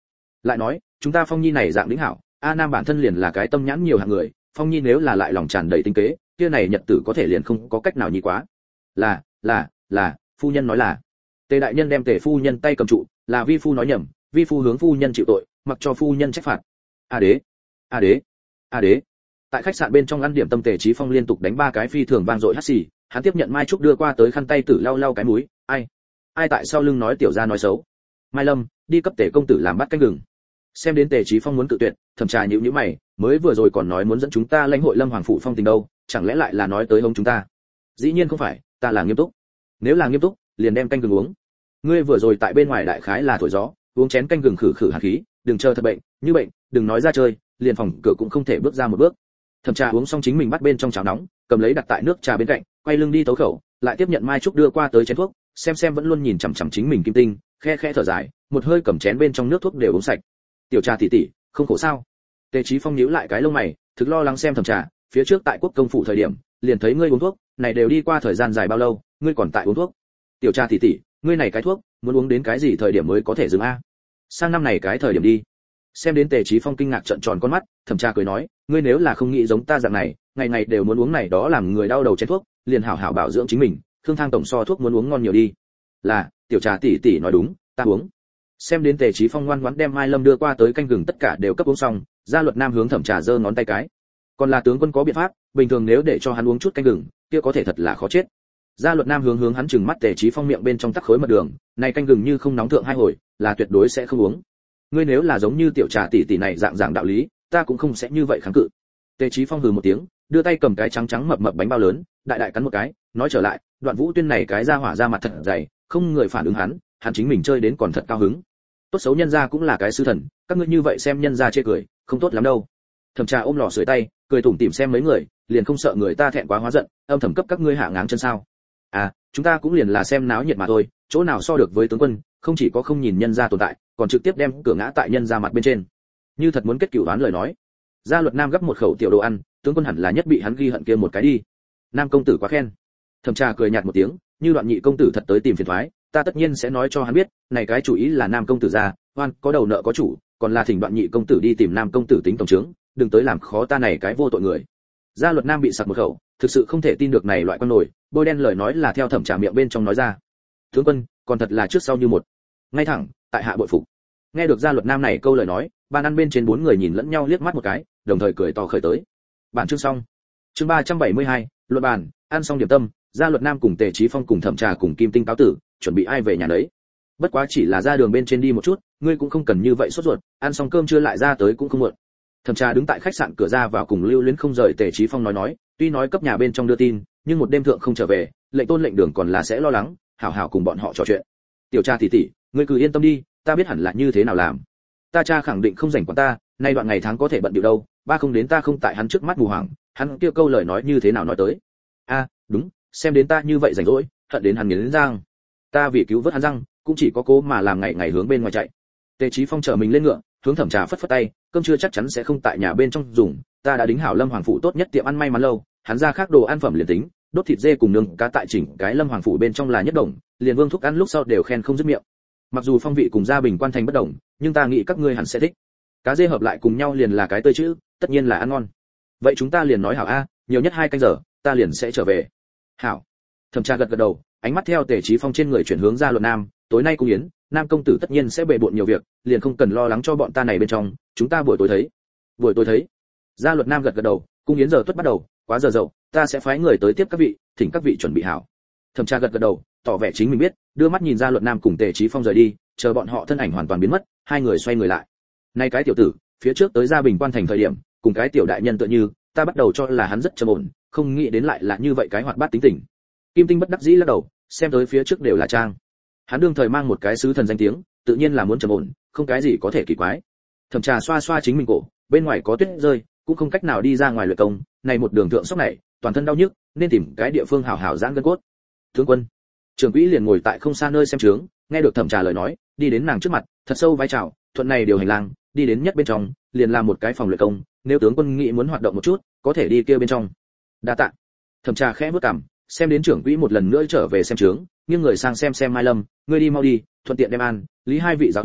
S1: lại nói chúng ta Phong Nhi này dạng đỉnh hảo, a Nam bản thân liền là cái tâm nhãn nhiều hạng người, Phong Nhi nếu là lại lòng tràn đầy tinh kế, kia này nhật tử có thể liền không có cách nào nhị quá. Là, là, là, phu nhân nói là. Tề đại nhân đem Tề phu nhân tay cầm trụ, là vi phu nói nhầm, vi phu hướng phu nhân chịu tội, mặc cho phu nhân trách phạt. A đế, a đế, a đế. Tại khách sạn bên trong ăn điểm tâm, Tề Chí Phong liên tục đánh ba cái phi thường vang dội hắt xì, hắn tiếp nhận Mai Trúc đưa qua tới khăn tay tử lau lau cái mũi, ai, ai tại sau lưng nói tiểu gia nói xấu. Mai Lâm, đi cấp Tề công tử làm bát canh gừng. Xem đến Tề Chí Phong muốn cự tuyệt, Thẩm Trà nhíu nhíu mày, mới vừa rồi còn nói muốn dẫn chúng ta lãnh hội Lâm Hoàng phủ phong tình đâu, chẳng lẽ lại là nói tới hống chúng ta? Dĩ nhiên không phải, ta là nghiêm túc. Nếu là nghiêm túc, liền đem canh gừng uống. Ngươi vừa rồi tại bên ngoài đại khái là thổi gió, uống chén canh gừng khử khử hàn khí, đừng chờ thật bệnh, như bệnh, đừng nói ra chơi, liền phòng cửa cũng không thể bước ra một bước. Thẩm Trà uống xong chính mình bắt bên trong cháo nóng, cầm lấy đặt tại nước trà bên cạnh, quay lưng đi tấu khẩu, lại tiếp nhận Mai Trúc đưa qua tới chén thuốc, xem xem vẫn luôn nhìn chằm chằm chính mình kim tinh, khe khe thở dài, một hơi cầm chén bên trong nước thuốc đều uống sạch. Tiểu Trà tỷ tỷ, không khổ sao? Tề Chí Phong nhíu lại cái lông mày, thực lo lắng xem Thẩm Trà, phía trước tại Quốc công phủ thời điểm, liền thấy ngươi uống thuốc, này đều đi qua thời gian dài bao lâu, ngươi còn tại uống thuốc? Tiểu Trà tỷ tỷ, ngươi này cái thuốc, muốn uống đến cái gì thời điểm mới có thể dừng a? Sang năm này cái thời điểm đi. Xem đến Tề Chí Phong kinh ngạc trợn tròn con mắt, Thẩm Trà cười nói, ngươi nếu là không nghĩ giống ta dạng này, ngày ngày đều muốn uống này đó làm người đau đầu chén thuốc, liền hảo hảo bảo dưỡng chính mình, Khương Thang tổng so thuốc muốn uống ngon nhiều đi. Là, Tiểu Trà tỷ tỷ nói đúng, ta uống. Xem đến Tề Chí Phong ngoan ngoãn đem Mai Lâm đưa qua tới canh gừng tất cả đều cấp uống xong, Gia Luật Nam hướng Thẩm Trà giơ ngón tay cái. Còn là tướng quân có biện pháp, bình thường nếu để cho hắn uống chút canh gừng, kia có thể thật là khó chết. Gia Luật Nam hướng hướng hắn trừng mắt Tề Chí Phong miệng bên trong tắc khối mật đường, này canh gừng như không nóng thượng hai hồi, là tuyệt đối sẽ không uống. Ngươi nếu là giống như Tiểu Trà tỷ tỷ này dạng dạng đạo lý, ta cũng không sẽ như vậy kháng cự. Tề Chí Phong hừ một tiếng, đưa tay cầm cái trắng trắng mập mập bánh bao lớn, đại đại cắn một cái, nói trở lại, Đoạn Vũ Tuyên này cái ra hỏa ra mặt thật dày, không người phản ứng hắn, hắn chính mình chơi đến còn thật cao hứng. Tốt xấu nhân gia cũng là cái sư thần, các ngươi như vậy xem nhân gia chê cười, không tốt lắm đâu. Thẩm Trà ôm lò sưởi tay, cười tủm tỉm xem mấy người, liền không sợ người ta thẹn quá hóa giận, âm thầm cấp các ngươi hạ ngáng chân sao? À, chúng ta cũng liền là xem náo nhiệt mà thôi, chỗ nào so được với tướng quân, không chỉ có không nhìn nhân gia tồn tại, còn trực tiếp đem cửa ngã tại nhân gia mặt bên trên. Như thật muốn kết cửu đoán lời nói, Gia Luật Nam gấp một khẩu tiểu đồ ăn, tướng quân hẳn là nhất bị hắn ghi hận kia một cái đi. Nam công tử quá khen. Thẩm Trà cười nhạt một tiếng, như Đoạn nhị công tử thật tới tìm phiền toái, ta tất nhiên sẽ nói cho hắn biết, này cái chủ ý là Nam công tử ra, oan có đầu nợ có chủ, còn là thỉnh Đoạn nhị công tử đi tìm Nam công tử tính tổng chứng, đừng tới làm khó ta này cái vô tội người. Gia Luật Nam bị sặc một khẩu, thực sự không thể tin được này loại con nổi, bôi đen lời nói là theo Thẩm Trà miệng bên trong nói ra. Tướng quân, còn thật là trước sau như một. Ngay thẳng, tại hạ bội phục. Nghe được Gia Luật Nam này câu lời nói, bàn ăn bên trên bốn người nhìn lẫn nhau liếc mắt một cái, đồng thời cười to khởi tới. Bản chương xong. Chương ba trăm bảy mươi hai, luận bàn, ăn xong điểm tâm, Gia Luật Nam cùng Tề Chí Phong cùng Thẩm Trà cùng Kim Tinh cáo tử, chuẩn bị ai về nhà đấy. Bất quá chỉ là ra đường bên trên đi một chút, ngươi cũng không cần như vậy sốt ruột, ăn xong cơm chưa lại ra tới cũng không muộn. Thẩm Trà đứng tại khách sạn cửa ra vào cùng Lưu Luyến không rời Tề Chí Phong nói nói, tuy nói cấp nhà bên trong đưa tin, nhưng một đêm thượng không trở về, lệnh tôn lệnh đường còn là sẽ lo lắng, hảo hảo cùng bọn họ trò chuyện. Tiểu Trà tỷ tỷ, ngươi cứ yên tâm đi, ta biết hẳn là như thế nào làm. Ta cha khẳng định không rảnh quản ta, nay đoạn ngày tháng có thể bận điệu đâu, ba không đến ta không tại hắn trước mắt mù hoàng, hắn kia câu lời nói như thế nào nói tới. A, đúng, xem đến ta như vậy rảnh rỗi, hận đến hắn nghiến răng. Ta vì cứu vớt hắn răng, cũng chỉ có cố mà làm ngày ngày hướng bên ngoài chạy. Tề Chí Phong trở mình lên ngựa, hướng Thẩm Trà phất phất tay, cơm trưa chắc chắn sẽ không tại nhà bên trong dùng, ta đã đính hảo Lâm Hoàng phủ tốt nhất tiệm ăn may mắn lâu, hắn ra khác đồ ăn phẩm liền tính, đốt thịt dê cùng nướng cá tại chỉnh cái Lâm Hoàng phủ bên trong là nhất đồng, liền Vương thúc ăn lúc sau đều khen không dứt miệng. Mặc dù phong vị cùng gia bình quan thành bất đồng, nhưng ta nghĩ các ngươi hẳn sẽ thích. Cá dê hợp lại cùng nhau liền là cái tươi chữ, tất nhiên là ăn ngon. Vậy chúng ta liền nói hảo a, nhiều nhất hai canh giờ, ta liền sẽ trở về. Hảo. Thẩm Trà gật gật đầu, ánh mắt theo Tề Chí Phong trên người chuyển hướng Gia Luật Nam, tối nay cung yến, Nam công tử tất nhiên sẽ bề bộn nhiều việc, liền không cần lo lắng cho bọn ta này bên trong, chúng ta buổi tối thấy. Buổi tối thấy. Gia Luật Nam gật gật đầu, cung yến giờ tuất bắt đầu, quá giờ dậu, ta sẽ phái người tới tiếp các vị, thỉnh các vị chuẩn bị hảo. Thẩm Trà gật gật đầu, tỏ vẻ chính mình biết, đưa mắt nhìn Gia Luật Nam cùng Tề Chí Phong rời đi, chờ bọn họ thân ảnh hoàn toàn biến mất, hai người xoay người lại. Nay cái tiểu tử, phía trước tới Gia Bình quan thành thời điểm, cùng cái tiểu đại nhân tựa như, ta bắt đầu cho là hắn rất trầm ổn, không nghĩ đến lại là như vậy cái hoạt bát tính tình. Kim Tinh bất đắc dĩ lắc đầu, xem tới phía trước đều là trang. Hắn đương thời mang một cái sứ thần danh tiếng, tự nhiên là muốn trầm ổn, không cái gì có thể kỳ quái. Thẩm Trà xoa xoa chính mình cổ, bên ngoài có tuyết rơi, cũng không cách nào đi ra ngoài luyện công, này một đường thượng sốc này, toàn thân đau nhức, nên tìm cái địa phương hảo hảo giãn gân cốt. Tướng quân, trưởng quỹ liền ngồi tại không xa nơi xem trướng, nghe được Thẩm Trà lời nói, đi đến nàng trước mặt, thật sâu vái chào, thuận này điều hành lang, đi đến nhất bên trong, liền làm một cái phòng luyện công, nếu tướng quân nghĩ muốn hoạt động một chút, có thể đi kia bên trong. Đa tạ. Thẩm Trà khẽ bước cằm, xem đến trưởng quỹ một lần nữa trở về xem trướng, nghiêng người sang xem xem Mai Lâm, ngươi đi mau đi, thuận tiện đem an, lý hai vị giáo úy,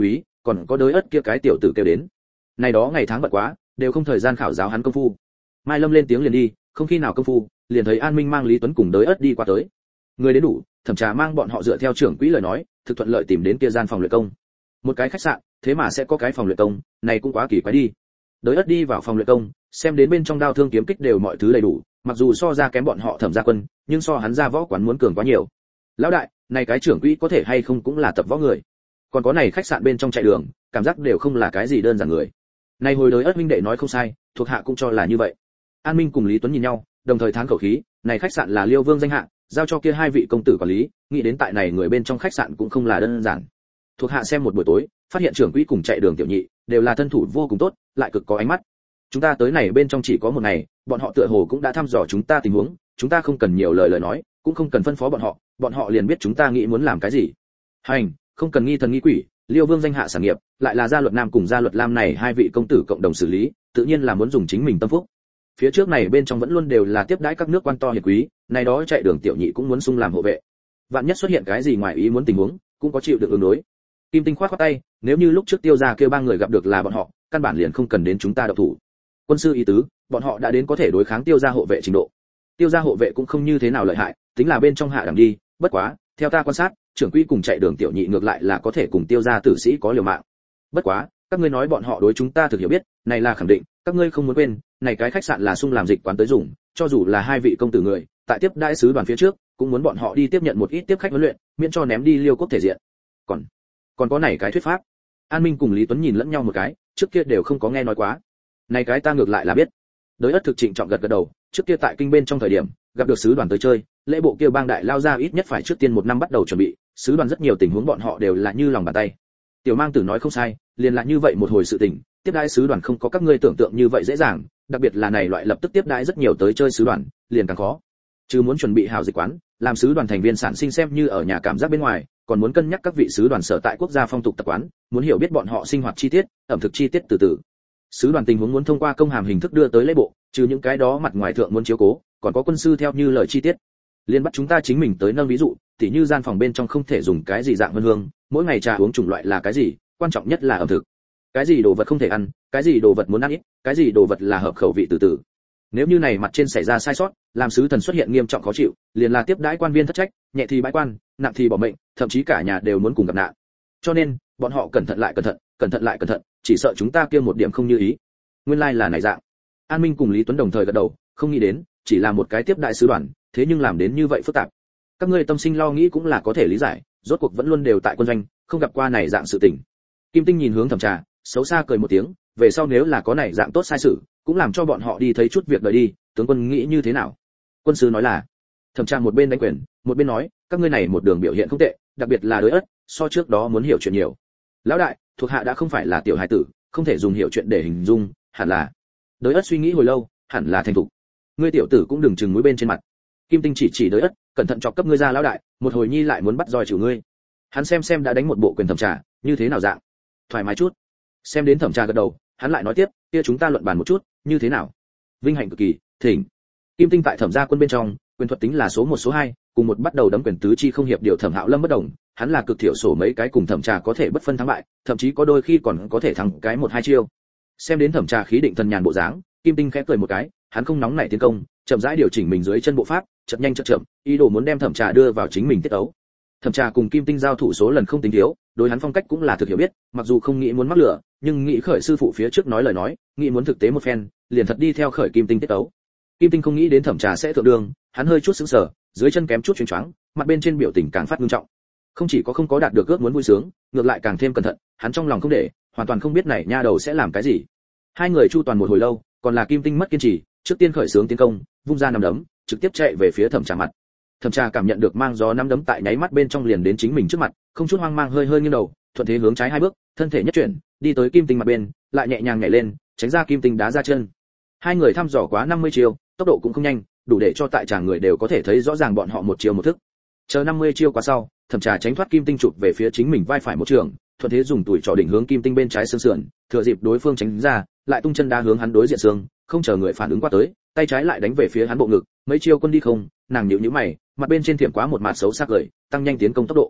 S1: còn có đới ất kia cái tiểu tử kêu đến. Này đó ngày tháng bận quá, đều không thời gian khảo giáo hắn công phu. Mai Lâm lên tiếng liền đi, không khi nào công phu, liền thấy An Minh mang Lý Tuấn cùng đới ất đi qua tới. Người đến đủ, Thẩm Trà mang bọn họ dựa theo trưởng quỹ lời nói, thực thuận lợi tìm đến kia gian phòng luyện công. Một cái khách sạn, thế mà sẽ có cái phòng luyện công, này cũng quá kỳ quái đi. Đới ất đi vào phòng luyện công, xem đến bên trong đao thương kiếm kích đều mọi thứ đầy đủ, mặc dù so ra kém bọn họ Thẩm gia quân, nhưng so hắn ra võ quán muốn cường quá nhiều. Lão đại, này cái trưởng quỹ có thể hay không cũng là tập võ người. Còn có này khách sạn bên trong chạy đường, cảm giác đều không là cái gì đơn giản người. Này hồi Đới ất huynh đệ nói không sai, thuộc hạ cũng cho là như vậy. An Minh cùng Lý Tuấn nhìn nhau, đồng thời thán khẩu khí, này khách sạn là Liêu Vương danh hạ, giao cho kia hai vị công tử quản lý, nghĩ đến tại này người bên trong khách sạn cũng không là đơn giản. Thuộc hạ xem một buổi tối, phát hiện trưởng quỹ cùng chạy đường tiểu nhị đều là thân thủ vô cùng tốt, lại cực có ánh mắt. Chúng ta tới này bên trong chỉ có một ngày, bọn họ tựa hồ cũng đã thăm dò chúng ta tình huống, chúng ta không cần nhiều lời lời nói, cũng không cần phân phó bọn họ, bọn họ liền biết chúng ta nghĩ muốn làm cái gì. Hành, không cần nghi thần nghi quỷ, Liêu Vương danh hạ sản nghiệp, lại là gia luật Nam cùng gia luật Lam này hai vị công tử cộng đồng xử lý, tự nhiên là muốn dùng chính mình tâm phúc. Phía trước này bên trong vẫn luôn đều là tiếp đãi các nước quan to hiền quý, này đó chạy đường tiểu nhị cũng muốn xung làm hộ vệ. Vạn nhất xuất hiện cái gì ngoài ý muốn tình huống, cũng có chịu được ứng đối. Kim Tinh khoát khoát tay, nếu như lúc trước Tiêu gia kêu ba người gặp được là bọn họ, căn bản liền không cần đến chúng ta động thủ. Quân sư ý tứ, bọn họ đã đến có thể đối kháng Tiêu gia hộ vệ trình độ. Tiêu gia hộ vệ cũng không như thế nào lợi hại, tính là bên trong hạ đẳng đi, bất quá, theo ta quan sát, trưởng quỹ cùng chạy đường tiểu nhị ngược lại là có thể cùng Tiêu gia tử sĩ có liều mạng. Bất quá, các ngươi nói bọn họ đối chúng ta thực hiểu biết, này là khẳng định, các ngươi không muốn quên, này cái khách sạn là sung làm dịch quán tới dùng, cho dù là hai vị công tử người, tại tiếp đại sứ đoàn phía trước, cũng muốn bọn họ đi tiếp nhận một ít tiếp khách huấn luyện, miễn cho ném đi Liêu quốc thể diện. Còn, còn có này cái thuyết pháp. An Minh cùng Lý Tuấn nhìn lẫn nhau một cái, trước kia đều không có nghe nói quá. Này cái ta ngược lại là biết. Đới ất thực trịnh trọng gật gật đầu, trước kia tại kinh bên trong thời điểm, gặp được sứ đoàn tới chơi, lễ bộ kia bang đại lao ra ít nhất phải trước tiên một năm bắt đầu chuẩn bị, sứ đoàn rất nhiều tình huống bọn họ đều là như lòng bàn tay. Tiểu Mang Tử nói không sai, liền là như vậy một hồi sự tình, tiếp đãi sứ đoàn không có các ngươi tưởng tượng như vậy dễ dàng, đặc biệt là này loại lập tức tiếp đãi rất nhiều tới chơi sứ đoàn, liền càng khó. Chứ muốn chuẩn bị hào dịch quán, làm sứ đoàn thành viên sản sinh xem như ở nhà cảm giác bên ngoài, còn muốn cân nhắc các vị sứ đoàn sở tại quốc gia phong tục tập quán, muốn hiểu biết bọn họ sinh hoạt chi tiết, ẩm thực chi tiết từ từ. Sứ đoàn tình huống muốn thông qua công hàm hình thức đưa tới lễ bộ, trừ những cái đó mặt ngoài thượng muốn chiếu cố, còn có quân sư theo như lời chi tiết. Liên bắt chúng ta chính mình tới nâng ví dụ, tỉ như gian phòng bên trong không thể dùng cái gì dạng vân hương, mỗi ngày trà uống chủng loại là cái gì, quan trọng nhất là ẩm thực. Cái gì đồ vật không thể ăn, cái gì đồ vật muốn ăn ít, cái gì đồ vật là hợp khẩu vị từ từ. Nếu như này mặt trên xảy ra sai sót, làm sứ thần xuất hiện nghiêm trọng khó chịu, liền là tiếp đãi quan viên thất trách, nhẹ thì bãi quan, nặng thì bỏ mệnh, thậm chí cả nhà đều muốn cùng gặp nạn. Cho nên, bọn họ cẩn thận lại cẩn thận, cẩn thận lại cẩn thận, chỉ sợ chúng ta kia một điểm không như ý. Nguyên lai like là này dạng. An Minh cùng Lý Tuấn đồng thời gật đầu, không nghĩ đến, chỉ là một cái tiếp đại sứ đoàn, thế nhưng làm đến như vậy phức tạp. Các ngươi tâm sinh lo nghĩ cũng là có thể lý giải, rốt cuộc vẫn luôn đều tại quân doanh, không gặp qua này dạng sự tình. Kim Tinh nhìn hướng Thẩm Trà, xấu xa cười một tiếng, về sau nếu là có này dạng tốt sai sự, cũng làm cho bọn họ đi thấy chút việc đời đi, tướng quân nghĩ như thế nào? Quân sư nói là. Thẩm Trà một bên đánh quyền, một bên nói, các ngươi này một đường biểu hiện không tệ, đặc biệt là đối ất, so trước đó muốn hiểu chuyện nhiều. Lão đại, thuộc hạ đã không phải là tiểu hài tử, không thể dùng hiểu chuyện để hình dung, hẳn là. Đối ất suy nghĩ hồi lâu, hẳn là thành thục. Ngươi tiểu tử cũng đừng chừng mũi bên trên mặt. Kim Tinh chỉ chỉ đối ất, cẩn thận chọc cấp ngươi ra lão đại, một hồi nhi lại muốn bắt roi chịu ngươi. Hắn xem xem đã đánh một bộ quyền Thẩm Trà, như thế nào dạng? Thoải mái chút. Xem đến Thẩm Trà gật đầu, hắn lại nói tiếp, kia chúng ta luận bàn một chút, như thế nào? Vinh hạnh cực kỳ, thỉnh. Kim Tinh tại Thẩm gia quân bên trong, quyền thuật tính là số một số hai, cùng một bắt đầu đấm quyền tứ chi không hiệp điều Thẩm Hạo Lâm bất đồng, hắn là cực thiểu số mấy cái cùng Thẩm Trà có thể bất phân thắng bại, thậm chí có đôi khi còn có thể thắng cái một hai chiêu. Xem đến Thẩm Trà khí định thần nhàn bộ dáng, Kim Tinh khẽ cười một cái, hắn không nóng nảy tiến công, chậm rãi điều chỉnh mình dưới chân bộ pháp, chậm nhanh chậm chậm, ý đồ muốn đem Thẩm Trà đưa vào chính mình tiết ấu. Thẩm Trà cùng Kim Tinh giao thủ số lần không tính thiếu, đối hắn phong cách cũng là thực hiểu biết, mặc dù không nghĩ muốn mắc lửa, nhưng nghĩ khởi sư phụ phía trước nói lời nói, nghĩ muốn thực tế một phen, liền thật đi theo khởi Kim Tinh tiết ấu. Kim Tinh không nghĩ đến Thẩm Trà sẽ thượng đường, hắn hơi chút sững sờ, dưới chân kém chút chuyến choáng, mặt bên trên biểu tình càng phát nghiêm trọng. Không chỉ có không có đạt được ước muốn vui sướng, ngược lại càng thêm cẩn thận, hắn trong lòng không để, hoàn toàn không biết này nha đầu sẽ làm cái gì. Hai người chu toàn một hồi lâu, còn là Kim Tinh mất kiên trì, trước tiên khởi xướng tiến công, vung ra nắm đấm, trực tiếp chạy về phía Thẩm Trà mặt. Thẩm Trà cảm nhận được mang gió nắm đấm tại nháy mắt bên trong liền đến chính mình trước mặt, không chút hoang mang hơi hơi nghiêng đầu, thuận thế hướng trái hai bước, thân thể nhất chuyển, đi tới Kim Tinh mặt bên, lại nhẹ nhàng nhảy lên, tránh ra Kim Tinh đá ra chân. Hai người thăm dò quá năm mươi chiêu, tốc độ cũng không nhanh, đủ để cho tại tràng người đều có thể thấy rõ ràng bọn họ một chiêu một thức. Chờ năm mươi chiêu qua sau, Thẩm Trà tránh thoát Kim Tinh chụp về phía chính mình vai phải một trường, thuận thế dùng tuổi trỏ đỉnh hướng Kim Tinh bên trái xương sườn, thừa dịp đối phương tránh ra, lại tung chân đá hướng hắn đối diện xương, không chờ người phản ứng qua tới, tay trái lại đánh về phía hắn bộ ngực, mấy chiêu quân đi không, nàng nhíu nhíu mày, mặt bên trên thiểm quá một mạt xấu sắc cười, tăng nhanh tiến công tốc độ.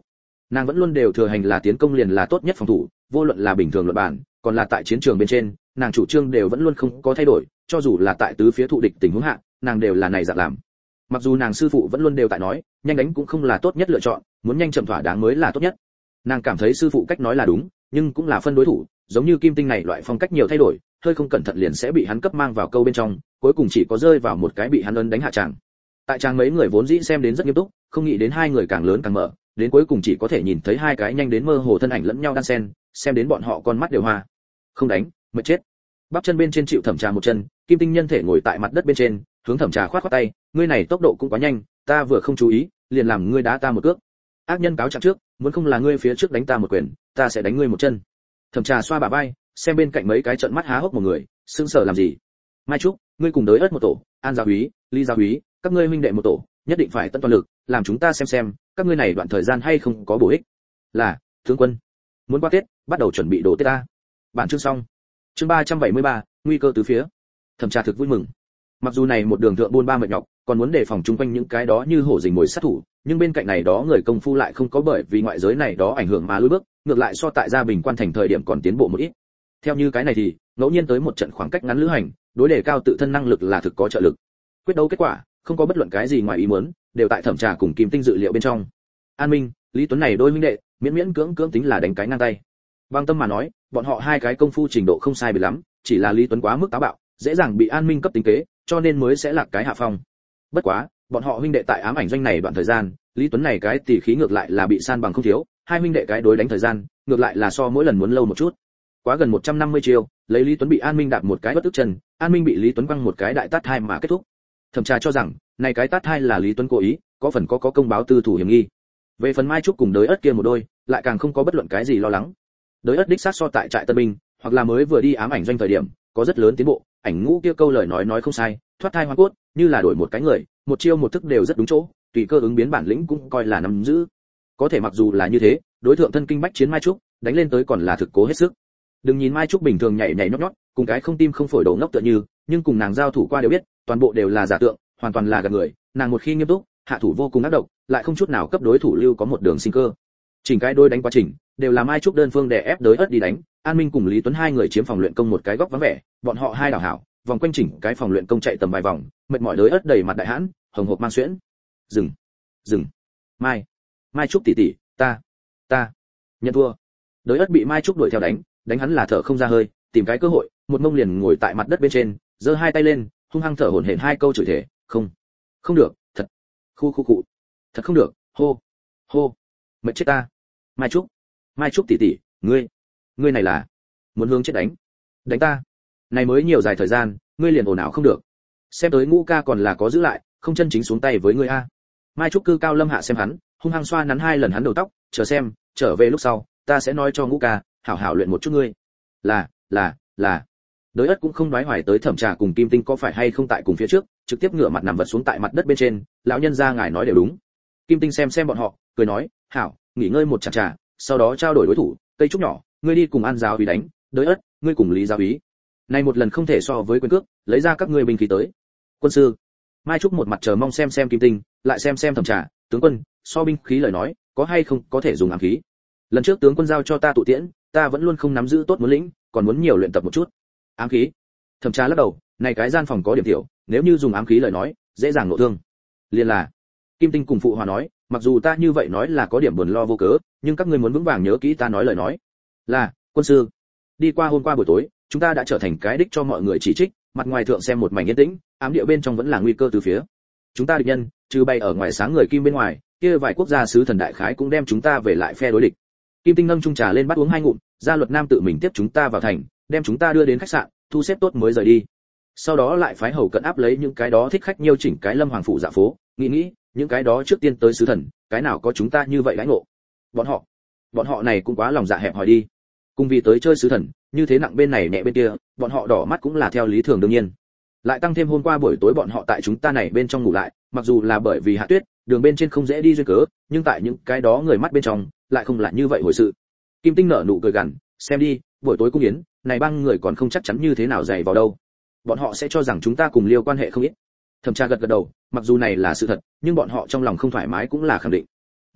S1: Nàng vẫn luôn đều thừa hành là tiến công liền là tốt nhất phòng thủ, vô luận là bình thường luận bản, còn là tại chiến trường bên trên, nàng chủ trương đều vẫn luôn không có thay đổi, cho dù là tại tứ phía thụ địch tình huống hạ, nàng đều là này dạng làm. Mặc dù nàng sư phụ vẫn luôn đều tại nói, nhanh đánh cũng không là tốt nhất lựa chọn, muốn nhanh chậm thỏa đáng mới là tốt nhất. Nàng cảm thấy sư phụ cách nói là đúng, nhưng cũng là phân đối thủ, giống như Kim Tinh này loại phong cách nhiều thay đổi, hơi không cẩn thận liền sẽ bị hắn cấp mang vào câu bên trong, cuối cùng chỉ có rơi vào một cái bị hắn ấn đánh hạ tràng. Tại trang mấy người vốn dĩ xem đến rất nghiêm túc, không nghĩ đến hai người càng lớn càng mở, đến cuối cùng chỉ có thể nhìn thấy hai cái nhanh đến mơ hồ thân ảnh lẫn nhau đan xen, xem đến bọn họ con mắt đều hoa. Không đánh, mệt chết. Bắp chân bên trên chịu Thẩm Trà một chân, Kim Tinh nhân thể ngồi tại mặt đất bên trên, hướng Thẩm Trà khoát khoát tay, ngươi này tốc độ cũng quá nhanh, ta vừa không chú ý, liền làm ngươi đá ta một cước. Ác nhân cáo trạng trước, muốn không là ngươi phía trước đánh ta một quyền, ta sẽ đánh ngươi một chân. Thẩm Trà xoa bả vai, xem bên cạnh mấy cái trợn mắt há hốc một người, sững sờ làm gì? Mai Trúc, ngươi cùng đới ớt một tổ, An gia úy, Lý gia úy, các ngươi huynh đệ một tổ, nhất định phải tận toàn lực, làm chúng ta xem xem, các ngươi này đoạn thời gian hay không có bổ ích. Là, tướng quân. Muốn qua Tết, bắt đầu chuẩn bị đồ Tết ta. Bản chương xong. Chương ba trăm bảy mươi ba, nguy cơ từ phía. Thẩm Trà thực vui mừng. Mặc dù này một đường thượng buôn ba mệt nhọc, còn muốn đề phòng chung quanh những cái đó như hổ rình mồi sát thủ, nhưng bên cạnh này đó người công phu lại không có bởi vì ngoại giới này đó ảnh hưởng mà lùi bước, ngược lại so tại gia Bình Quan thành thời điểm còn tiến bộ một ít. Theo như cái này thì, ngẫu nhiên tới một trận khoảng cách ngắn lữ hành, đối đề cao tự thân năng lực là thực có trợ lực. Quyết đấu kết quả, không có bất luận cái gì ngoài ý muốn, đều tại Thẩm Trà cùng Kim Tinh dự liệu bên trong. An Minh, Lý Tuấn này đôi huynh đệ, miễn miễn cưỡng cưỡng tính là đánh cái ngang tay. Bằng tâm mà nói, bọn họ hai cái công phu trình độ không sai biệt lắm, chỉ là Lý Tuấn quá mức táo bạo, dễ dàng bị An Minh cấp tính kế, cho nên mới sẽ lạc cái hạ phong. Bất quá, bọn họ huynh đệ tại ám ảnh doanh này đoạn thời gian, Lý Tuấn này cái tỉ khí ngược lại là bị san bằng không thiếu, hai huynh đệ cái đối đánh thời gian, ngược lại là so mỗi lần muốn lâu một chút. Quá gần một trăm năm mươi chiêu, lấy Lý Tuấn bị An Minh đạp một cái bất tức chân, An Minh bị Lý Tuấn quăng một cái đại tát hai mà kết thúc. Thẩm Trà cho rằng, này cái tát hai là Lý Tuấn cố ý, có phần có có công báo tư thủ hiểm nghi. Về phần Mai Trúc cùng đới ớt kia một đôi, lại càng không có bất luận cái gì lo lắng. Đới ớt đích xác so tại trại Tân Binh, hoặc là mới vừa đi ám ảnh doanh thời điểm, có rất lớn tiến bộ, ảnh ngũ kia câu lời nói nói không sai, thoát thai hoa cốt, như là đổi một cái người, một chiêu một thức đều rất đúng chỗ, tùy cơ ứng biến bản lĩnh cũng coi là nắm giữ. Có thể mặc dù là như thế, đối tượng thân kinh bách chiến Mai Trúc, đánh lên tới còn là thực cố hết sức. Đừng nhìn Mai Trúc bình thường nhảy nhảy nhót nhót, cùng cái không tim không phổi đầu ngốc tựa như, nhưng cùng nàng giao thủ qua đều biết, toàn bộ đều là giả tượng, hoàn toàn là gạt người, nàng một khi nghiêm túc, hạ thủ vô cùng ác độc, lại không chút nào cấp đối thủ lưu có một đường sinh cơ. Chỉnh cái đôi đánh quá trình, đều là Mai Trúc đơn phương đè ép đới ớt đi đánh, An Minh cùng Lý Tuấn hai người chiếm phòng luyện công một cái góc vắng vẻ, bọn họ hai đảo hảo, vòng quanh chỉnh cái phòng luyện công chạy tầm vài vòng, mệt mỏi đới ớt đầy mặt đại hãn, hồng hộc mang xuyễn. Dừng, dừng. Mai, Mai Trúc tỷ tỷ, ta, ta, nhận thua. Đới ớt bị Mai Trúc đuổi theo đánh, đánh hắn là thở không ra hơi, tìm cái cơ hội, một mông liền ngồi tại mặt đất bên trên, giơ hai tay lên, hung hăng thở hổn hển hai câu chửi thề, không, không được, thật, khu khu cụ, thật không được, hô, hô, mệt chết ta. Mai Trúc, Mai Trúc tỷ tỷ, ngươi, ngươi này là muốn hướng chết đánh, đánh ta. Này mới nhiều dài thời gian, ngươi liền ồn ào không được. Xem tới Ngũ ca còn là có giữ lại, không chân chính xuống tay với ngươi a. Mai Trúc cư cao lâm hạ xem hắn, hung hăng xoa nắn hai lần hắn đầu tóc, chờ xem, trở về lúc sau, ta sẽ nói cho Ngũ ca, hảo hảo luyện một chút ngươi. Là, là, là. Đới ất cũng không đoái hoài tới Thẩm Trà cùng Kim Tinh có phải hay không tại cùng phía trước, trực tiếp ngửa mặt nằm vật xuống tại mặt đất bên trên, lão nhân gia ngài nói đều đúng. Kim Tinh xem xem bọn họ, cười nói, hảo, nghỉ ngơi một chà chà, sau đó trao đổi đối thủ, cây trúc nhỏ, ngươi đi cùng An giáo úy đánh, Đới ất, ngươi cùng Lý giáo úy. Này một lần không thể so với quyền cước, lấy ra các ngươi binh khí tới. Quân sư. Mai Trúc một mặt chờ mong xem xem Kim Tinh, lại xem xem Thẩm Trà, tướng quân, so binh khí lời nói, có hay không có thể dùng ám khí. Lần trước tướng quân giao cho ta tụ tiễn, ta vẫn luôn không nắm giữ tốt muốn lĩnh, còn muốn nhiều luyện tập một chút. Ám khí. Thẩm Trà lắc đầu, này cái gian phòng có điểm tiểu, nếu như dùng ám khí lời nói, dễ dàng nộ thương. Liên là. Kim Tinh cùng phụ hòa nói, mặc dù ta như vậy nói là có điểm buồn lo vô cớ, nhưng các ngươi muốn vững vàng nhớ kỹ ta nói lời nói. Là, quân sư. Đi qua hôm qua buổi tối, chúng ta đã trở thành cái đích cho mọi người chỉ trích, mặt ngoài thượng xem một mảnh yên tĩnh, ám địa bên trong vẫn là nguy cơ từ phía. Chúng ta địch nhân, trừ bay ở ngoài sáng người Kim bên ngoài, kia vài quốc gia sứ thần đại khái cũng đem chúng ta về lại phe đối địch. Kim Tinh nâng chung trà lên bắt uống hai ngụm, gia luật nam tự mình tiếp chúng ta vào thành, đem chúng ta đưa đến khách sạn, thu xếp tốt mới rời đi. Sau đó lại phái hầu cận áp lấy những cái đó thích khách nhiều chỉnh cái Lâm Hoàng phủ dạ phố, nghĩ nghĩ, những cái đó trước tiên tới sứ thần, cái nào có chúng ta như vậy đãi ngộ. Bọn họ, bọn họ này cũng quá lòng dạ hẹp hòi đi. Cùng vì tới chơi sứ thần, như thế nặng bên này nhẹ bên kia, bọn họ đỏ mắt cũng là theo lý thường đương nhiên. Lại tăng thêm hôm qua buổi tối bọn họ tại chúng ta này bên trong ngủ lại, mặc dù là bởi vì hạ tuyết, đường bên trên không dễ đi duyên cớ, nhưng tại những cái đó người mắt bên trong, lại không là như vậy hồi sự. Kim Tinh nở nụ cười gằn, xem đi, buổi tối cung yến, này băng người còn không chắc chắn như thế nào dày vào đâu. Bọn họ sẽ cho rằng chúng ta cùng Liêu quan hệ không ít. Thẩm Trà gật gật đầu, mặc dù này là sự thật, nhưng bọn họ trong lòng không thoải mái cũng là khẳng định.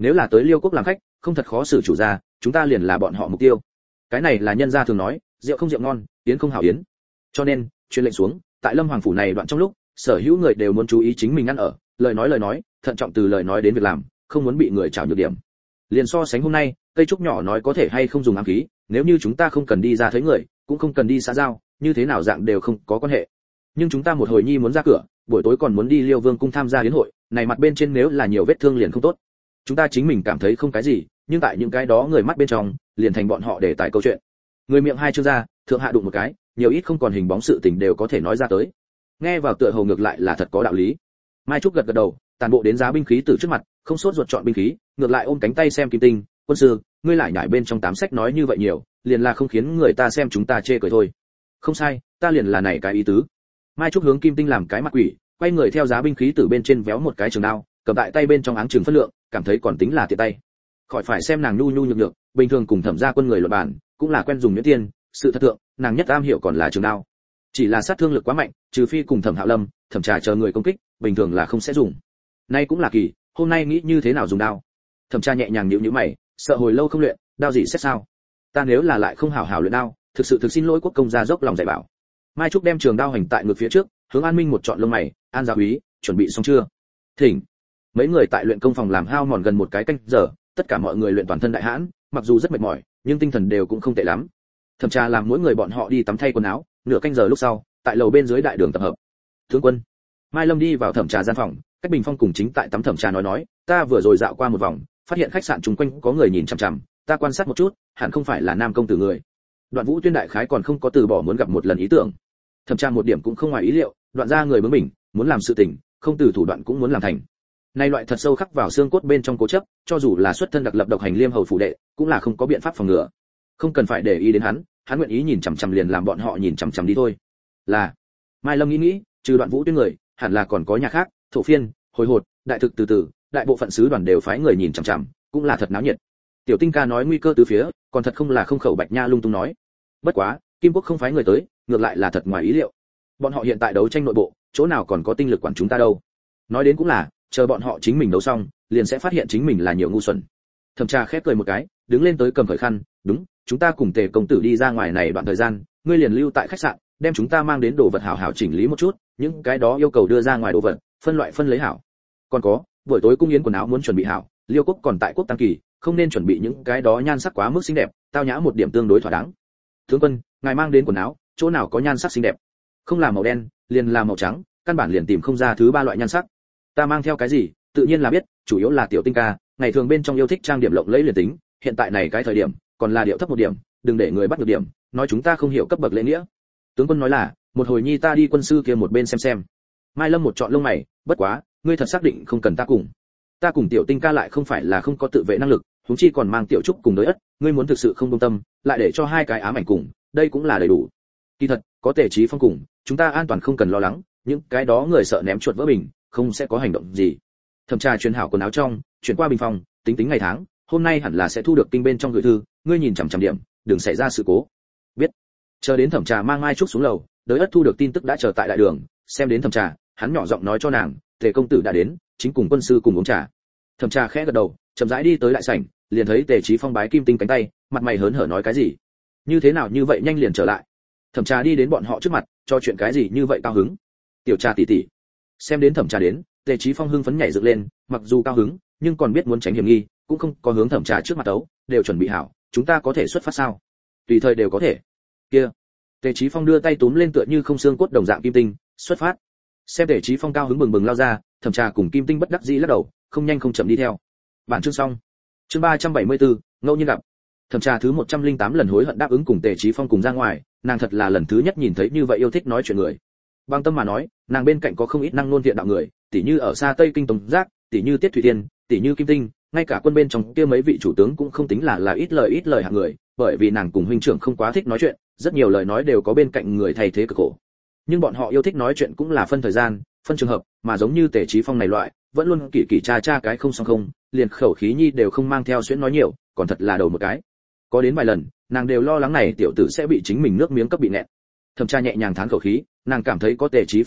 S1: nếu là tới Liêu quốc làm khách, không thật khó xử chủ gia, chúng ta liền là bọn họ mục tiêu. Cái này là nhân gia thường nói, rượu không rượu ngon, yến không hảo yến. Cho nên, truyền lệnh xuống, tại Lâm Hoàng phủ này đoạn trong lúc, sở hữu người đều muốn chú ý chính mình ăn ở, lời nói lời nói, thận trọng từ lời nói đến việc làm, không muốn bị người trảo nhược điểm. Liền so sánh hôm nay, cây trúc nhỏ nói có thể hay không dùng ám khí, nếu như chúng ta không cần đi ra thấy người, cũng không cần đi xã giao, như thế nào dạng đều không có quan hệ. Nhưng chúng ta một hồi nhi muốn ra cửa, buổi tối còn muốn đi Liêu Vương cung tham gia yến hội, này mặt bên trên nếu là nhiều vết thương liền không tốt. Chúng ta chính mình cảm thấy không cái gì, nhưng tại những cái đó người mắt bên trong, liền thành bọn họ để tài câu chuyện. Người miệng hai chưa ra, thượng hạ đụng một cái, nhiều ít không còn hình bóng sự tình đều có thể nói ra tới. Nghe vào tựa hồ ngược lại là thật có đạo lý. Mai Trúc gật gật đầu, tàn bộ đến giá binh khí từ trước mặt, không sốt ruột chọn binh khí, ngược lại ôm cánh tay xem Kim Tinh, quân sư, ngươi lại nhảy bên trong tám sách nói như vậy nhiều, liền là không khiến người ta xem chúng ta chê cười thôi. Không sai, ta liền là này cái ý tứ. Mai Trúc hướng Kim Tinh làm cái mặt quỷ, quay người theo giá binh khí từ bên trên véo một cái trường đao, cầm tại tay bên trong áng trường phân lượng, cảm thấy còn tính là tiện tay. Khỏi phải xem nàng nhu nhu nhược nhược, bình thường cùng thẩm gia quân người luận bàn, cũng là quen dùng nhuyễn tiên, sự thật thượng, nàng nhất am hiểu còn là trường đao. Chỉ là sát thương lực quá mạnh, trừ phi cùng Thẩm Hạo Lâm, Thẩm Trà chờ người công kích, bình thường là không sẽ dùng. Nay cũng là kỳ, hôm nay nghĩ như thế nào dùng đao. Thẩm Trà nhẹ nhàng nhíu nhíu mày, sợ hồi lâu không luyện, đao gì xét sao? Ta nếu là lại không hảo hảo luyện đao, thực sự thực xin lỗi quốc công gia dốc lòng dạy bảo. Mai Trúc đem trường đao hành tại ngực phía trước, hướng An Minh một trọn lông mày, An gia úy, chuẩn bị xong chưa? Thỉnh. Mấy người tại luyện công phòng làm hao mòn gần một cái canh giờ, tất cả mọi người luyện toàn thân đại hãn, mặc dù rất mệt mỏi, nhưng tinh thần đều cũng không tệ lắm. Thẩm Trà làm mỗi người bọn họ đi tắm thay quần áo, nửa canh giờ lúc sau, tại lầu bên dưới đại đường tập hợp. Tướng quân. Mai Lâm đi vào Thẩm Trà gian phòng, cách Bình Phong cùng chính tại tắm Thẩm Trà nói nói, ta vừa rồi dạo qua một vòng, phát hiện khách sạn chung quanh có người nhìn chằm chằm, ta quan sát một chút, hẳn không phải là nam công tử người. Đoạn Vũ Tuyên đại khái còn không có từ bỏ muốn gặp một lần ý tưởng. Thẩm Trà một điểm cũng không ngoài ý liệu, Đoạn gia người bướng bỉnh, muốn làm sự tình, không từ thủ đoạn cũng muốn làm thành. Nay loại thật sâu khắc vào xương cốt bên trong cố chấp, cho dù là xuất thân đặc lập độc hành Liêm hầu phủ đệ, cũng là không có biện pháp phòng ngừa. Không cần phải để ý đến hắn, hắn nguyện ý nhìn chằm chằm liền làm bọn họ nhìn chằm chằm đi thôi. Là. Mai Lâm nghĩ nghĩ, trừ Đoạn Vũ Tuyên người, hẳn là còn có nhà khác, Thổ Phiên, Hồi Hột, Đại Thực từ từ, đại bộ phận sứ đoàn đều phái người nhìn chằm chằm, cũng là thật náo nhiệt. Tiểu Tinh ca nói nguy cơ từ phía, còn thật không là không khẩu Bạch Nha lung tung nói. Bất quá, Kim Quốc không phái người tới, ngược lại là thật ngoài ý liệu. Bọn họ hiện tại đấu tranh nội bộ, chỗ nào còn có tinh lực quản chúng ta đâu. Nói đến cũng là, chờ bọn họ chính mình đấu xong, liền sẽ phát hiện chính mình là nhiều ngu xuẩn. Thẩm Trà khép cười một cái, đứng lên tới cầm khởi khăn, đúng, chúng ta cùng Tề công tử đi ra ngoài này đoạn thời gian, ngươi liền lưu tại khách sạn, đem chúng ta mang đến đồ vật hảo hảo chỉnh lý một chút, những cái đó yêu cầu đưa ra ngoài đồ vật, phân loại phân lấy hảo. Còn có, buổi tối cung yến quần áo muốn chuẩn bị hảo, Liêu quốc còn tại quốc tăng kỳ, không nên chuẩn bị những cái đó nhan sắc quá mức xinh đẹp, tao nhã một điểm tương đối thỏa đáng. Tướng quân, ngài mang đến quần áo, chỗ nào có nhan sắc xinh đẹp? Không là màu đen, liền là màu trắng, căn bản liền tìm không ra thứ ba loại nhan sắc. Ta mang theo cái gì, tự nhiên là biết, chủ yếu là Tiểu Tinh ca, ngày thường bên trong yêu thích trang điểm lộng lẫy liền tính, hiện tại này cái thời điểm, còn là điệu thấp một điểm, đừng để người bắt được điểm, nói chúng ta không hiểu cấp bậc lễ nghĩa. Tướng quân nói là, một hồi nhi ta đi quân sư kia một bên xem xem. Mai Lâm một trọn lông mày, bất quá, ngươi thật xác định không cần ta cùng. Ta cùng Tiểu Tinh ca lại không phải là không có tự vệ năng lực, huống chi còn mang Tiểu Trúc cùng đối ất, ngươi muốn thực sự không buông tâm, lại để cho hai cái ám ảnh cùng, đây cũng là đầy đủ. Kỳ thật, có Tề Chí Phong cùng, chúng ta an toàn không cần lo lắng, những cái đó người sợ ném chuột vỡ bình, không sẽ có hành động gì. Thẩm Trà truyền hảo quần áo trong, chuyển qua bình phòng, tính tính ngày tháng, hôm nay hẳn là sẽ thu được kinh bên trong gửi thư, ngươi nhìn chằm chằm điểm, đừng xảy ra sự cố. Biết. Chờ đến Thẩm Trà mang Mai Trúc xuống lầu, Đới Ất thu được tin tức đã chờ tại đại đường, xem đến Thẩm Trà, hắn nhỏ giọng nói cho nàng, Tề công tử đã đến, chính cùng quân sư cùng uống trà. Thẩm Trà khẽ gật đầu, chậm rãi đi tới đại sảnh, liền thấy Tề Chí Phong bái Kim Tinh cánh tay, mặt mày hớn hở nói cái gì? Như thế nào như vậy nhanh liền trở lại? Thẩm Trà đi đến bọn họ trước mặt, cho chuyện cái gì như vậy cao hứng? Tiểu Trà tỷ tỷ. Xem đến Thẩm Trà đến, Tề Chí Phong hưng phấn nhảy dựng lên, mặc dù cao hứng, nhưng còn biết muốn tránh hiểm nghi, cũng không có hướng Thẩm Trà trước mặt tấu, đều chuẩn bị hảo, chúng ta có thể xuất phát sao? Tùy thời đều có thể. Kia. Tề Chí Phong đưa tay túm lên tựa như không xương cốt đồng dạng Kim Tinh, xuất phát. Xem Tề Chí Phong cao hứng bừng bừng lao ra, Thẩm Trà cùng Kim Tinh bất đắc dĩ lắc đầu, không nhanh không chậm đi theo. Bản chương xong. Chương ba trăm bảy mươi tư, ngẫu nhiên gặp. Thẩm Trà thứ một trăm linh tám lần hối hận đáp ứng cùng Tề Chí Phong cùng ra ngoài, nàng thật là lần thứ nhất nhìn thấy như vậy yêu thích nói chuyện người. Bằng tâm mà nói, nàng bên cạnh có không ít năng nôn thiện đạo người, tỉ như ở xa Tây Kinh Tống Giác, tỉ như Tiết Thủy Tiên, tỉ như Kim Tinh, ngay cả quân bên trong kia mấy vị chủ tướng cũng không tính là là ít lời ít lời hạng người, bởi vì nàng cùng huynh trưởng không quá thích nói chuyện, rất nhiều lời nói đều có bên cạnh người thay thế cực khổ. Nhưng bọn họ yêu thích nói chuyện cũng là phân thời gian, phân trường hợp, mà giống như Tề Chí Phong này loại, vẫn luôn kỳ kỳ cha cha cái không xong không, liền khẩu khí nhi đều không mang theo xuyến nói nhiều, còn thật là đầu một cái. Có đến vài lần, nàng đều lo lắng này tiểu tử sẽ bị chính mình nước miếng cấp bị nghẹn. Thẩm Tra nhẹ nhàng thán khẩu khí, nàng cảm thấy có Tề Chí Phong tại,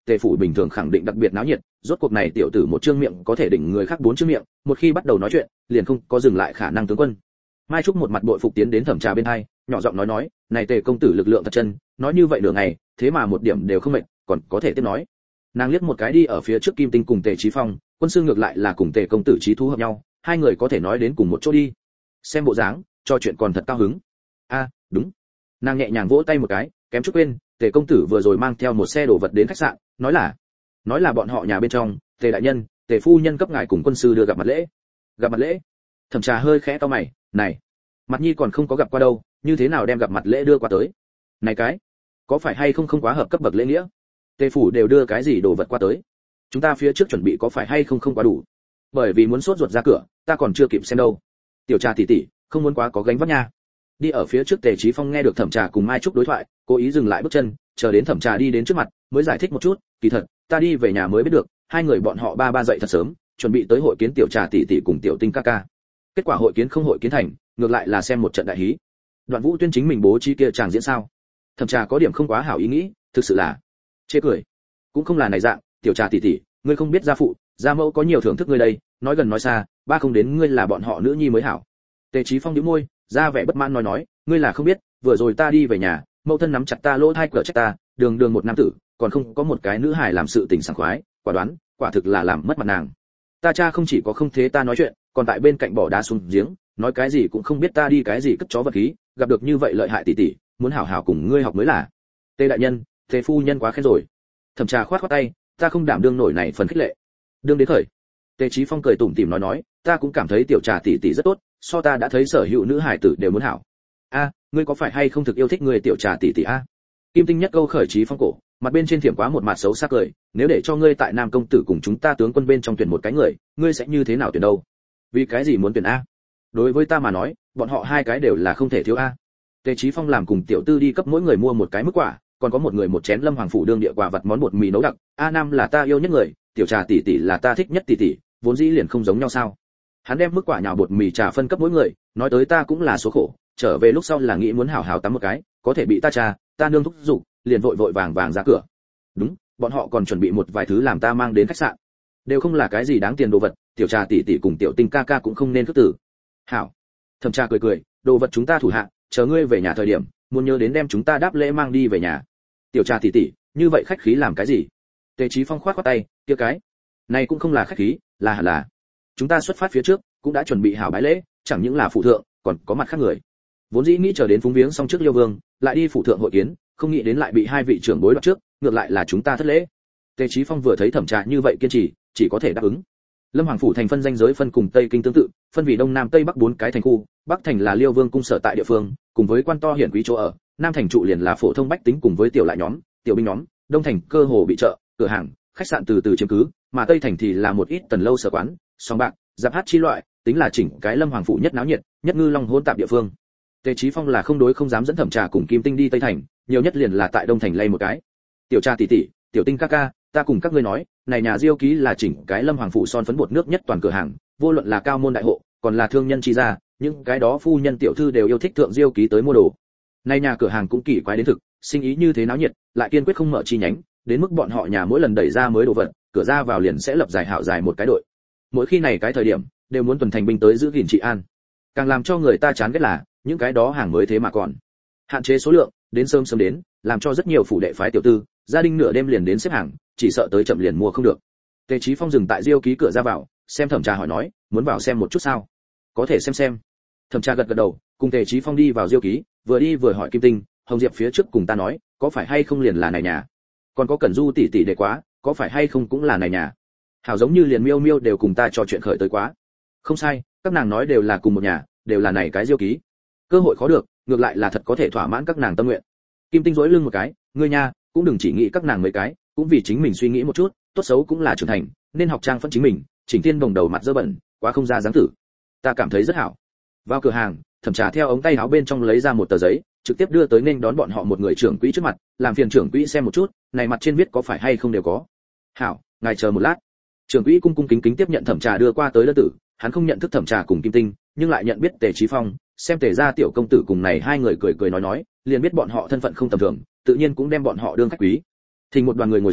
S1: tề phủ bình thường khẳng định đặc biệt náo nhiệt, rốt cuộc này tiểu tử một trương miệng có thể đỉnh người khác bốn trương miệng, một khi bắt đầu nói chuyện, liền không có dừng lại khả năng tướng quân. Mai Trúc một mặt bội phục tiến đến thẩm trà bên hai, nhỏ giọng nói nói, này tề công tử lực lượng thật chân, nói như vậy nửa ngày, thế mà một điểm đều không mệt, còn có thể tiếp nói. Nàng liếc một cái đi ở phía trước Kim Tinh cùng Tề Chí Phong, quân sư ngược lại là cùng Tề công tử chí thú hợp nhau, hai người có thể nói đến cùng một chỗ đi. Xem bộ dáng, cho chuyện còn thật cao hứng. A, đúng. Nàng nhẹ nhàng vỗ tay một cái, kém chút quên, Tề công tử vừa rồi mang theo một xe đồ vật đến khách sạn, nói là, nói là bọn họ nhà bên trong, Tề đại nhân, Tề phu nhân cấp ngài cùng quân sư đưa gặp mặt lễ. Gặp mặt lễ? Thẩm Trà hơi khẽ cau mày, này, Mặt Nhi còn không có gặp qua đâu, như thế nào đem gặp mặt lễ đưa qua tới? Này cái, có phải hay không không quá hợp cấp bậc lễ nghĩa? Tề phủ đều đưa cái gì đồ vật qua tới? Chúng ta phía trước chuẩn bị có phải hay không không quá đủ? Bởi vì muốn sốt ruột ra cửa, ta còn chưa kịp xem đâu. Tiểu Trà tỷ tỷ, không muốn quá có gánh vác nha. Đi ở phía trước Tề Chí Phong nghe được Thẩm Trà cùng Mai Trúc đối thoại, cố ý dừng lại bước chân, chờ đến Thẩm Trà đi đến trước mặt, mới giải thích một chút, kỳ thật, ta đi về nhà mới biết được, hai người bọn họ ba ba dậy thật sớm, chuẩn bị tới hội kiến Tiểu Trà tỷ tỷ cùng Tiểu Tinh ca ca. Kết quả hội kiến không hội kiến thành, ngược lại là xem một trận đại hí. Đoạn Vũ Tuyên chính mình bố trí kia chàng diễn sao? Thẩm Trà có điểm không quá hảo ý nghĩ, thực sự là chê cười. Cũng không là này dạng, Tiểu Trà tỷ tỷ, ngươi không biết gia phụ, gia mẫu có nhiều thưởng thức ngươi đây, nói gần nói xa, ba không đến ngươi là bọn họ nữ nhi mới hảo. Tề Chí Phong nhíu môi, ra vẻ bất mãn nói nói, ngươi là không biết, vừa rồi ta đi về nhà, mẫu thân nắm chặt ta lỗ thai cửa trách ta, đường đường một nam tử, còn không có một cái nữ hài làm sự tình sảng khoái, quả đoán, quả thực là làm mất mặt nàng. Ta cha không chỉ có không thế ta nói chuyện, còn tại bên cạnh bỏ đá xuống giếng, nói cái gì cũng không biết ta đi cái gì cất chó vật khí, gặp được như vậy lợi hại tỷ tỷ, muốn hảo hảo cùng ngươi học mới là. Tề đại nhân, Tề phu nhân quá khen rồi. Thẩm Trà khoát khoát tay, ta không đảm đương nổi này phần khích lệ. Đương đến khởi. Tề Chí Phong cười tủm tỉm nói nói, ta cũng cảm thấy Tiểu Trà tỷ tỷ rất tốt, so ta đã thấy sở hữu nữ hải tử đều muốn hảo. A, ngươi có phải hay không thực yêu thích người Tiểu Trà tỷ tỷ a? Kim Tinh nhất câu khởi Chí Phong cổ, mặt bên trên thiểm quá một mặt xấu xa cười, nếu để cho ngươi tại Nam công tử cùng chúng ta tướng quân bên trong tuyển một cái người, ngươi sẽ như thế nào tuyển đâu? Vì cái gì muốn tuyển a? Đối với ta mà nói, bọn họ hai cái đều là không thể thiếu a. Tề Chí Phong làm cùng tiểu tư đi cấp mỗi người mua một cái mức quả, còn có một người một chén Lâm Hoàng phủ đương địa quả vật món bột mì nấu đặc, a Nam là ta yêu nhất người, Tiểu Trà tỷ tỷ là ta thích nhất tỷ tỷ, vốn dĩ liền không giống nhau sao? Hắn đem mức quả nhào bột mì trà phân cấp mỗi người, nói tới ta cũng là số khổ, trở về lúc sau là nghĩ muốn hảo hảo tắm một cái, có thể bị ta cha, ta nương thúc giục, liền vội vội vàng vàng ra cửa. Đúng, bọn họ còn chuẩn bị một vài thứ làm ta mang đến khách sạn. Đều không là cái gì đáng tiền đồ vật, Tiểu Trà tỷ tỷ cùng Tiểu Tinh ca ca cũng không nên khước tử. Hảo. Thẩm Trà cười cười, đồ vật chúng ta thủ hạ, chờ ngươi về nhà thời điểm, muốn nhớ đến đem chúng ta đáp lễ mang đi về nhà. Tiểu Trà tỷ tỷ, như vậy khách khí làm cái gì? Tề Chí Phong khoát khoát tay, kia cái, này cũng không là khách khí, là hẳn là. Chúng ta xuất phát phía trước, cũng đã chuẩn bị hảo bái lễ, chẳng những là phụ thượng, còn có mặt khác người. Vốn dĩ nghĩ chờ đến phúng viếng xong trước Liêu Vương, lại đi phụ thượng hội kiến, không nghĩ đến lại bị hai vị trưởng bối đoạt trước, ngược lại là chúng ta thất lễ. Tề Chí Phong vừa thấy Thẩm Trà như vậy kiên trì, chỉ có thể đáp ứng. Lâm Hoàng phủ thành phân danh giới phân cùng Tây Kinh tương tự, phân vì Đông Nam Tây Bắc bốn cái thành khu, Bắc thành là Liêu Vương cung sở tại địa phương, cùng với quan to hiển quý chỗ ở, Nam thành trụ liền là phổ thông bách tính cùng với tiểu lại nhóm, tiểu binh nhóm, Đông thành cơ hồ bị chợ, cửa hàng, khách sạn từ từ chiếm cứ, mà Tây thành thì là một ít tần lâu sở quán, sòng bạc, giáp hát chi loại, tính là chỉnh cái Lâm Hoàng phủ nhất náo nhiệt, nhất ngư long hỗn tạp địa phương. Tề Chí Phong là không đối không dám dẫn Thẩm Trà cùng Kim Tinh đi Tây thành, nhiều nhất liền là tại Đông thành lay một cái. Tiểu Trà tỷ tỷ, Tiểu Tinh ca ca, ta cùng các ngươi nói, này nhà Diêu ký là chỉnh cái Lâm Hoàng phủ son phấn bột nước nhất toàn cửa hàng, vô luận là cao môn đại hộ, còn là thương nhân chi gia, những cái đó phu nhân tiểu thư đều yêu thích thượng Diêu ký tới mua đồ. Này nhà cửa hàng cũng kỳ quái đến thực, sinh ý như thế náo nhiệt, lại kiên quyết không mở chi nhánh, đến mức bọn họ nhà mỗi lần đẩy ra mới đồ vật, cửa ra vào liền sẽ lập dài hạo dài một cái đội. Mỗi khi này cái thời điểm, đều muốn tuần thành binh tới giữ gìn trị an. Càng làm cho người ta chán ghét là, những cái đó hàng mới thế mà còn hạn chế số lượng, đến sớm sớm đến, làm cho rất nhiều phủ đệ phái tiểu tư, gia đình nửa đêm liền đến xếp hàng, chỉ sợ tới chậm liền mua không được. Tề Chí Phong dừng tại Diêu ký cửa ra vào, xem Thẩm Trà hỏi nói, muốn vào xem một chút sao? Có thể xem xem. Thẩm Trà gật gật đầu, cùng Tề Chí Phong đi vào Diêu ký, vừa đi vừa hỏi Kim Tinh, Hồng Diệp phía trước cùng ta nói, có phải hay không liền là này nhà? Còn có Cẩn Du tỷ tỷ đề quá, có phải hay không cũng là này nhà? Hảo giống như liền Miêu Miêu đều cùng ta trò chuyện khởi tới quá. Không sai, các nàng nói đều là cùng một nhà, đều là này cái Diêu ký. Cơ hội khó được, ngược lại là thật có thể thỏa mãn các nàng tâm nguyện. Kim Tinh rỗi lưng một cái, ngươi nha, cũng đừng chỉ nghĩ các nàng mấy cái, cũng vì chính mình suy nghĩ một chút, tốt xấu cũng là trưởng thành, nên học trang phẫn chính mình, chỉnh thiên đồng đầu mặt dơ bẩn, quá không ra dáng tử. Ta cảm thấy rất hảo. Vào cửa hàng, Thẩm Trà theo ống tay áo bên trong lấy ra một tờ giấy, trực tiếp đưa tới nên đón bọn họ một người trưởng quỹ trước mặt, làm phiền trưởng quỹ xem một chút, này mặt trên viết có phải hay không đều có. Hảo, ngài chờ một lát. Trưởng quỹ cung cung kính kính tiếp nhận Thẩm Trà đưa qua tới đơn tử, hắn không nhận thức Thẩm Trà cùng Kim Tinh, nhưng lại nhận biết Tề Chí Phong, xem Tề gia tiểu công tử cùng này hai người cười cười nói nói, liền biết bọn họ thân phận không tầm thường, tự nhiên cũng đem bọn họ đương khách quý. Thình một đoàn người ngồi xuống,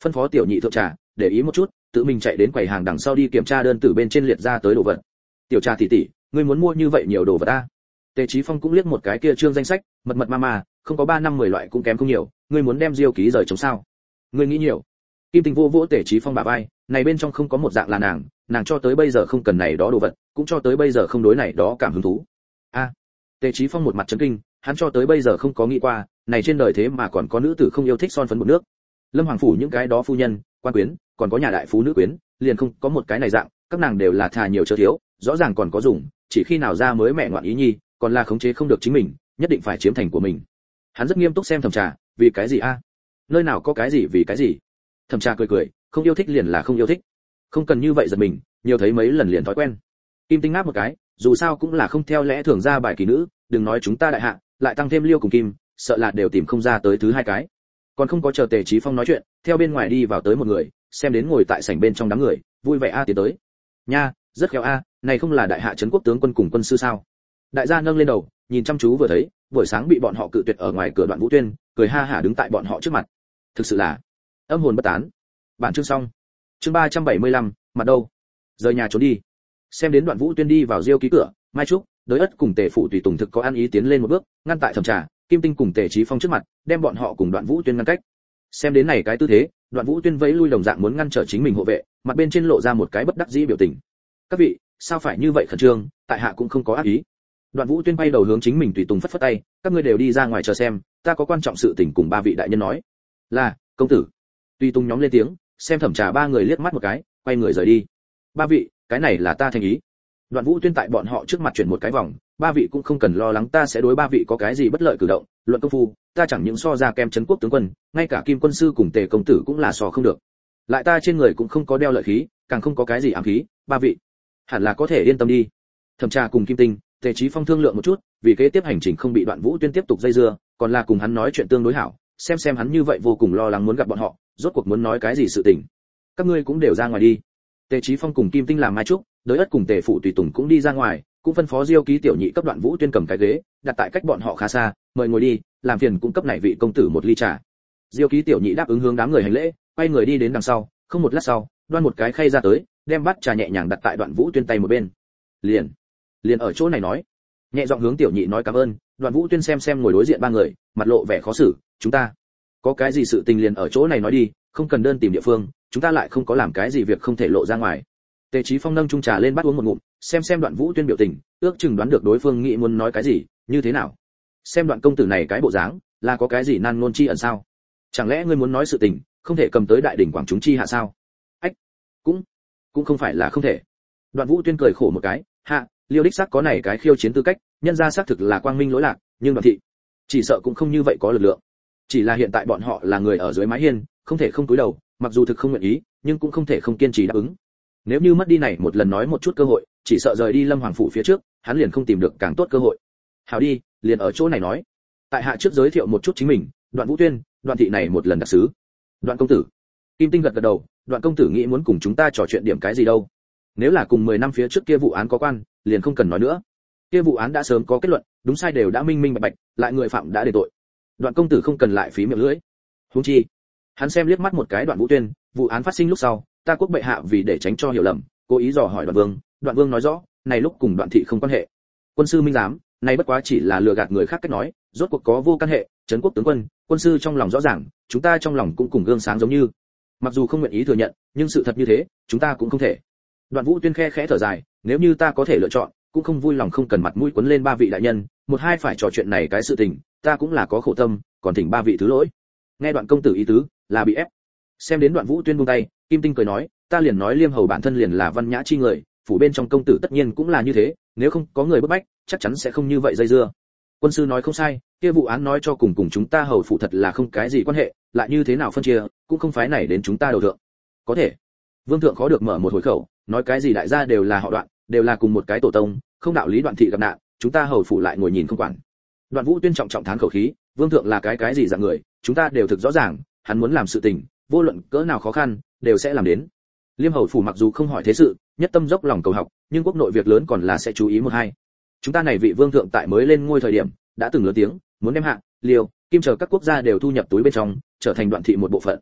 S1: phân phó tiểu nhị thượng trà, để ý một chút, tự mình chạy đến quầy hàng đằng sau đi kiểm tra đơn từ bên trên liệt ra tới đồ vật. Tiểu trà tỷ tỷ, ngươi muốn mua như vậy nhiều đồ vật a? Tề Chí Phong cũng liếc một cái kia trương danh sách, mật mật ma ma, không có ba năm mười loại cũng kém không nhiều, ngươi muốn đem diêu ký rời chống sao? Ngươi nghĩ nhiều. Kim Tinh vô vỗ Tề Chí Phong bả vai, này bên trong không có một dạng là nàng, nàng cho tới bây giờ không cần này đó đồ vật, cũng cho tới bây giờ không đối này đó cảm hứng thú. A. À, Tề Chí Phong một mặt chấn kinh, hắn cho tới bây giờ không có nghĩ qua, này trên đời thế mà còn có nữ tử không yêu thích son phấn bột nước. Lâm Hoàng phủ những cái đó phu nhân, quan quyến, còn có nhà đại phú nữ quyến, liền không có một cái này dạng, các nàng đều là thà nhiều chớ thiếu, rõ ràng còn có dùng, chỉ khi nào ra mới mẹ ngoạn ý nhi, còn là khống chế không được chính mình, nhất định phải chiếm thành của mình. Hắn rất nghiêm túc xem Thẩm Trà, vì cái gì a? Nơi nào có cái gì vì cái gì? Thẩm Trà cười cười, không yêu thích liền là không yêu thích, không cần như vậy giật mình, nhiều thấy mấy lần liền thói quen. Kim Tinh ngáp một cái, dù sao cũng là không theo lẽ thường ra bài kỳ nữ, đừng nói chúng ta đại hạ, lại tăng thêm Liêu cùng Kim, sợ là đều tìm không ra tới thứ hai cái. Còn không có chờ Tề Chí Phong nói chuyện, theo bên ngoài đi vào tới một người, xem đến ngồi tại sảnh bên trong đám người, vui vẻ a tiến tới. Nha, rất khéo a, này không là đại hạ trấn quốc tướng quân cùng quân sư sao? Đại gia nâng lên đầu, nhìn chăm chú vừa thấy, buổi sáng bị bọn họ cự tuyệt ở ngoài cửa Đoạn Vũ Tuyên, cười ha hả đứng tại bọn họ trước mặt. Thực sự là âm hồn bất tán. Bản chương xong. Chương ba trăm bảy mươi lăm, mặt đâu? Rời nhà trốn đi. Xem đến Đoạn Vũ Tuyên đi vào diêu ký cửa, Mai Trúc, Đới Ất cùng Tề phủ tùy tùng thực có ăn ý tiến lên một bước, ngăn tại Thẩm Trà, Kim Tinh cùng Tề Chí Phong trước mặt, đem bọn họ cùng Đoạn Vũ Tuyên ngăn cách. Xem đến này cái tư thế, Đoạn Vũ Tuyên vẫy lui đồng dạng muốn ngăn trở chính mình hộ vệ, mặt bên trên lộ ra một cái bất đắc dĩ biểu tình. Các vị, sao phải như vậy khẩn trương, tại hạ cũng không có ác ý. Đoạn Vũ Tuyên bay đầu hướng chính mình tùy tùng phất phất tay, các ngươi đều đi ra ngoài chờ xem, ta có quan trọng sự tình cùng ba vị đại nhân nói. Là, công tử. Tùy tùng nhóm lên tiếng, xem Thẩm Trà ba người liếc mắt một cái, quay người rời đi. Ba vị, cái này là ta thành ý. Đoạn Vũ Tuyên tại bọn họ trước mặt chuyển một cái vòng, ba vị cũng không cần lo lắng ta sẽ đối ba vị có cái gì bất lợi cử động, luận công phu, ta chẳng những so ra kem trấn quốc tướng quân, ngay cả Kim quân sư cùng Tề công tử cũng là so không được. Lại ta trên người cũng không có đeo lợi khí, càng không có cái gì ám khí, ba vị hẳn là có thể yên tâm đi. Thẩm Trà cùng Kim Tinh, Tề Chí Phong thương lượng một chút, vì kế tiếp hành trình không bị Đoạn Vũ Tuyên tiếp tục dây dưa, còn là cùng hắn nói chuyện tương đối hảo, xem xem hắn như vậy vô cùng lo lắng muốn gặp bọn họ, rốt cuộc muốn nói cái gì sự tình. Các ngươi cũng đều ra ngoài đi. Tề Chí Phong cùng Kim Tinh làm Mai Trúc, Đới Ất cùng Tề phụ tùy tùng cũng đi ra ngoài, cũng phân phó diêu ký tiểu nhị cấp Đoạn Vũ Tuyên cầm cái ghế, đặt tại cách bọn họ khá xa, mời ngồi đi, làm phiền cung cấp này vị công tử một ly trà. Diêu ký tiểu nhị đáp ứng hướng đám người hành lễ, quay người đi đến đằng sau, không một lát sau, đoan một cái khay ra tới, đem bát trà nhẹ nhàng đặt tại Đoạn Vũ Tuyên tay một bên. Liền, liền ở chỗ này nói. Nhẹ giọng hướng tiểu nhị nói cảm ơn. Đoạn Vũ Tuyên xem xem ngồi đối diện ba người, mặt lộ vẻ khó xử, chúng ta có cái gì sự tình liền ở chỗ này nói đi, không cần đơn tìm địa phương, chúng ta lại không có làm cái gì việc không thể lộ ra ngoài. Tề Chí Phong nâng chung trà lên bắt uống một ngụm, xem xem Đoạn Vũ Tuyên biểu tình, ước chừng đoán được đối phương nghĩ muốn nói cái gì, như thế nào. Xem Đoạn công tử này cái bộ dáng, là có cái gì nan ngôn chi ẩn sao? Chẳng lẽ ngươi muốn nói sự tình, không thể cầm tới đại đỉnh quảng chúng chi hạ sao? Ách, cũng, cũng không phải là không thể. Đoạn Vũ Tuyên cười khổ một cái, hạ, Liêu đích xác có này cái khiêu chiến tư cách, nhân ra xác thực là quang minh lỗi lạc, nhưng Đoạn thị, chỉ sợ cũng không như vậy có lực lượng. Chỉ là hiện tại bọn họ là người ở dưới mái hiên, không thể không cúi đầu, mặc dù thực không nguyện ý, nhưng cũng không thể không kiên trì đáp ứng. Nếu như mất đi này một lần nói một chút cơ hội, chỉ sợ rời đi Lâm Hoàng phủ phía trước, hắn liền không tìm được càng tốt cơ hội. Hảo đi, liền ở chỗ này nói. Tại hạ trước giới thiệu một chút chính mình, Đoạn Vũ Tuyên, Đoạn thị này một lần đặc sứ. Đoạn công tử. Kim Tinh gật gật đầu, Đoạn công tử nghĩ muốn cùng chúng ta trò chuyện điểm cái gì đâu? Nếu là cùng mười năm phía trước kia vụ án có quan, liền không cần nói nữa. Kia vụ án đã sớm có kết luận, đúng sai đều đã minh minh bạch bạch, lại người phạm đã đền tội. Đoạn công tử không cần lại phí miệng lưỡi. Huống chi, hắn xem liếc mắt một cái Đoạn Vũ Tuyên, vụ án phát sinh lúc sau, ta quốc bệ hạ vì để tránh cho hiểu lầm, cố ý dò hỏi Đoạn Vương, Đoạn Vương nói rõ, này lúc cùng Đoạn thị không quan hệ. Quân sư minh giám, này bất quá chỉ là lừa gạt người khác cách nói, rốt cuộc có vô căn hệ, trấn quốc tướng quân, quân sư trong lòng rõ ràng, chúng ta trong lòng cũng cùng gương sáng giống như. Mặc dù không nguyện ý thừa nhận, nhưng sự thật như thế, chúng ta cũng không thể. Đoạn Vũ Tuyên khe khẽ thở dài, nếu như ta có thể lựa chọn, cũng không vui lòng không cần mặt mũi quấn lên ba vị đại nhân, một hai phải trò chuyện này cái sự tình, ta cũng là có khổ tâm, còn thỉnh ba vị thứ lỗi. Nghe Đoạn công tử ý tứ, là bị ép. Xem đến Đoạn Vũ Tuyên buông tay, Kim Tinh cười nói, ta liền nói Liêm hầu bản thân liền là văn nhã chi người, phủ bên trong công tử tất nhiên cũng là như thế, nếu không có người bức bách, chắc chắn sẽ không như vậy dây dưa. Quân sư nói không sai, kia vụ án nói cho cùng cùng chúng ta hầu phủ thật là không cái gì quan hệ, lại như thế nào phân chia, cũng không phái này đến chúng ta đầu thượng. Có thể. Vương thượng khó được mở một hồi khẩu, nói cái gì đại gia đều là họ Đoạn, đều là cùng một cái tổ tông, không đạo lý Đoạn thị gặp nạn, chúng ta hầu phủ lại ngồi nhìn không quản. Đoạn Vũ Tuyên trọng trọng thán khẩu khí, Vương thượng là cái cái gì dạng người, chúng ta đều thực rõ ràng, hắn muốn làm sự tình, vô luận cỡ nào khó khăn, đều sẽ làm đến. Liêm hầu phủ mặc dù không hỏi thế sự, nhất tâm dốc lòng cầu học, nhưng quốc nội việc lớn còn là sẽ chú ý một hai. Chúng ta này vị vương thượng tại mới lên ngôi thời điểm, đã từng lớn tiếng, muốn đem Hạ, Liêu, Kim chờ các quốc gia đều thu nhập túi bên trong, trở thành Đoạn thị một bộ phận.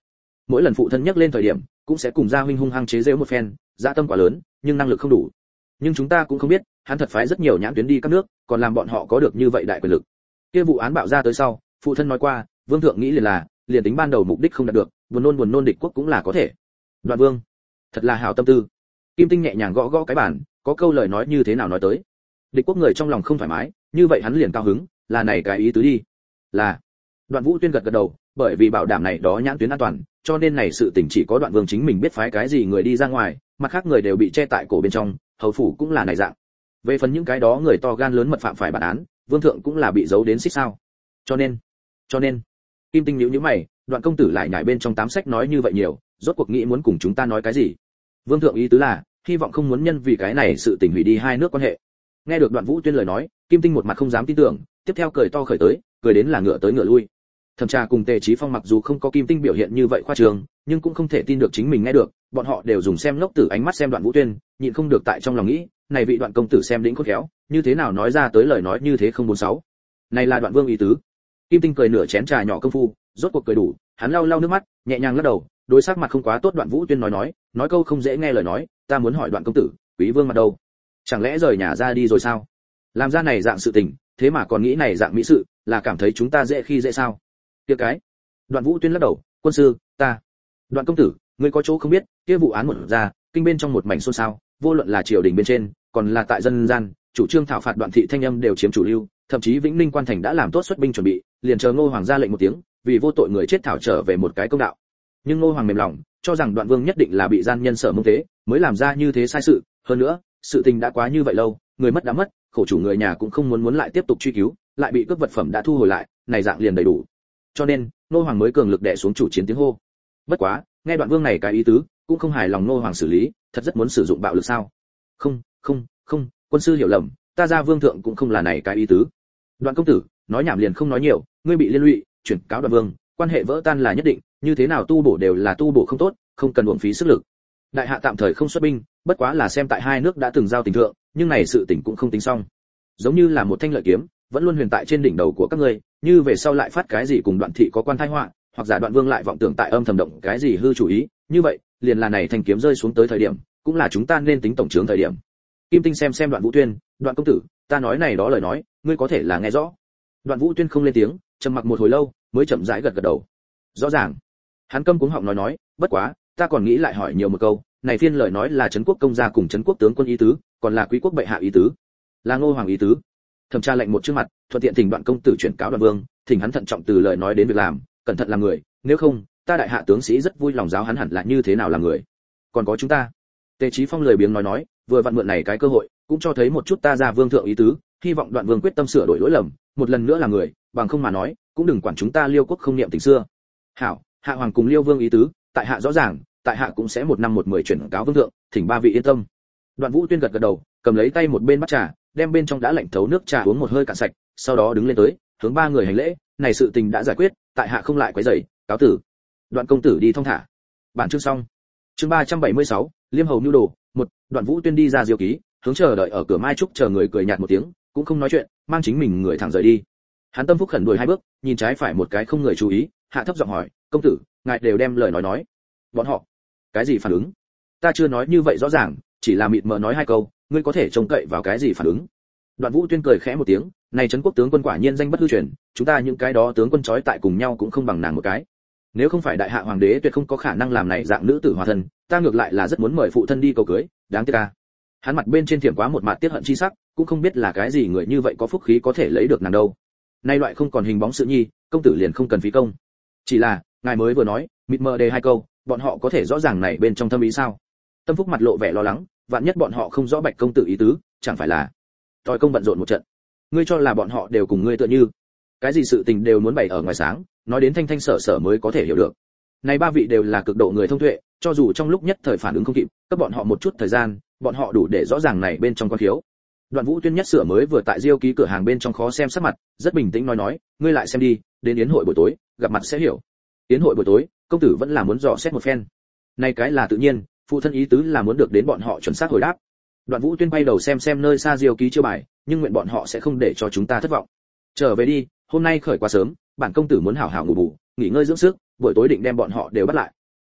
S1: mỗi lần phụ thân nhắc lên thời điểm cũng sẽ cùng gia huynh hung hăng chế giễu một phen, dạ tâm quá lớn nhưng năng lực không đủ. Nhưng chúng ta cũng không biết hắn thật phái rất nhiều nhãn tuyến đi các nước, còn làm bọn họ có được như vậy đại quyền lực. Kia vụ án bạo ra tới sau, phụ thân nói qua, vương thượng nghĩ liền là liền tính ban đầu mục đích không đạt được, buồn nôn buồn nôn địch quốc cũng là có thể. Đoạn vương thật là hảo tâm tư. Kim Tinh nhẹ nhàng gõ gõ cái bàn, có câu lời nói như thế nào nói tới. Địch quốc người trong lòng không thoải mái, như vậy hắn liền cao hứng, là này cái ý tứ đi. Là. Đoạn Vũ Tuyên gật gật đầu, bởi vì bảo đảm này đó nhãn tuyến an toàn, cho nên này sự tình chỉ có Đoạn Vương chính mình biết phái cái gì người đi ra ngoài, mặt khác người đều bị che tại cổ bên trong, hầu phủ cũng là này dạng. Về phần những cái đó người to gan lớn mật phạm phải bản án, vương thượng cũng là bị giấu đến xích sao. Cho nên, cho nên, Kim Tinh nhíu nhíu mày, Đoạn công tử lại nhảy bên trong tám sách nói như vậy nhiều, rốt cuộc nghĩ muốn cùng chúng ta nói cái gì? Vương thượng ý tứ là, hy vọng không muốn nhân vì cái này sự tình hủy đi hai nước quan hệ. Nghe được Đoạn Vũ Tuyên lời nói, Kim Tinh một mặt không dám tin tưởng, tiếp theo cười to khởi tới, cười đến là ngựa tới ngựa lui. Thẩm Trà cùng Tề Chí Phong mặc dù không có Kim Tinh biểu hiện như vậy khoa trương, nhưng cũng không thể tin được chính mình nghe được, bọn họ đều dùng xem ngốc tử ánh mắt xem Đoạn Vũ Tuyên, nhịn không được tại trong lòng nghĩ, này vị Đoạn công tử xem đĩnh khôn khéo, như thế nào nói ra tới lời nói như thế không bốn sáu. Này là Đoạn Vương ý tứ. Kim Tinh cười nửa chén trà nhỏ công phu, rốt cuộc cười đủ, hắn lau lau nước mắt, nhẹ nhàng lắc đầu, đối sắc mặt không quá tốt Đoạn Vũ Tuyên nói nói, nói câu không dễ nghe lời nói, ta muốn hỏi Đoạn công tử, quý vương mặt đâu? Chẳng lẽ rời nhà ra đi rồi sao? Làm ra này dạng sự tình, thế mà còn nghĩ này dạng mỹ sự, là cảm thấy chúng ta dễ khi dễ sao? Kia cái. Đoạn Vũ Tuyên lắc đầu, quân sư, ta. Đoạn công tử, ngươi có chỗ không biết, kia vụ án một ra, kinh bên trong một mảnh xôn xao, vô luận là triều đình bên trên, còn là tại dân gian, chủ trương thảo phạt Đoạn thị thanh âm đều chiếm chủ lưu, thậm chí Vĩnh Ninh quan thành đã làm tốt xuất binh chuẩn bị, liền chờ Ngô Hoàng ra lệnh một tiếng, vì vô tội người chết thảo trở về một cái công đạo. Nhưng Ngô Hoàng mềm lòng, cho rằng Đoạn Vương nhất định là bị gian nhân sở mông tế, mới làm ra như thế sai sự, hơn nữa, sự tình đã quá như vậy lâu, người mất đã mất, khổ chủ người nhà cũng không muốn muốn lại tiếp tục truy cứu, lại bị cướp vật phẩm đã thu hồi lại, này dạng liền đầy đủ. Cho nên, Ngô Hoàng mới cường lực đè xuống chủ chiến tiếng hô. Bất quá, nghe Đoạn Vương này cái ý tứ, cũng không hài lòng Ngô Hoàng xử lý, thật rất muốn sử dụng bạo lực sao? Không, không, không, quân sư hiểu lầm, ta ra vương thượng cũng không là này cái ý tứ. Đoạn công tử, nói nhảm liền không nói nhiều, ngươi bị liên lụy, chuyển cáo Đoạn Vương, quan hệ vỡ tan là nhất định, như thế nào tu bổ đều là tu bổ không tốt, không cần uổng phí sức lực. Đại hạ tạm thời không xuất binh, bất quá là xem tại hai nước đã từng giao tình thượng, nhưng này sự tình cũng không tính xong. Giống như là một thanh lợi kiếm, vẫn luôn huyền tại trên đỉnh đầu của các ngươi, như về sau lại phát cái gì cùng Đoạn thị có quan tai họa, hoặc giả Đoạn Vương lại vọng tưởng tại âm thầm động cái gì hư chủ ý, như vậy, liền là này thanh kiếm rơi xuống tới thời điểm, cũng là chúng ta nên tính tổng chướng thời điểm. Kim Tinh xem xem Đoạn Vũ Tuyên, Đoạn công tử, ta nói này đó lời nói, ngươi có thể là nghe rõ. Đoạn Vũ Tuyên không lên tiếng, trầm mặc một hồi lâu, mới chậm rãi gật gật đầu. Rõ ràng. Hắn câm cuống họng nói nói, bất quá, ta còn nghĩ lại hỏi nhiều một câu, này phiên lời nói là trấn quốc công gia cùng trấn quốc tướng quân ý tứ, còn là quý quốc bệ hạ ý tứ, là Ngô Hoàng ý tứ. Thẩm tra lệnh một trước mặt, thuận tiện thỉnh Đoạn công tử chuyển cáo Đoạn Vương, thỉnh hắn thận trọng từ lời nói đến việc làm, cẩn thận làm người, nếu không, ta đại hạ tướng sĩ rất vui lòng giáo hắn hẳn là như thế nào làm người. Còn có chúng ta. Tề Chí Phong lười biếng nói nói, vừa vặn mượn này cái cơ hội, cũng cho thấy một chút ta ra vương thượng ý tứ, hy vọng Đoạn Vương quyết tâm sửa đổi lỗi lầm, một lần nữa là người, bằng không mà nói, cũng đừng quản chúng ta Liêu quốc không niệm tình xưa. Hảo, hạ hoàng cùng Liêu vương ý tứ, tại hạ rõ ràng, tại hạ cũng sẽ một năm một mười chuyển cáo vương thượng, thỉnh ba vị yên tâm. Đoạn Vũ Tuyên gật gật đầu, cầm lấy tay một bên bát trà, đem bên trong đã lạnh thấu nước trà uống một hơi cạn sạch, sau đó đứng lên tới, hướng ba người hành lễ, này sự tình đã giải quyết, tại hạ không lại quấy rầy, cáo tử. Đoạn công tử đi thong thả. Bản chương xong. Chương ba trăm bảy mươi sáu, Liêm hầu nưu đồ, một, Đoạn Vũ Tuyên đi ra diêu ký, hướng chờ đợi ở cửa Mai Trúc chờ người cười nhạt một tiếng, cũng không nói chuyện, mang chính mình người thẳng rời đi. Hắn tâm phúc khẩn đuổi hai bước, nhìn trái phải một cái không người chú ý, hạ thấp giọng hỏi, công tử, ngài đều đem lời nói nói. Bọn họ, cái gì phản ứng? Ta chưa nói như vậy rõ ràng, chỉ là mịt mờ nói hai câu, ngươi có thể trông cậy vào cái gì phản ứng? Đoạn Vũ Tuyên cười khẽ một tiếng, này trấn quốc tướng quân quả nhiên danh bất hư truyền, chúng ta những cái đó tướng quân trói tại cùng nhau cũng không bằng nàng một cái. Nếu không phải đại hạ hoàng đế tuyệt không có khả năng làm này dạng nữ tử hòa thân, ta ngược lại là rất muốn mời phụ thân đi cầu cưới, đáng tiếc a. Hắn mặt bên trên thiểm quá một mạt tiếc hận chi sắc, cũng không biết là cái gì người như vậy có phúc khí có thể lấy được nàng đâu. Nay loại không còn hình bóng sự nhi, công tử liền không cần phí công. Chỉ là, ngài mới vừa nói, mịt mờ đề hai câu, bọn họ có thể rõ ràng này bên trong thâm ý sao? Tâm Phúc mặt lộ vẻ lo lắng, vạn nhất bọn họ không rõ Bạch công tử ý tứ, chẳng phải là tòi công bận rộn một trận. Ngươi cho là bọn họ đều cùng ngươi tựa như, cái gì sự tình đều muốn bày ở ngoài sáng, nói đến thanh thanh sở sở mới có thể hiểu được. Này ba vị đều là cực độ người thông tuệ, cho dù trong lúc nhất thời phản ứng không kịp, cấp bọn họ một chút thời gian, bọn họ đủ để rõ ràng này bên trong con thiếu. Đoạn Vũ Tuyên nhất sửa mới vừa tại Diêu ký cửa hàng bên trong khó xem sắc mặt, rất bình tĩnh nói nói, ngươi lại xem đi, đến yến hội buổi tối, gặp mặt sẽ hiểu. Yến hội buổi tối, công tử vẫn là muốn dò xét một phen. Này cái là tự nhiên, phụ thân ý tứ là muốn được đến bọn họ chuẩn xác hồi đáp. Đoạn Vũ Tuyên bay đầu xem xem nơi xa Diêu ký chưa bài, nhưng nguyện bọn họ sẽ không để cho chúng ta thất vọng. Trở về đi, hôm nay khởi quá sớm, bản công tử muốn hảo hảo ngủ bù, nghỉ ngơi dưỡng sức, buổi tối định đem bọn họ đều bắt lại.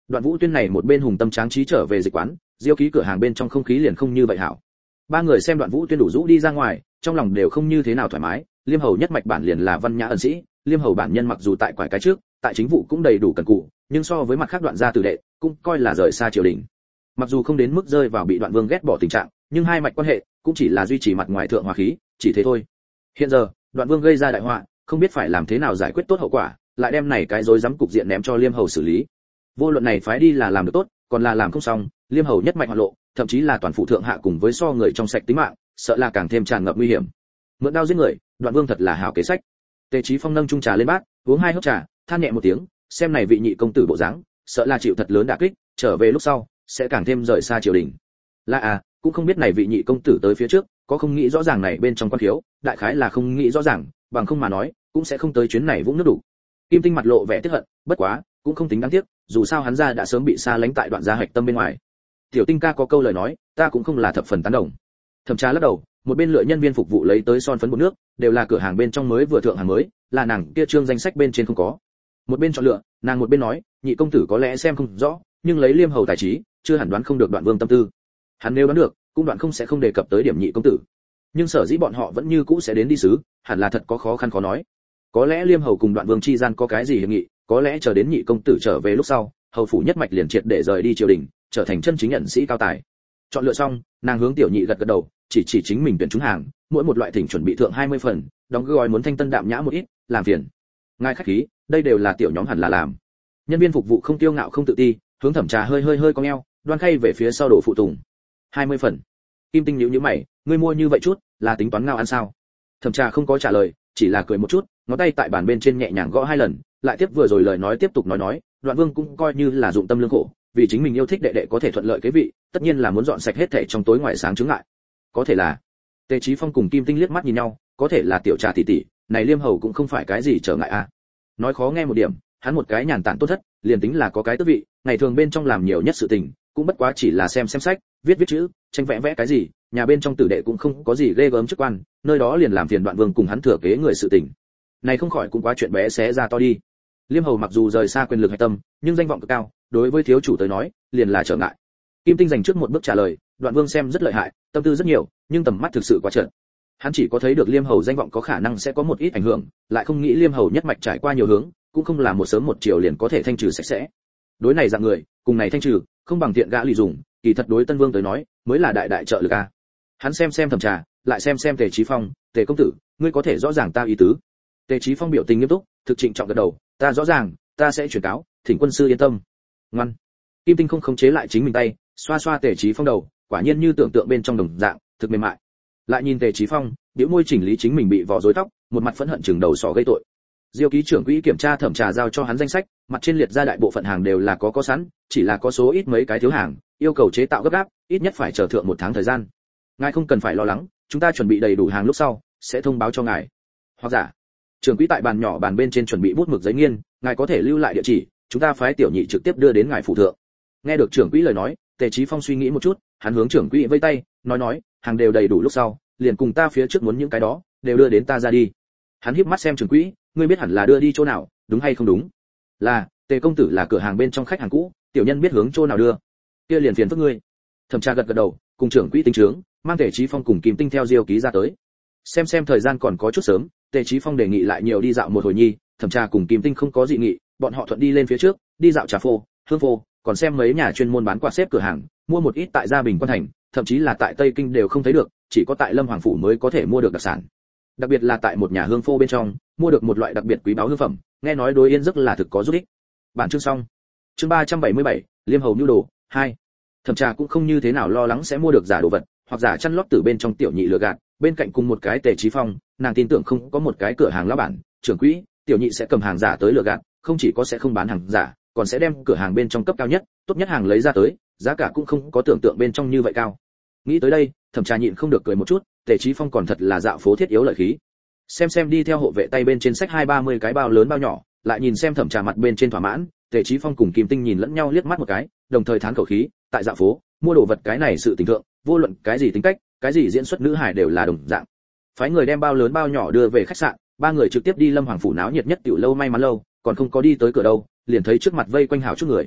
S1: Đoạn Vũ Tuyên này một bên hùng tâm tráng trí trở về dịch quán, Diêu Ký cửa hàng bên trong không khí liền không như vậy hảo. Ba người xem Đoạn Vũ Tuyên đủ rũ đi ra ngoài, trong lòng đều không như thế nào thoải mái. Liêm Hầu nhất mạch bản liền là văn nhã ẩn sĩ, Liêm Hầu bản nhân mặc dù tại quải cái trước, tại chính vụ cũng đầy đủ cần cù, nhưng so với mặt khác đoạn gia tử đệ, cũng coi là rời xa triều đình. Mặc dù không đến mức rơi vào bị Đoạn Vương ghét bỏ tình trạng, nhưng hai mạch quan hệ cũng chỉ là duy trì mặt ngoài thượng hòa khí, chỉ thế thôi. Hiện giờ, Đoạn Vương gây ra đại họa, không biết phải làm thế nào giải quyết tốt hậu quả, lại đem này cái rối rắm cục diện ném cho Liêm Hầu xử lý. Vô luận này phái đi là làm được tốt, còn là làm không xong, Liêm Hầu nhất mạch hoạt lộ, thậm chí là toàn phụ thượng hạ cùng với so người trong sạch tính mạng, sợ là càng thêm tràn ngập nguy hiểm. Mượn đao giết người, Đoạn Vương thật là hảo kế sách. Tề Chí Phong nâng chung trà lên bát, uống hai hớp trà, than nhẹ một tiếng, xem này vị nhị công tử bộ dáng, sợ là chịu thật lớn đả kích, trở về lúc sau sẽ càng thêm rời xa triều đình. Là à, cũng không biết này vị nhị công tử tới phía trước, có không nghĩ rõ ràng này bên trong quan khiếu, đại khái là không nghĩ rõ ràng, bằng không mà nói, cũng sẽ không tới chuyến này vũng nước đủ. Kim Tinh mặt lộ vẻ tiếc hận, bất quá, cũng không tính đáng tiếc, dù sao hắn gia đã sớm bị xa lánh tại đoạn gia hạch tâm bên ngoài. Tiểu Tinh ca có câu lời nói, ta cũng không là thập phần tán đồng. Thẩm Trà lắc đầu, một bên lựa nhân viên phục vụ lấy tới son phấn bột nước, đều là cửa hàng bên trong mới vừa thượng hàng mới, là nàng kia trương danh sách bên trên không có. Một bên chọn lựa, nàng một bên nói, nhị công tử có lẽ xem không rõ, nhưng lấy Liêm Hầu tài trí, chưa hẳn đoán không được Đoạn Vương tâm tư. Hắn nếu đoán được, cũng đoạn không sẽ không đề cập tới điểm nhị công tử. Nhưng sở dĩ bọn họ vẫn như cũ sẽ đến đi sứ, hẳn là thật có khó khăn khó nói. Có lẽ Liêm Hầu cùng Đoạn Vương chi gian có cái gì hiệp nghị, có lẽ chờ đến nhị công tử trở về lúc sau, hầu phủ nhất mạch liền triệt để rời đi triều đình, trở thành chân chính nhận sĩ cao tài. Chọn lựa xong, nàng hướng tiểu nhị gật gật đầu, chỉ chỉ chính mình tuyển trúng hàng, mỗi một loại thỉnh chuẩn bị thượng hai mươi phần, đóng gói muốn thanh tân đạm nhã một ít, làm phiền. Ngài khách khí, đây đều là tiểu nhóm hẳn là làm. Nhân viên phục vụ không tiêu ngạo không tự ti, hướng Thẩm Trà hơi hơi hơi cong eo, đoan khay về phía sau đổ phụ tùng. hai mươi phần. Kim Tinh nhíu nhíu mày, ngươi mua như vậy chút, là tính toán ngao ăn sao? Thẩm Trà không có trả lời, chỉ là cười một chút, ngón tay tại bàn bên trên nhẹ nhàng gõ hai lần, lại tiếp vừa rồi lời nói tiếp tục nói nói, Đoạn Vương cũng coi như là dụng tâm lương khổ, vì chính mình yêu thích đệ đệ có thể thuận lợi cái vị, tất nhiên là muốn dọn sạch hết thảy trong tối ngoài sáng chướng ngại. Có thể là. Tề Chí Phong cùng Kim Tinh liếc mắt nhìn nhau, có thể là tiểu Trà tỷ tỷ, này Liêm Hầu cũng không phải cái gì trở ngại a. À. Nói khó nghe một điểm, hắn một cái nhàn tản tốt thất, liền tính là có cái tước vị, ngày thường bên trong làm nhiều nhất sự tình, cũng bất quá chỉ là xem xem sách, viết viết chữ, tranh vẽ vẽ cái gì, nhà bên trong tử đệ cũng không có gì ghê gớm chức quan, nơi đó liền làm phiền Đoạn Vương cùng hắn thừa kế người sự tình. Này không khỏi cũng quá chuyện bé xé ra to đi. Liêm Hầu mặc dù rời xa quyền lực hay tâm, nhưng danh vọng cực cao, đối với thiếu chủ tới nói, liền là trở ngại. Kim Tinh dành trước một bước trả lời, Đoạn Vương xem rất lợi hại, tâm tư rất nhiều, nhưng tầm mắt thực sự quá trợn. Hắn chỉ có thấy được Liêm Hầu danh vọng có khả năng sẽ có một ít ảnh hưởng, lại không nghĩ Liêm Hầu nhất mạch trải qua nhiều hướng, cũng không là một sớm một chiều liền có thể thanh trừ sạch sẽ. Đối này dạng người, cùng này thanh trừ, không bằng tiện gã lì dùng, kỳ thật đối Tân Vương tới nói, mới là đại đại trợ lực a. Hắn xem xem Thẩm Trà, lại xem xem Tề Chí Phong, Tề công tử, ngươi có thể rõ ràng ta ý tứ. Tề Chí Phong biểu tình nghiêm túc, thực trịnh trọng gật đầu, ta rõ ràng, ta sẽ chuyển cáo, thỉnh quân sư yên tâm. Ngoan. Kim Tinh không khống chế lại chính mình tay, xoa xoa Tề Chí Phong đầu, quả nhiên như tưởng tượng bên trong đồng dạng, thực mềm mại. Lại nhìn Tề Chí Phong, bĩu môi chỉnh lý chính mình bị vò rối tóc, một mặt phẫn hận chừng đầu sọ gây tội. Diêu ký trưởng quỹ kiểm tra Thẩm Trà giao cho hắn danh sách, mặt trên liệt ra đại bộ phận hàng đều là có có sẵn, chỉ là có số ít mấy cái thiếu hàng, yêu cầu chế tạo gấp gáp, ít nhất phải chờ thượng một tháng thời gian. Ngài không cần phải lo lắng, chúng ta chuẩn bị đầy đủ hàng lúc sau, sẽ thông báo cho ngài. Hoặc giả, trưởng quỹ tại bàn nhỏ bàn bên trên chuẩn bị bút mực giấy nghiên, ngài có thể lưu lại địa chỉ, chúng ta phái tiểu nhị trực tiếp đưa đến ngài phủ thượng. Nghe được trưởng quỹ lời nói, Tề Chí Phong suy nghĩ một chút, hắn hướng trưởng quỹ vẫy tay, nói nói, hàng đều đầy đủ lúc sau, liền cùng ta phía trước muốn những cái đó, đều đưa đến ta ra đi. Hắn híp mắt xem trưởng quỹ, ngươi biết hẳn là đưa đi chỗ nào, đúng hay không đúng? Là, Tề công tử là cửa hàng bên trong khách hàng cũ, tiểu nhân biết hướng chỗ nào đưa. Kia liền phiền phức ngươi. Thẩm Trà gật gật đầu, cùng trưởng quỹ tính trướng, mang Tề Chí Phong cùng Kim Tinh theo Diêu ký ra tới. Xem xem thời gian còn có chút sớm, Tề Chí Phong đề nghị lại nhiều đi dạo một hồi nhi, Thẩm Trà cùng Kim Tinh không có dị nghị, bọn họ thuận đi lên phía trước, đi dạo trà phô, hương phô, còn xem mấy nhà chuyên môn bán quạt xếp cửa hàng, mua một ít tại gia Bình Quan Thành, thậm chí là tại Tây Kinh đều không thấy được, chỉ có tại Lâm Hoàng phủ mới có thể mua được đặc sản. Đặc biệt là tại một nhà hương phô bên trong, mua được một loại đặc biệt quý báu hương phẩm, nghe nói đối yên rất là thực có giúp ích. Bản chương xong. Chương ba trăm bảy mươi bảy, Liêm Hầu nhu đồ hai. Thẩm Trà cũng không như thế nào lo lắng sẽ mua được giả đồ vật, hoặc giả chăn lót từ bên trong tiểu nhị lừa gạt, bên cạnh cùng một cái Tề Chí Phong, nàng tin tưởng không có một cái cửa hàng lão bản, trưởng quỹ, tiểu nhị sẽ cầm hàng giả tới lừa gạt, không chỉ có sẽ không bán hàng giả, còn sẽ đem cửa hàng bên trong cấp cao nhất, tốt nhất hàng lấy ra tới, giá cả cũng không có tưởng tượng bên trong như vậy cao. Nghĩ tới đây, Thẩm Trà nhịn không được cười một chút, Tề Chí Phong còn thật là dạo phố thiết yếu lợi khí. Xem xem đi theo hộ vệ tay bên trên sách hai ba mươi cái bao lớn bao nhỏ, lại nhìn xem Thẩm Trà mặt bên trên thỏa mãn, Tề Chí Phong cùng Kim Tinh nhìn lẫn nhau liếc mắt một cái, đồng thời thán khẩu khí, tại dạo phố, mua đồ vật cái này sự tình thượng, vô luận cái gì tính cách, cái gì diễn xuất nữ hài đều là đồng dạng. Phái người đem bao lớn bao nhỏ đưa về khách sạn, ba người trực tiếp đi Lâm Hoàng phủ náo nhiệt nhất tiểu lâu may mắn lâu, còn không có đi tới cửa đâu, liền thấy trước mặt vây quanh hảo chút người.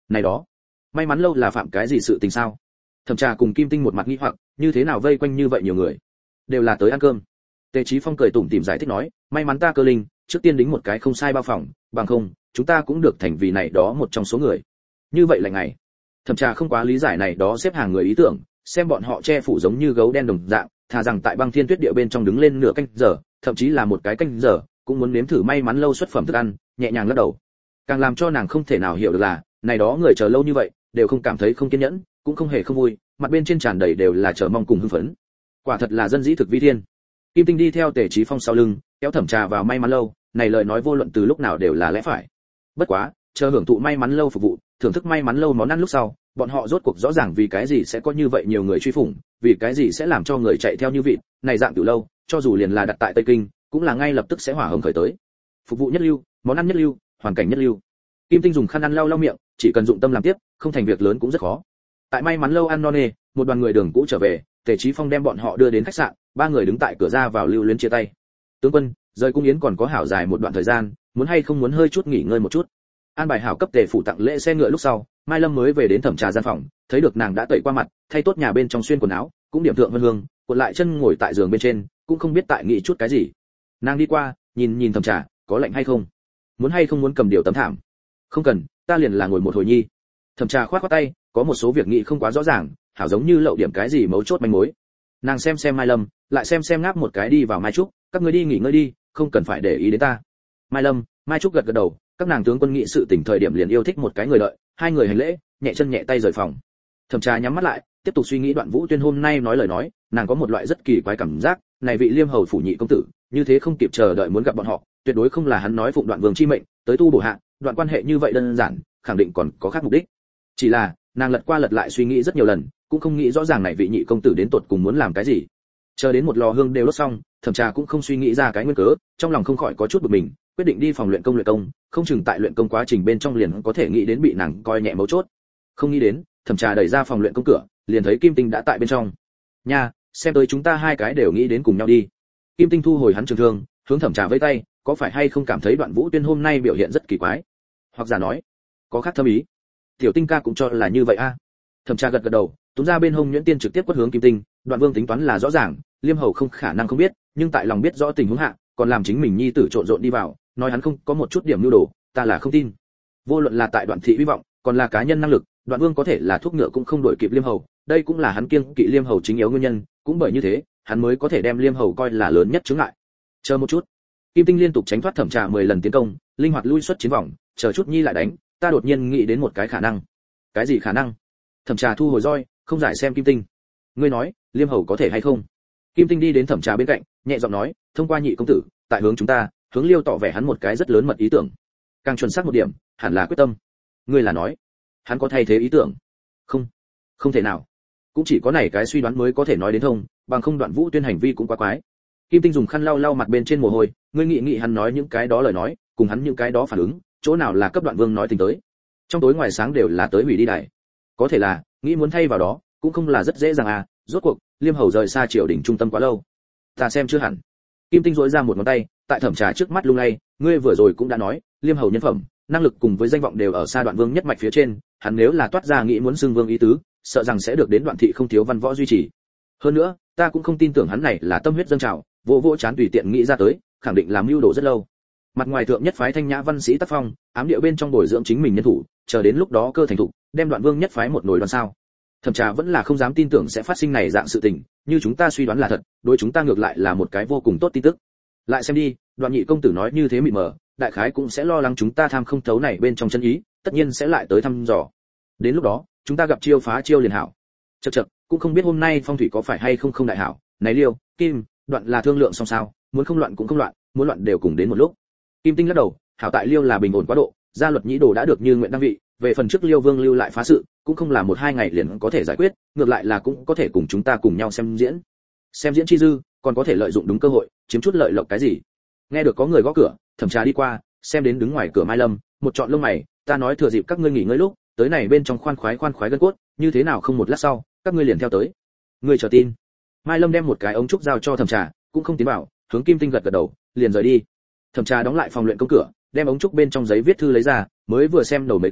S1: Này đó, may mắn lâu là phạm cái gì sự tình sao? Thẩm Trà cùng Kim Tinh một mặt nghi hoặc, như thế nào vây quanh như vậy nhiều người, đều là tới ăn cơm. Tề Chí Phong cười tủm tỉm giải thích nói, may mắn ta cơ linh, trước tiên đính một cái không sai bao phòng, bằng không, chúng ta cũng được thành vì này đó một trong số người. Như vậy là ngày. Thẩm Trà không quá lý giải này đó xếp hàng người ý tưởng, xem bọn họ che phủ giống như gấu đen đồng dạng, thà rằng tại băng thiên tuyết địa bên trong đứng lên nửa canh giờ, thậm chí là một cái canh giờ, cũng muốn nếm thử may mắn lâu xuất phẩm thức ăn, nhẹ nhàng lắc đầu. Càng làm cho nàng không thể nào hiểu được là, này đó người chờ lâu như vậy, đều không cảm thấy không kiên nhẫn, cũng không hề không vui, mặt bên trên tràn đầy đều là chờ mong cùng hưng phấn. Quả thật là dân dĩ thực vi thiên. Kim Tinh đi theo Tề Chí Phong sau lưng, kéo Thẩm Trà vào may mắn lâu, này lời nói vô luận từ lúc nào đều là lẽ phải. Bất quá, chờ hưởng thụ may mắn lâu phục vụ, thưởng thức may mắn lâu món ăn lúc sau, bọn họ rốt cuộc rõ ràng vì cái gì sẽ có như vậy nhiều người truy phủng, vì cái gì sẽ làm cho người chạy theo như vịt, này dạng tiểu lâu, cho dù liền là đặt tại Tây Kinh, cũng là ngay lập tức sẽ hỏa hồng khởi tới. Phục vụ nhất lưu, món ăn nhất lưu, hoàn cảnh nhất lưu. Kim Tinh dùng khăn ăn lau lau miệng, chỉ cần dụng tâm làm tiếp, không thành việc lớn cũng rất khó. Tại may mắn lâu ăn no nê, một đoàn người đường cũ trở về, Tề Chí Phong đem bọn họ đưa đến khách sạn, ba người đứng tại cửa ra vào lưu luyến chia tay. Tướng quân, rời cung yến còn có hảo dài một đoạn thời gian, muốn hay không muốn hơi chút nghỉ ngơi một chút. An bài hảo cấp Tề phủ tặng lễ xe ngựa lúc sau, Mai Lâm mới về đến Thẩm Trà gian phòng, thấy được nàng đã tẩy qua mặt, thay tốt nhà bên trong xuyên quần áo, cũng điểm thượng vân hương, cuộn lại chân ngồi tại giường bên trên, cũng không biết tại nghĩ chút cái gì. Nàng đi qua, nhìn nhìn Thẩm Trà, có lạnh hay không? Muốn hay không muốn cầm điều tấm thảm? Không cần, ta liền là ngồi một hồi nhi. Thẩm Trà khoát khoát tay, có một số việc nghĩ không quá rõ ràng, hảo giống như lậu điểm cái gì mấu chốt manh mối. Nàng xem xem Mai Lâm, lại xem xem ngáp một cái đi vào Mai Trúc, các ngươi đi nghỉ ngơi đi, không cần phải để ý đến ta. Mai Lâm, Mai Trúc gật gật đầu, các nàng tướng quân nghị sự tỉnh thời điểm liền yêu thích một cái người đợi, hai người hành lễ, nhẹ chân nhẹ tay rời phòng. Thẩm Trà nhắm mắt lại, tiếp tục suy nghĩ Đoạn Vũ Tuyên hôm nay nói lời nói, nàng có một loại rất kỳ quái cảm giác, này vị Liêm hầu phủ nhị công tử, như thế không kịp chờ đợi muốn gặp bọn họ, tuyệt đối không là hắn nói phụng Đoạn Vương chi mệnh, tới tu bổ hạ, đoạn quan hệ như vậy đơn giản, khẳng định còn có khác mục đích. Chỉ là, nàng lật qua lật lại suy nghĩ rất nhiều lần, cũng không nghĩ rõ ràng này vị nhị công tử đến tột cùng muốn làm cái gì. Chờ đến một lò hương đều đốt xong, Thẩm Trà cũng không suy nghĩ ra cái nguyên cớ, trong lòng không khỏi có chút bực mình, quyết định đi phòng luyện công luyện công, không chừng tại luyện công quá trình bên trong liền có thể nghĩ đến bị nàng coi nhẹ mấu chốt. Không nghĩ đến, Thẩm Trà đẩy ra phòng luyện công cửa, liền thấy Kim Tinh đã tại bên trong. Nha, xem tới chúng ta hai cái đều nghĩ đến cùng nhau đi. Kim Tinh thu hồi hắn trường thương, hướng Thẩm Trà vẫy tay, có phải hay không cảm thấy Đoạn Vũ Tuyên hôm nay biểu hiện rất kỳ quái? Hoặc giả nói, có khác thâm ý. Tiểu Tinh ca cũng cho là như vậy a. À. Thẩm Trà gật gật đầu, túm ra bên hông nhuyễn tiên trực tiếp quất hướng Kim Tinh, Đoạn Vương tính toán là rõ ràng, Liêm hầu không khả năng không biết, nhưng tại lòng biết rõ tình huống hạ, còn làm chính mình nhi tử trộn rộn đi vào, nói hắn không có một chút điểm nhu đồ, ta là không tin. Vô luận là tại Đoạn thị hy vọng, còn là cá nhân năng lực, Đoạn Vương có thể là thuốc ngựa cũng không đổi kịp Liêm hầu, đây cũng là hắn kiêng kỵ Liêm hầu chính yếu nguyên nhân, cũng bởi như thế, hắn mới có thể đem Liêm hầu coi là lớn nhất chướng ngại. Chờ một chút. Kim Tinh liên tục tránh thoát Thẩm Trà mười lần tiến công, linh hoạt lui xuất chiến vòng, chờ chút nhi lại đánh, ta đột nhiên nghĩ đến một cái khả năng. Cái gì khả năng? Thẩm Trà thu hồi roi, không giải xem Kim Tinh. Ngươi nói, Liêm hầu có thể hay không? Kim Tinh đi đến Thẩm Trà bên cạnh, nhẹ giọng nói, thông qua nhị công tử, tại hướng chúng ta, hướng Liêu tỏ vẻ hắn một cái rất lớn mật ý tưởng. Càng chuẩn xác một điểm, hẳn là quyết tâm. Ngươi là nói, hắn có thay thế ý tưởng? Không, không thể nào. Cũng chỉ có này cái suy đoán mới có thể nói đến thông, bằng không Đoạn Vũ Tuyên hành vi cũng quá quái. Kim Tinh dùng khăn lau lau mặt bên trên mồ hôi, ngươi nghĩ nghĩ hắn nói những cái đó lời nói, cùng hắn những cái đó phản ứng, chỗ nào là cấp Đoạn Vương nói tình tới. Trong tối ngoài sáng đều là tới hủy đi đài. Có thể là, nghĩ muốn thay vào đó, cũng không là rất dễ dàng à, rốt cuộc, Liêm hầu rời xa triều đình trung tâm quá lâu. Ta xem chưa hẳn. Kim Tinh duỗi ra một ngón tay, tại Thẩm Trà trước mắt lung lay, ngươi vừa rồi cũng đã nói, Liêm hầu nhân phẩm, năng lực cùng với danh vọng đều ở xa Đoạn Vương nhất mạch phía trên, hắn nếu là toát ra nghĩ muốn xưng vương ý tứ, sợ rằng sẽ được đến Đoạn thị không thiếu văn võ duy trì. Hơn nữa, ta cũng không tin tưởng hắn này là tâm huyết dâng trào, vô vô chán tùy tiện nghĩ ra tới, khẳng định làm mưu đồ rất lâu. Mặt ngoài thượng nhất phái thanh nhã văn sĩ tác phong, ám điệu bên trong bồi dưỡng chính mình nhân thủ, chờ đến lúc đó cơ thành thục, đem Đoạn Vương nhất phái một nồi đoan sao. Thẩm Trà vẫn là không dám tin tưởng sẽ phát sinh này dạng sự tình, như chúng ta suy đoán là thật, đối chúng ta ngược lại là một cái vô cùng tốt tin tức. Lại xem đi, Đoạn nhị công tử nói như thế mịt mờ, đại khái cũng sẽ lo lắng chúng ta tham không thấu này bên trong chân ý, tất nhiên sẽ lại tới thăm dò. Đến lúc đó, chúng ta gặp chiêu phá chiêu liền hảo. Chậc chậc, cũng không biết hôm nay phong thủy có phải hay không không đại hảo, này Liêu, Kim, Đoạn là thương lượng xong sao, muốn không loạn cũng không loạn, muốn loạn đều cùng đến một lúc. Kim Tinh lắc đầu, hảo tại Liêu là bình ổn quá độ, gia luật nhĩ đồ đã được như nguyện đăng vị, về phần trước Liêu Vương lưu lại phá sự, cũng không là một hai ngày liền có thể giải quyết, ngược lại là cũng có thể cùng chúng ta cùng nhau xem diễn. Xem diễn chi dư, còn có thể lợi dụng đúng cơ hội, chiếm chút lợi lộc cái gì. Nghe được có người gõ cửa, Thẩm Trà đi qua, xem đến đứng ngoài cửa Mai Lâm, một trọn lông mày, ta nói thừa dịp các ngươi nghỉ ngơi lúc, tới này bên trong khoan khoái khoan khoái gân cốt, như thế nào không một lát sau, các ngươi liền theo tới. Ngươi chờ tin. Mai Lâm đem một cái ống trúc giao cho Thẩm Trà, cũng không tiến vào, hướng Kim Tinh gật gật đầu, liền rời đi. Thẩm Trà đóng lại phòng luyện công cửa, đem ống trúc bên trong giấy viết thư lấy ra, mới vừa xem đầu mấy câu,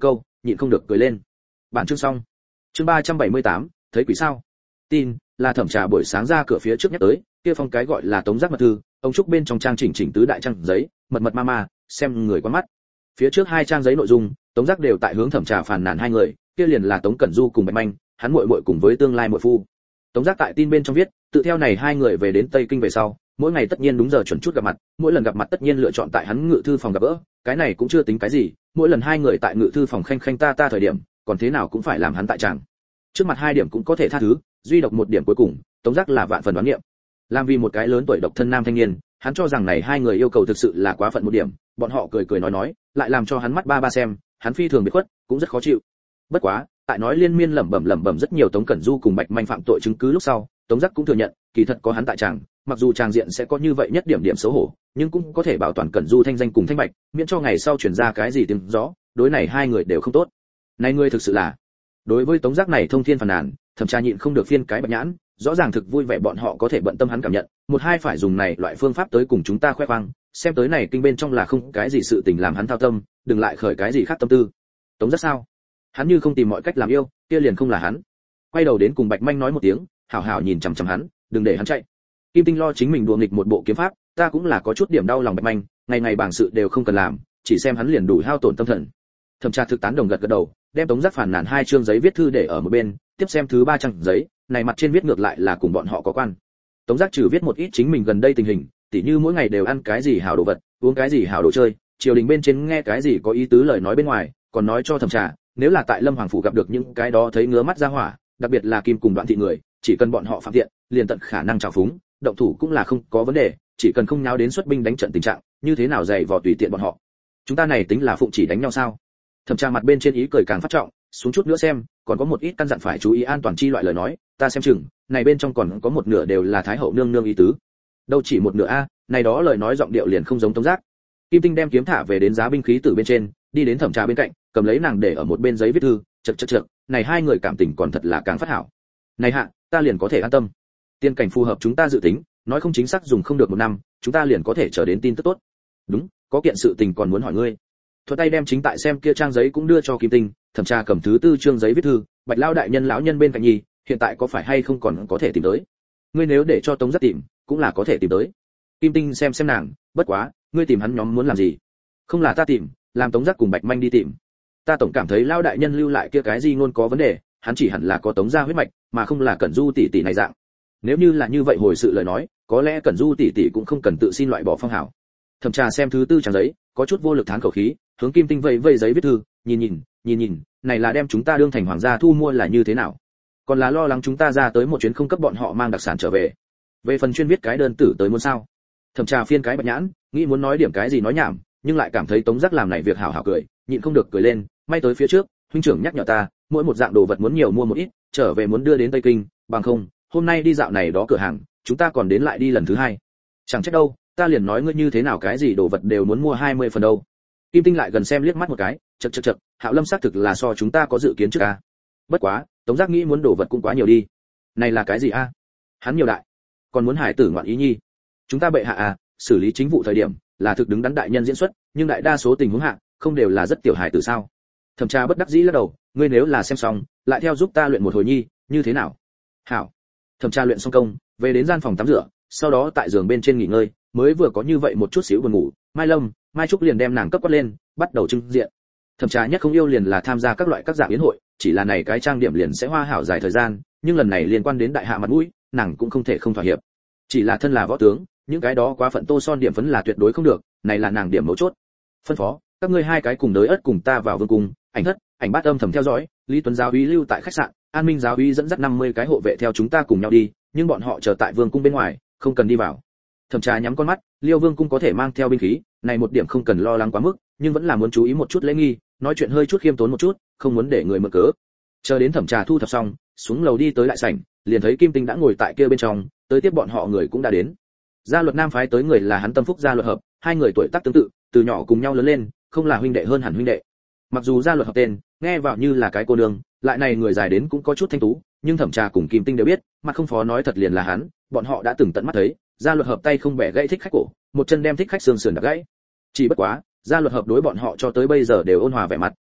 S1: nhịn không được cười lên. Bản chương xong. Chương ba trăm bảy mươi tám, thấy quỷ sao? Tin là Thẩm Trà buổi sáng ra cửa phía trước nhắc tới, kia phong cái gọi là Tống Giác mật thư, ông trúc bên trong trang chỉnh chỉnh tứ đại trang giấy, mật mật ma ma, xem người quá mắt. Phía trước hai trang giấy nội dung, Tống Giác đều tại hướng Thẩm Trà phàn nàn hai người, kia liền là Tống Cẩn Du cùng Bạch Manh, hắn muội muội cùng với tương lai muội phu. Tống Giác tại tin bên trong viết, tự theo này hai người về đến Tây Kinh về sau, mỗi ngày tất nhiên đúng giờ chuẩn chút gặp mặt, mỗi lần gặp mặt tất nhiên lựa chọn tại hắn ngự thư phòng gặp gỡ, cái này cũng chưa tính cái gì, mỗi lần hai người tại ngự thư phòng khanh khanh ta ta thời điểm, còn thế nào cũng phải làm hắn tại tràng. Trước mặt hai điểm cũng có thể tha thứ, duy độc một điểm cuối cùng, Tống Giác là vạn phần đoán nghiệm. Làm vì một cái lớn tuổi độc thân nam thanh niên, hắn cho rằng này hai người yêu cầu thực sự là quá phận một điểm, bọn họ cười cười nói nói, lại làm cho hắn mắt ba ba xem, hắn phi thường biệt khuất, cũng rất khó chịu. Bất quá, tại nói liên miên lẩm bẩm lẩm bẩm rất nhiều Tống Cẩn Du cùng Bạch Manh phạm tội chứng cứ lúc sau, Tống Giác cũng thừa nhận, kỳ thật có hắn tại tràng, mặc dù tràng diện sẽ có như vậy nhất điểm điểm xấu hổ, nhưng cũng có thể bảo toàn Cẩn Du thanh danh cùng thanh bạch, miễn cho ngày sau truyền ra cái gì tiếng gió, đối này hai người đều không tốt. Này ngươi thực sự là. Đối với Tống Giác này thông thiên phàn nàn, Thẩm Trà nhịn không được phiên cái bạch nhãn, rõ ràng thực vui vẻ bọn họ có thể bận tâm hắn cảm nhận, một hai phải dùng này loại phương pháp tới cùng chúng ta khoe khoang, xem tới này kinh bên trong là không cái gì sự tình làm hắn thao tâm, đừng lại khởi cái gì khác tâm tư. Tống Giác sao? Hắn như không tìm mọi cách làm yêu, kia liền không là hắn. Quay đầu đến cùng Bạch Manh nói một tiếng, hảo hảo nhìn chằm chằm hắn, đừng để hắn chạy. Kim Tinh lo chính mình đùa nghịch một bộ kiếm pháp, ta cũng là có chút điểm đau lòng Bạch Manh, ngày ngày bảng sự đều không cần làm, chỉ xem hắn liền đủ hao tổn tâm thần. Thẩm Trà thực tán đồng gật gật đầu, đem Tống Giác phản nàn hai chương giấy viết thư để ở một bên, tiếp xem thứ ba trang giấy, này mặt trên viết ngược lại là cùng bọn họ có quan. Tống Giác trừ viết một ít chính mình gần đây tình hình, tỉ như mỗi ngày đều ăn cái gì hảo đồ vật, uống cái gì hảo đồ chơi, triều đình bên trên nghe cái gì có ý tứ lời nói bên ngoài, còn nói cho Thẩm Trà, nếu là tại Lâm Hoàng phủ gặp được những cái đó thấy ngứa mắt ra hỏa, đặc biệt là Kim cùng Đoạn thị người, chỉ cần bọn họ phạm tiện, liền tận khả năng trào phúng, động thủ cũng là không có vấn đề, chỉ cần không nháo đến xuất binh đánh trận tình trạng, như thế nào dày vò tùy tiện bọn họ. Chúng ta này tính là phụng chỉ đánh nhau sao? Thẩm Trà mặt bên trên ý cười càng phát trọng, xuống chút nữa xem, còn có một ít căn dặn phải chú ý an toàn chi loại lời nói, ta xem chừng, này bên trong còn có một nửa đều là thái hậu nương nương ý tứ. Đâu chỉ một nửa a, này đó lời nói giọng điệu liền không giống Tống Giác. Kim Tinh đem kiếm thả về đến giá binh khí từ bên trên, đi đến Thẩm Trà bên cạnh, cầm lấy nàng để ở một bên giấy viết thư, chậc chậc chậc, này hai người cảm tình còn thật là càng phát hảo. Này hạ, ta liền có thể an tâm. Tiên cảnh phù hợp chúng ta dự tính, nói không chính xác dùng không được một năm, chúng ta liền có thể chờ đến tin tức tốt. Đúng, có kiện sự tình còn muốn hỏi ngươi. Thuận tay đem chính tại xem kia trang giấy cũng đưa cho Kim Tinh, Thẩm Trà cầm thứ tư chương giấy viết thư, Bạch lão đại nhân lão nhân bên cạnh nhi, hiện tại có phải hay không còn có thể tìm tới. Ngươi nếu để cho Tống Giác tìm, cũng là có thể tìm tới. Kim Tinh xem xem nàng, bất quá, ngươi tìm hắn nhóm muốn làm gì? Không là ta tìm, làm Tống Giác cùng Bạch Manh đi tìm. Ta tổng cảm thấy lão đại nhân lưu lại kia cái gì ngôn có vấn đề, hắn chỉ hẳn là có Tống gia huyết mạch, mà không là Cẩn Du tỷ tỷ này dạng. Nếu như là như vậy hồi sự lời nói, có lẽ Cẩn Du tỷ tỷ cũng không cần tự xin loại bỏ phong hảo. Thẩm Trà xem thứ tư trang giấy, có chút vô lực thán khẩu khí, hướng Kim Tinh vẫy vẫy giấy viết thư, nhìn nhìn, nhìn nhìn, này là đem chúng ta đương thành hoàng gia thu mua là như thế nào? Còn là lo lắng chúng ta ra tới một chuyến không cấp bọn họ mang đặc sản trở về. Về phần chuyên viết cái đơn tử tới muốn sao? Thẩm Trà phiên cái bạch nhãn, nghĩ muốn nói điểm cái gì nói nhảm, nhưng lại cảm thấy Tống Giác làm này việc hảo hảo cười, nhịn không được cười lên, may tới phía trước, huynh trưởng nhắc nhở ta, mỗi một dạng đồ vật muốn nhiều mua một ít, trở về muốn đưa đến Tây Kinh, bằng không, hôm nay đi dạo này đó cửa hàng, chúng ta còn đến lại đi lần thứ hai. Chẳng trách đâu, ta liền nói ngươi như thế nào cái gì đồ vật đều muốn mua hai mươi phần đâu. Kim Tinh lại gần xem liếc mắt một cái, chậc chậc chậc, Hạo Lâm xác thực là so chúng ta có dự kiến trước a. Bất quá, Tống Giác nghĩ muốn đồ vật cũng quá nhiều đi. Này là cái gì a? Hắn nhiều đại, còn muốn hải tử ngoạn ý nhi. Chúng ta bệ hạ à, xử lý chính vụ thời điểm, là thực đứng đắn đại nhân diễn xuất, nhưng đại đa số tình huống hạ, không đều là rất tiểu hải tử sao? Thẩm Trà bất đắc dĩ lắc đầu, ngươi nếu là xem xong, lại theo giúp ta luyện một hồi nhi, như thế nào? Hảo. Thẩm Trà luyện xong công, về đến gian phòng tắm rửa, sau đó tại giường bên trên nghỉ ngơi, mới vừa có như vậy một chút xíu buồn ngủ, Mai Lâm, Mai Trúc liền đem nàng cấp quát lên, bắt đầu trưng diện. Thẩm Trà nhất không yêu liền là tham gia các loại các dạng yến hội, chỉ là này cái trang điểm liền sẽ hoa hảo dài thời gian, nhưng lần này liên quan đến đại hạ mặt mũi, nàng cũng không thể không thỏa hiệp. Chỉ là thân là võ tướng, những cái đó quá phận tô son điểm phấn là tuyệt đối không được, này là nàng điểm mấu chốt. Phân phó, các ngươi hai cái cùng đới ất cùng ta vào vương cung, ảnh thất, ảnh bát âm thầm theo dõi, Lý Tuấn giáo úy lưu tại khách sạn, An Minh giáo úy dẫn dắt năm mươi cái hộ vệ theo chúng ta cùng nhau đi, nhưng bọn họ chờ tại vương cung bên ngoài, không cần đi vào. Thẩm Trà nhắm con mắt, Liêu Vương cung có thể mang theo binh khí, này một điểm không cần lo lắng quá mức, nhưng vẫn là muốn chú ý một chút lễ nghi, nói chuyện hơi chút khiêm tốn một chút, không muốn để người mượn cớ. Chờ đến Thẩm Trà thu thập xong, xuống lầu đi tới lại sảnh, liền thấy Kim Tinh đã ngồi tại kia bên trong, tới tiếp bọn họ người cũng đã đến. Gia Luật Nam phái tới người là hắn Tâm Phúc Gia Luật Hợp, hai người tuổi tác tương tự, từ nhỏ cùng nhau lớn lên, không là huynh đệ hơn hẳn huynh đệ. Mặc dù Gia Luật Hợp tên, nghe vào như là cái cô nương, lại này người dài đến cũng có chút thanh tú, nhưng Thẩm Trà cùng Kim Tinh đều biết, mặt không phó nói thật liền là hắn, bọn họ đã từng tận mắt thấy, Gia Luật Hợp tay không bẻ gãy thích khách cổ, một chân đem thích khách xương sườn đập gãy. Chỉ bất quá, Gia Luật Hợp đối bọn họ cho tới bây giờ đều ôn hòa vẻ mặt,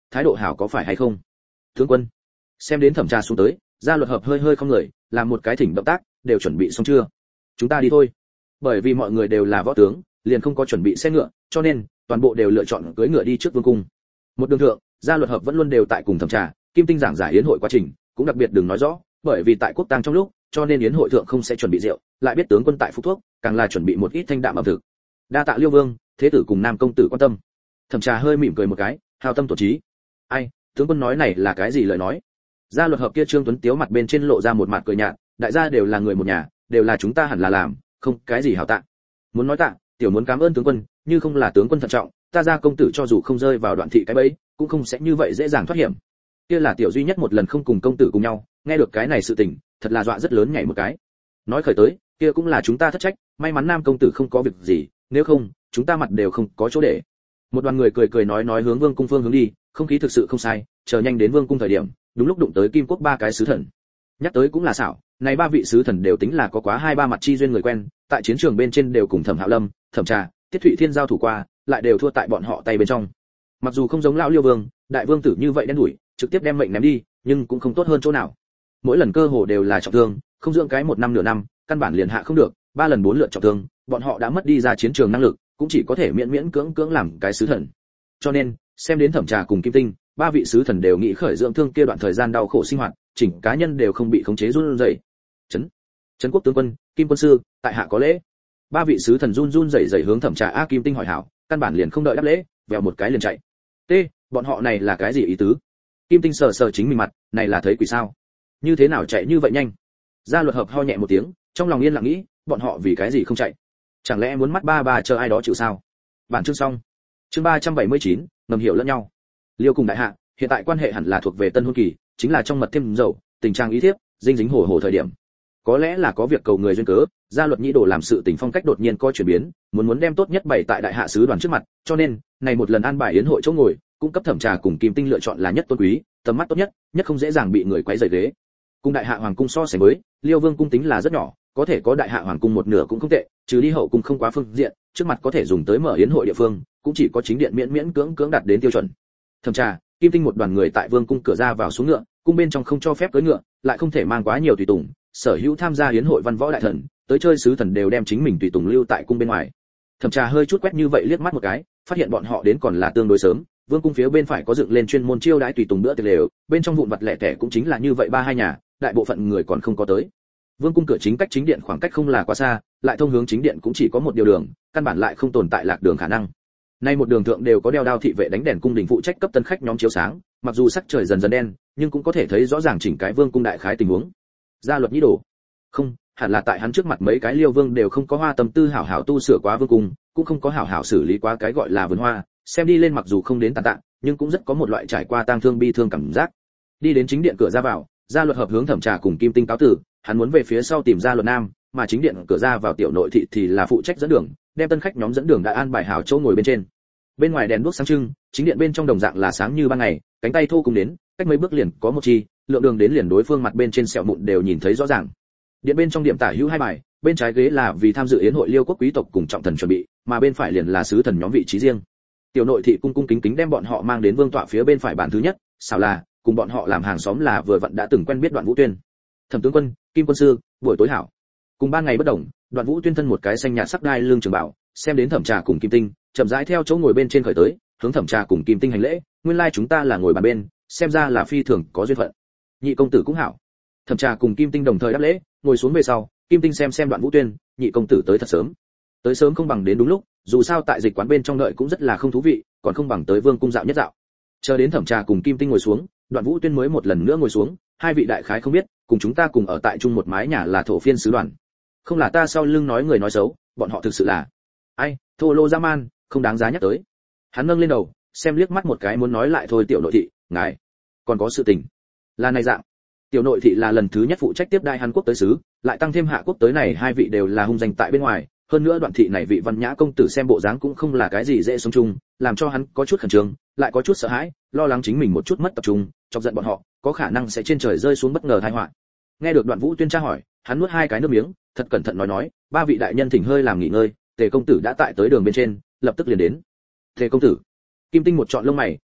S1: thái độ hảo có phải hay không? Tướng quân, xem đến thẩm trà xuống tới, Gia Luật Hợp hơi hơi không người, làm một cái thỉnh động tác, đều chuẩn bị xong chưa? Chúng ta đi thôi. Bởi vì mọi người đều là võ tướng, liền không có chuẩn bị xe ngựa, cho nên toàn bộ đều lựa chọn cưỡi ngựa đi trước vương cung. Một đường thượng, Gia Luật Hợp vẫn luôn đều tại cùng thẩm trà, Kim Tinh giảng giải yến hội quá trình, cũng đặc biệt đừng nói rõ, bởi vì tại quốc tang trong lúc, cho nên yến hội thượng không sẽ chuẩn bị rượu, lại biết tướng quân tại phục thuốc, càng là chuẩn bị một ít thanh đạm ẩm thực. Đa tạ Liêu Vương, thế tử cùng Nam công tử quan tâm. Thẩm Trà hơi mỉm cười một cái, hào tâm tổ trí. Ai, tướng quân nói này là cái gì lời nói? Gia Luật Hợp kia Trương Tuấn Tiếu mặt bên trên lộ ra một mặt cười nhạt, đại gia đều là người một nhà, đều là chúng ta hẳn là làm, không cái gì hảo tạ. Muốn nói tạ, tiểu muốn cảm ơn tướng quân, như không là tướng quân thận trọng, ta Gia công tử cho dù không rơi vào đoạn thị cái bẫy, cũng không sẽ như vậy dễ dàng thoát hiểm. Kia là tiểu duy nhất một lần không cùng công tử cùng nhau, nghe được cái này sự tình, thật là dọa rất lớn nhảy một cái. Nói khởi tới, kia cũng là chúng ta thất trách, may mắn Nam công tử không có việc gì, nếu không, chúng ta mặt đều không có chỗ để. Một đoàn người cười cười nói nói hướng Vương cung phương hướng đi, không khí thực sự không sai, chờ nhanh đến Vương cung thời điểm, đúng lúc đụng tới Kim Quốc ba cái sứ thần. Nhắc tới cũng là xảo, này ba vị sứ thần đều tính là có quá hai ba mặt chi duyên người quen, tại chiến trường bên trên đều cùng Thẩm Hạo Lâm, Thẩm Trà, Tiết Thụy Thiên giao thủ qua, lại đều thua tại bọn họ tay bên trong. Mặc dù không giống lão Liêu Vương, đại vương tử như vậy đen đủi, trực tiếp đem mệnh ném đi, nhưng cũng không tốt hơn chỗ nào. Mỗi lần cơ hồ đều là trọng thương, không dưỡng cái một năm nửa năm, căn bản liền hạ không được, ba lần bốn lượt trọng thương, bọn họ đã mất đi ra chiến trường năng lực, cũng chỉ có thể miễn miễn cưỡng cưỡng làm cái sứ thần. Cho nên, xem đến Thẩm Trà cùng Kim Tinh, ba vị sứ thần đều nghĩ khởi dưỡng thương kia đoạn thời gian đau khổ sinh hoạt, chỉnh cá nhân đều không bị khống chế run rẩy. Trấn, Trấn Quốc tướng quân, Kim quân sư, tại hạ có lễ. Ba vị sứ thần run run rẩy rẩy hướng Thẩm Trà A Kim Tinh hỏi hảo, căn bản liền không đợi đáp lễ, vèo một cái liền chạy. T, bọn họ này là cái gì ý tứ? Kim Tinh sờ sờ chính mình mặt, này là thấy quỷ sao? Như thế nào chạy như vậy nhanh? Gia Luật Hợp ho nhẹ một tiếng, trong lòng yên lặng nghĩ, bọn họ vì cái gì không chạy? Chẳng lẽ muốn mắt ba ba chờ ai đó chịu sao? Bản chương xong. Chương ba trăm bảy mươi chín, ngầm hiểu lẫn nhau. Liêu cùng đại hạ, hiện tại quan hệ hẳn là thuộc về tân hôn kỳ, chính là trong mật thêm dầu, tình trạng ý thiếp, dinh dính hổ hổ thời điểm. Có lẽ là có việc cầu người duyên cớ, Gia Luật Nhĩ Đồ làm sự tình phong cách đột nhiên có chuyển biến, muốn muốn đem tốt nhất bày tại đại hạ sứ đoàn trước mặt, cho nên, này một lần an bài yến hội chỗ ngồi, cung cấp Thẩm Trà cùng Kim Tinh lựa chọn là nhất tôn quý, tầm mắt tốt nhất, nhất không dễ dàng bị người quấy rầy ghế. Cung đại hạ hoàng cung so sánh với, Liêu Vương cung tính là rất nhỏ, có thể có đại hạ hoàng cung một nửa cũng không tệ, trừ đi hậu cung không quá phương diện, trước mặt có thể dùng tới mở yến hội địa phương, cũng chỉ có chính điện miễn miễn cưỡng cưỡng đạt đến tiêu chuẩn. Thẩm Trà, Kim Tinh một đoàn người tại Vương cung cửa ra vào xuống ngựa, cung bên trong không cho phép cưỡi ngựa, lại không thể mang quá nhiều tùy tùng, sở hữu tham gia yến hội văn võ đại thần, tới chơi sứ thần đều đem chính mình tùy tùng lưu tại cung bên ngoài. Thẩm Trà hơi chút quét như vậy liếc mắt một cái, phát hiện bọn họ đến còn là tương đối sớm, Vương cung phía bên phải có dựng lên chuyên môn chiêu đãi tùy tùng bữa tiệc lều, bên trong vụn vặt lẻ tẻ cũng chính là như vậy ba hai nhà, đại bộ phận người còn không có tới. Vương cung cửa chính cách chính điện khoảng cách không là quá xa, lại thông hướng chính điện cũng chỉ có một điều đường, căn bản lại không tồn tại lạc đường khả năng. Nay một đường thượng đều có đeo đao thị vệ đánh đèn cung đình phụ trách cấp tân khách nhóm chiếu sáng, mặc dù sắc trời dần dần đen, nhưng cũng có thể thấy rõ ràng chỉnh cái Vương cung đại khái tình huống. Gia Luật Nhĩ Đồ, không, hẳn là tại hắn trước mặt mấy cái Liêu Vương đều không có hoa tâm tư hảo hảo tu sửa quá vương cung, cũng không có hảo hảo xử lý quá cái gọi là vườn hoa, xem đi lên mặc dù không đến tàn tạ, nhưng cũng rất có một loại trải qua tang thương bi thương cảm giác. Đi đến chính điện cửa ra vào, Gia Luật Hợp hướng Thẩm Trà cùng Kim Tinh cáo từ, hắn muốn về phía sau tìm Gia Luật Nam, mà chính điện cửa ra vào tiểu nội thị thì là phụ trách dẫn đường, đem tân khách nhóm dẫn đường đã an bài hảo chỗ ngồi bên trên. Bên ngoài đèn đuốc sáng trưng, chính điện bên trong đồng dạng là sáng như ban ngày, cánh tay thô cùng đến, cách mấy bước liền có một chi, lượng đường đến liền đối phương mặt bên trên sẹo mụn đều nhìn thấy rõ ràng. Điện bên trong điểm tả hữu hai bài, bên trái ghế là vì tham dự yến hội Liêu quốc quý tộc cùng trọng thần chuẩn bị, mà bên phải liền là sứ thần nhóm vị trí riêng. Tiểu nội thị cung cung kính kính đem bọn họ mang đến vương tọa phía bên phải bàn thứ nhất, xảo là cùng bọn họ làm hàng xóm là vừa vặn đã từng quen biết Đoạn Vũ Tuyên. Thẩm tướng quân, Kim quân sư, buổi tối hảo. Cùng ba ngày bất đồng, Đoạn Vũ Tuyên thân một cái xanh nhạt sắc đai lưng trường bảo, xem đến Thẩm Trà cùng Kim Tinh, chậm rãi theo chỗ ngồi bên trên khởi tới, hướng Thẩm Trà cùng Kim Tinh hành lễ, nguyên lai like chúng ta là ngồi bàn bên, xem ra là phi thường có duyên phận. Nhị công tử cũng hảo. Thẩm Trà cùng Kim Tinh đồng thời đáp lễ, ngồi xuống về sau, Kim Tinh xem xem Đoạn Vũ Tuyên, nhị công tử tới thật sớm. Tới sớm không bằng đến đúng lúc, dù sao tại dịch quán bên trong đợi cũng rất là không thú vị, còn không bằng tới Vương cung dạo nhất dạo. Chờ đến Thẩm Trà cùng Kim Tinh ngồi xuống, Đoạn Vũ Tuyên mới một lần nữa ngồi xuống, hai vị đại khái không biết, cùng chúng ta cùng ở tại chung một mái nhà là thổ phiên sứ đoàn. Không là ta sau lưng nói người nói xấu, bọn họ thực sự là ai, thô lô dã man, không đáng giá nhắc tới. Hắn nâng lên đầu, xem liếc mắt một cái muốn nói lại thôi tiểu nội thị, ngài còn có sự tình. Là này dạng. Tiểu nội thị là lần thứ nhất phụ trách tiếp đai Hàn Quốc tới sứ, lại tăng thêm Hạ Quốc tới này hai vị đều là hung danh tại bên ngoài, hơn nữa Đoạn thị này vị văn nhã công tử xem bộ dáng cũng không là cái gì dễ sống chung, làm cho hắn có chút khẩn trương, lại có chút sợ hãi, lo lắng chính mình một chút mất tập trung, chọc giận bọn họ, có khả năng sẽ trên trời rơi xuống bất ngờ tai họa. Nghe được Đoạn Vũ Tuyên tra hỏi, hắn nuốt hai cái nước miếng, thật cẩn thận nói nói, ba vị đại nhân thỉnh hơi làm nghỉ ngơi, Tề công tử đã tại tới đường bên trên, lập tức liền đến. Tề công tử. Kim Tinh một trọn lông mày,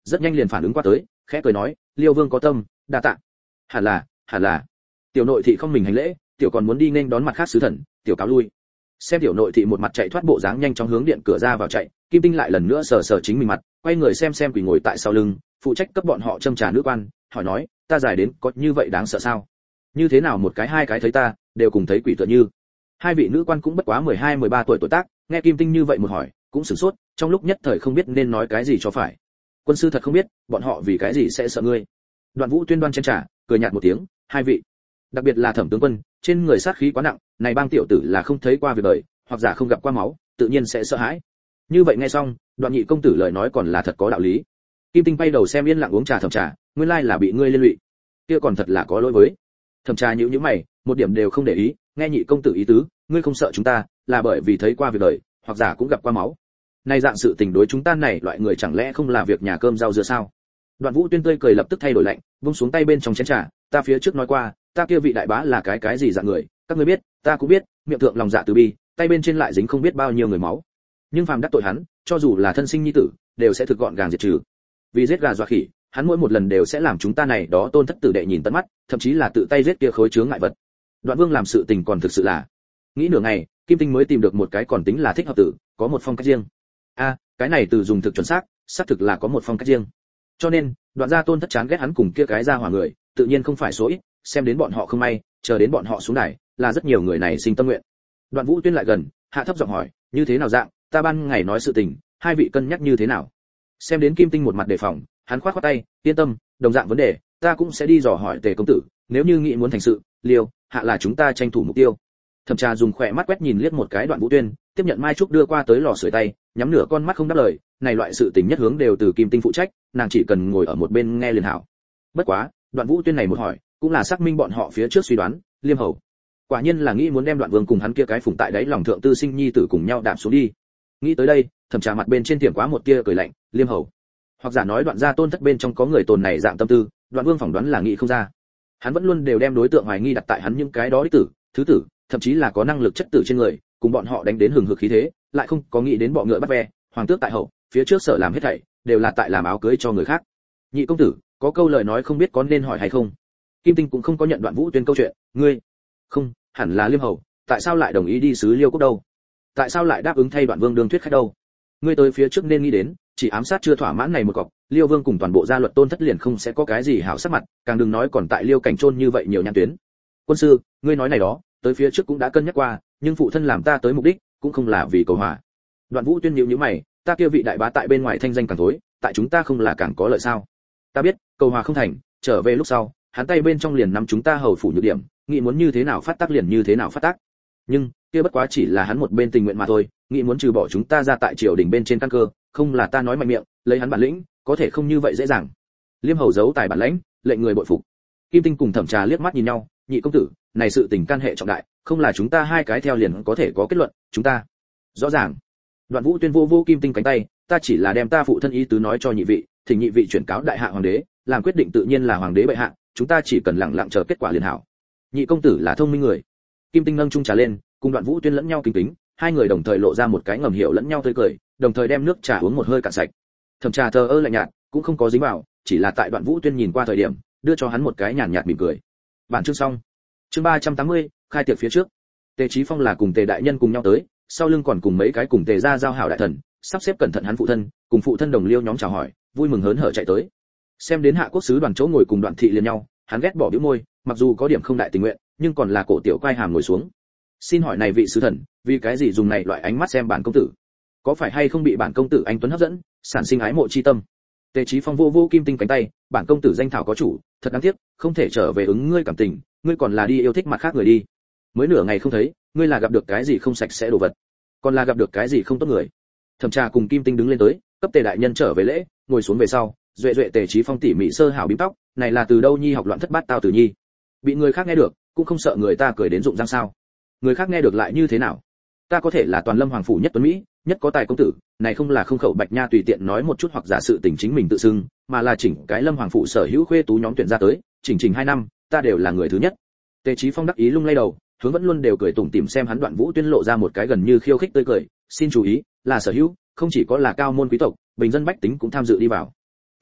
S1: rất nhanh liền phản ứng qua tới, khẽ cười nói, Liêu Vương có tâm, đa tạ. Hẳn là, hẳn là. Tiểu nội thị không mình hành lễ, tiểu còn muốn đi nên đón mặt khác sứ thần, tiểu cáo lui. Xem tiểu nội thị một mặt chạy thoát bộ dáng nhanh chóng hướng điện cửa ra vào chạy, Kim Tinh lại lần nữa sờ sờ chính mình mặt, quay người xem xem quỷ ngồi tại sau lưng, phụ trách cấp bọn họ châm trà nữ quan, hỏi nói, ta giải đến có như vậy đáng sợ sao? Như thế nào một cái hai cái thấy ta, đều cùng thấy quỷ tựa như. Hai vị nữ quan cũng bất quá mười hai mười ba tuổi tuổi tác, nghe Kim Tinh như vậy một hỏi, cũng sửng sốt, trong lúc nhất thời không biết nên nói cái gì cho phải. Quân sư thật không biết, bọn họ vì cái gì sẽ sợ ngươi. Đoạn Vũ Tuyên đoan chén trà, cười nhạt một tiếng, hai vị, đặc biệt là Thẩm tướng quân, trên người sát khí quá nặng, này bang tiểu tử là không thấy qua việc đời, hoặc giả không gặp qua máu, tự nhiên sẽ sợ hãi. Như vậy nghe xong, Đoạn Nhị công tử lời nói còn là thật có đạo lý. Kim Tinh bay đầu xem yên lặng uống trà Thẩm Trà, nguyên lai là bị ngươi liên lụy. Kia còn thật là có lỗi với. Thẩm Trà nhíu nhíu mày, một điểm đều không để ý, nghe Nhị công tử ý tứ, ngươi không sợ chúng ta, là bởi vì thấy qua việc đời, hoặc giả cũng gặp qua máu. Này dạng sự tình đối chúng ta này loại người chẳng lẽ không là việc nhà cơm rau dưa sao? Đoạn Vũ Tuyên tươi cười lập tức thay đổi lạnh, buông xuống tay bên trong chén trà, ta phía trước nói qua, ta kia vị đại bá là cái cái gì dạng người, các ngươi biết, ta cũng biết, miệng thượng lòng dạ từ bi, tay bên trên lại dính không biết bao nhiêu người máu. Nhưng phàm đắc tội hắn, cho dù là thân sinh nhi tử, đều sẽ thực gọn gàng diệt trừ. Vì giết gà dọa khỉ, hắn mỗi một lần đều sẽ làm chúng ta này đó tôn thất tử đệ nhìn tận mắt, thậm chí là tự tay giết kia khối chướng ngại vật. Đoạn Vương làm sự tình còn thực sự là, nghĩ nửa ngày, Kim Tinh mới tìm được một cái còn tính là thích hợp tử, có một phong cách riêng. A, cái này từ dùng thực chuẩn xác, xác thực là có một phong cách riêng. Cho nên, Đoạn gia tôn thất chán ghét hắn cùng kia cái gia hỏa người, tự nhiên không phải số ít, xem đến bọn họ không may, chờ đến bọn họ xuống đài, là rất nhiều người này sinh tâm nguyện. Đoạn Vũ Tuyên lại gần, hạ thấp giọng hỏi, như thế nào dạng, ta ban ngày nói sự tình, hai vị cân nhắc như thế nào? Xem đến Kim Tinh một mặt đề phòng, hắn khoát khoát tay, yên tâm, đồng dạng vấn đề, ta cũng sẽ đi dò hỏi Tề công tử, nếu như nghĩ muốn thành sự, liều, hạ là chúng ta tranh thủ mục tiêu. Thẩm Trà dùng khỏe mắt quét nhìn liếc một cái Đoạn Vũ Tuyên, tiếp nhận mai trúc đưa qua tới lò sưởi tay, nhắm nửa con mắt không đáp lời, này loại sự tình nhất hướng đều từ Kim Tinh phụ trách, nàng chỉ cần ngồi ở một bên nghe liền hảo. Bất quá, Đoạn Vũ Tuyên này một hỏi, cũng là xác minh bọn họ phía trước suy đoán, Liêm Hầu quả nhiên là nghĩ muốn đem Đoạn Vương cùng hắn kia cái phụng tại đáy lòng thượng tư sinh nhi tử cùng nhau đạp xuống đi. Nghĩ tới đây, Thẩm Trà mặt bên trên tiệm quá một tia cười lạnh, Liêm Hầu, hoặc giả nói Đoạn gia tôn thất bên trong có người tồn này dạng tâm tư, Đoạn Vương phỏng đoán là nghĩ không ra. Hắn vẫn luôn đều đem đối tượng hoài nghi đặt tại hắn những cái đó đích tử, thứ tử, thậm chí là có năng lực chất tử trên người, cùng bọn họ đánh đến hừng hực khí thế, lại không có nghĩ đến bọ ngựa bắt ve, hoàng tước tại hậu, phía trước sở làm hết thảy đều là tại làm áo cưới cho người khác. Nhị công tử, có câu lời nói không biết có nên hỏi hay không. Kim Tinh cũng không có nhận Đoạn Vũ Tuyên câu chuyện, ngươi, không, hẳn là Liêm Hầu, tại sao lại đồng ý đi sứ Liêu Quốc đâu? Tại sao lại đáp ứng thay Đoạn Vương đương thuyết khách đâu? Ngươi tới phía trước nên nghĩ đến, chỉ ám sát chưa thỏa mãn này một cọc, Liêu Vương cùng toàn bộ gia luật tôn thất liền không sẽ có cái gì hảo sắc mặt, càng đừng nói còn tại Liêu cảnh trôn như vậy nhiều nhãn tuyến. Quân sư, ngươi nói này đó, tới phía trước cũng đã cân nhắc qua, nhưng phụ thân làm ta tới mục đích, cũng không là vì cầu hòa. Đoạn Vũ Tuyên nhíu nhíu mày, ta kia vị đại bá tại bên ngoài thanh danh càng thối, tại chúng ta không là càng có lợi sao? Ta biết, cầu hòa không thành, trở về lúc sau, hắn tay bên trong liền nắm chúng ta hầu phủ nhược điểm, nghĩ muốn như thế nào phát tác liền như thế nào phát tác. Nhưng, kia bất quá chỉ là hắn một bên tình nguyện mà thôi, nghĩ muốn trừ bỏ chúng ta ra tại triều đình bên trên căn cơ, không là ta nói mạnh miệng, lấy hắn bản lĩnh, có thể không như vậy dễ dàng. Liêm Hầu giấu tài bản lãnh, lệnh người bội phục. Kim Tinh cùng Thẩm Trà liếc mắt nhìn nhau, nhị công tử, này sự tình can hệ trọng đại, không là chúng ta hai cái theo liền có thể có kết luận, chúng ta. Rõ ràng. Đoạn Vũ Tuyên vô vô Kim Tinh cánh tay, ta chỉ là đem ta phụ thân ý tứ nói cho nhị vị, thỉnh nhị vị chuyển cáo đại hạ hoàng đế, làm quyết định tự nhiên là hoàng đế bệ hạ, chúng ta chỉ cần lặng lặng chờ kết quả liền hảo. Nhị công tử là thông minh người. Kim Tinh nâng chung trà lên, cùng Đoạn Vũ Tuyên lẫn nhau kính kính, hai người đồng thời lộ ra một cái ngầm hiểu lẫn nhau tươi cười, đồng thời đem nước trà uống một hơi cạn sạch. Thẩm Trà thờ ơ lạnh nhạt, cũng không có dính vào, chỉ là tại Đoạn Vũ Tuyên nhìn qua thời điểm, đưa cho hắn một cái nhàn nhạt mỉm cười. Bản chương xong. Chương ba trăm tám mươi, khai tiệc phía trước. Tề Chí Phong là cùng Tề đại nhân cùng nhau tới, sau lưng còn cùng mấy cái cùng Tề gia giao hảo đại thần, sắp xếp cẩn thận hắn phụ thân, cùng phụ thân đồng liêu nhóm chào hỏi, vui mừng hớn hở chạy tới. Xem đến Hạ Quốc sứ đoàn chỗ ngồi cùng Đoạn thị liền nhau, hắn ghét bỏ bĩu môi, mặc dù có điểm không đại tình nguyện, nhưng còn là cổ tiểu quay hàm ngồi xuống. Xin hỏi này vị sứ thần, vì cái gì dùng này loại ánh mắt xem bản công tử? Có phải hay không bị bản công tử anh tuấn hấp dẫn, sản sinh ái mộ chi tâm? Tề Chí Phong vô vô Kim Tinh cánh tay, bản công tử danh thảo có chủ, thật đáng tiếc, không thể trở về ứng ngươi cảm tình, ngươi còn là đi yêu thích mặt khác người đi. Mới nửa ngày không thấy, ngươi là gặp được cái gì không sạch sẽ đồ vật, còn là gặp được cái gì không tốt người. Thẩm Trà cùng Kim Tinh đứng lên tới, cấp Tề đại nhân trở về lễ, ngồi xuống về sau, duệ duệ Tề Chí Phong tỉ mỉ sơ hảo bím tóc, này là từ đâu nhi học loạn thất bát tao từ nhi. Bị người khác nghe được, cũng không sợ người ta cười đến rụng răng sao? Người khác nghe được lại như thế nào? Ta có thể là toàn Lâm hoàng phủ nhất tuấn mỹ, nhất có tài công tử, này không là không khẩu bạch nha tùy tiện nói một chút hoặc giả sự tình chính mình tự xưng, mà là chỉnh cái Lâm hoàng phủ sở hữu khuê tú nhóm tuyển ra tới, chỉnh chỉnh hai năm, ta đều là người thứ nhất. Tề Chí Phong đắc ý lung lay đầu, hướng vẫn luôn đều cười tủm tỉm xem hắn Đoạn Vũ Tuyên lộ ra một cái gần như khiêu khích tươi cười, xin chú ý, là sở hữu, không chỉ có là cao môn quý tộc, bình dân bách tính cũng tham dự đi vào.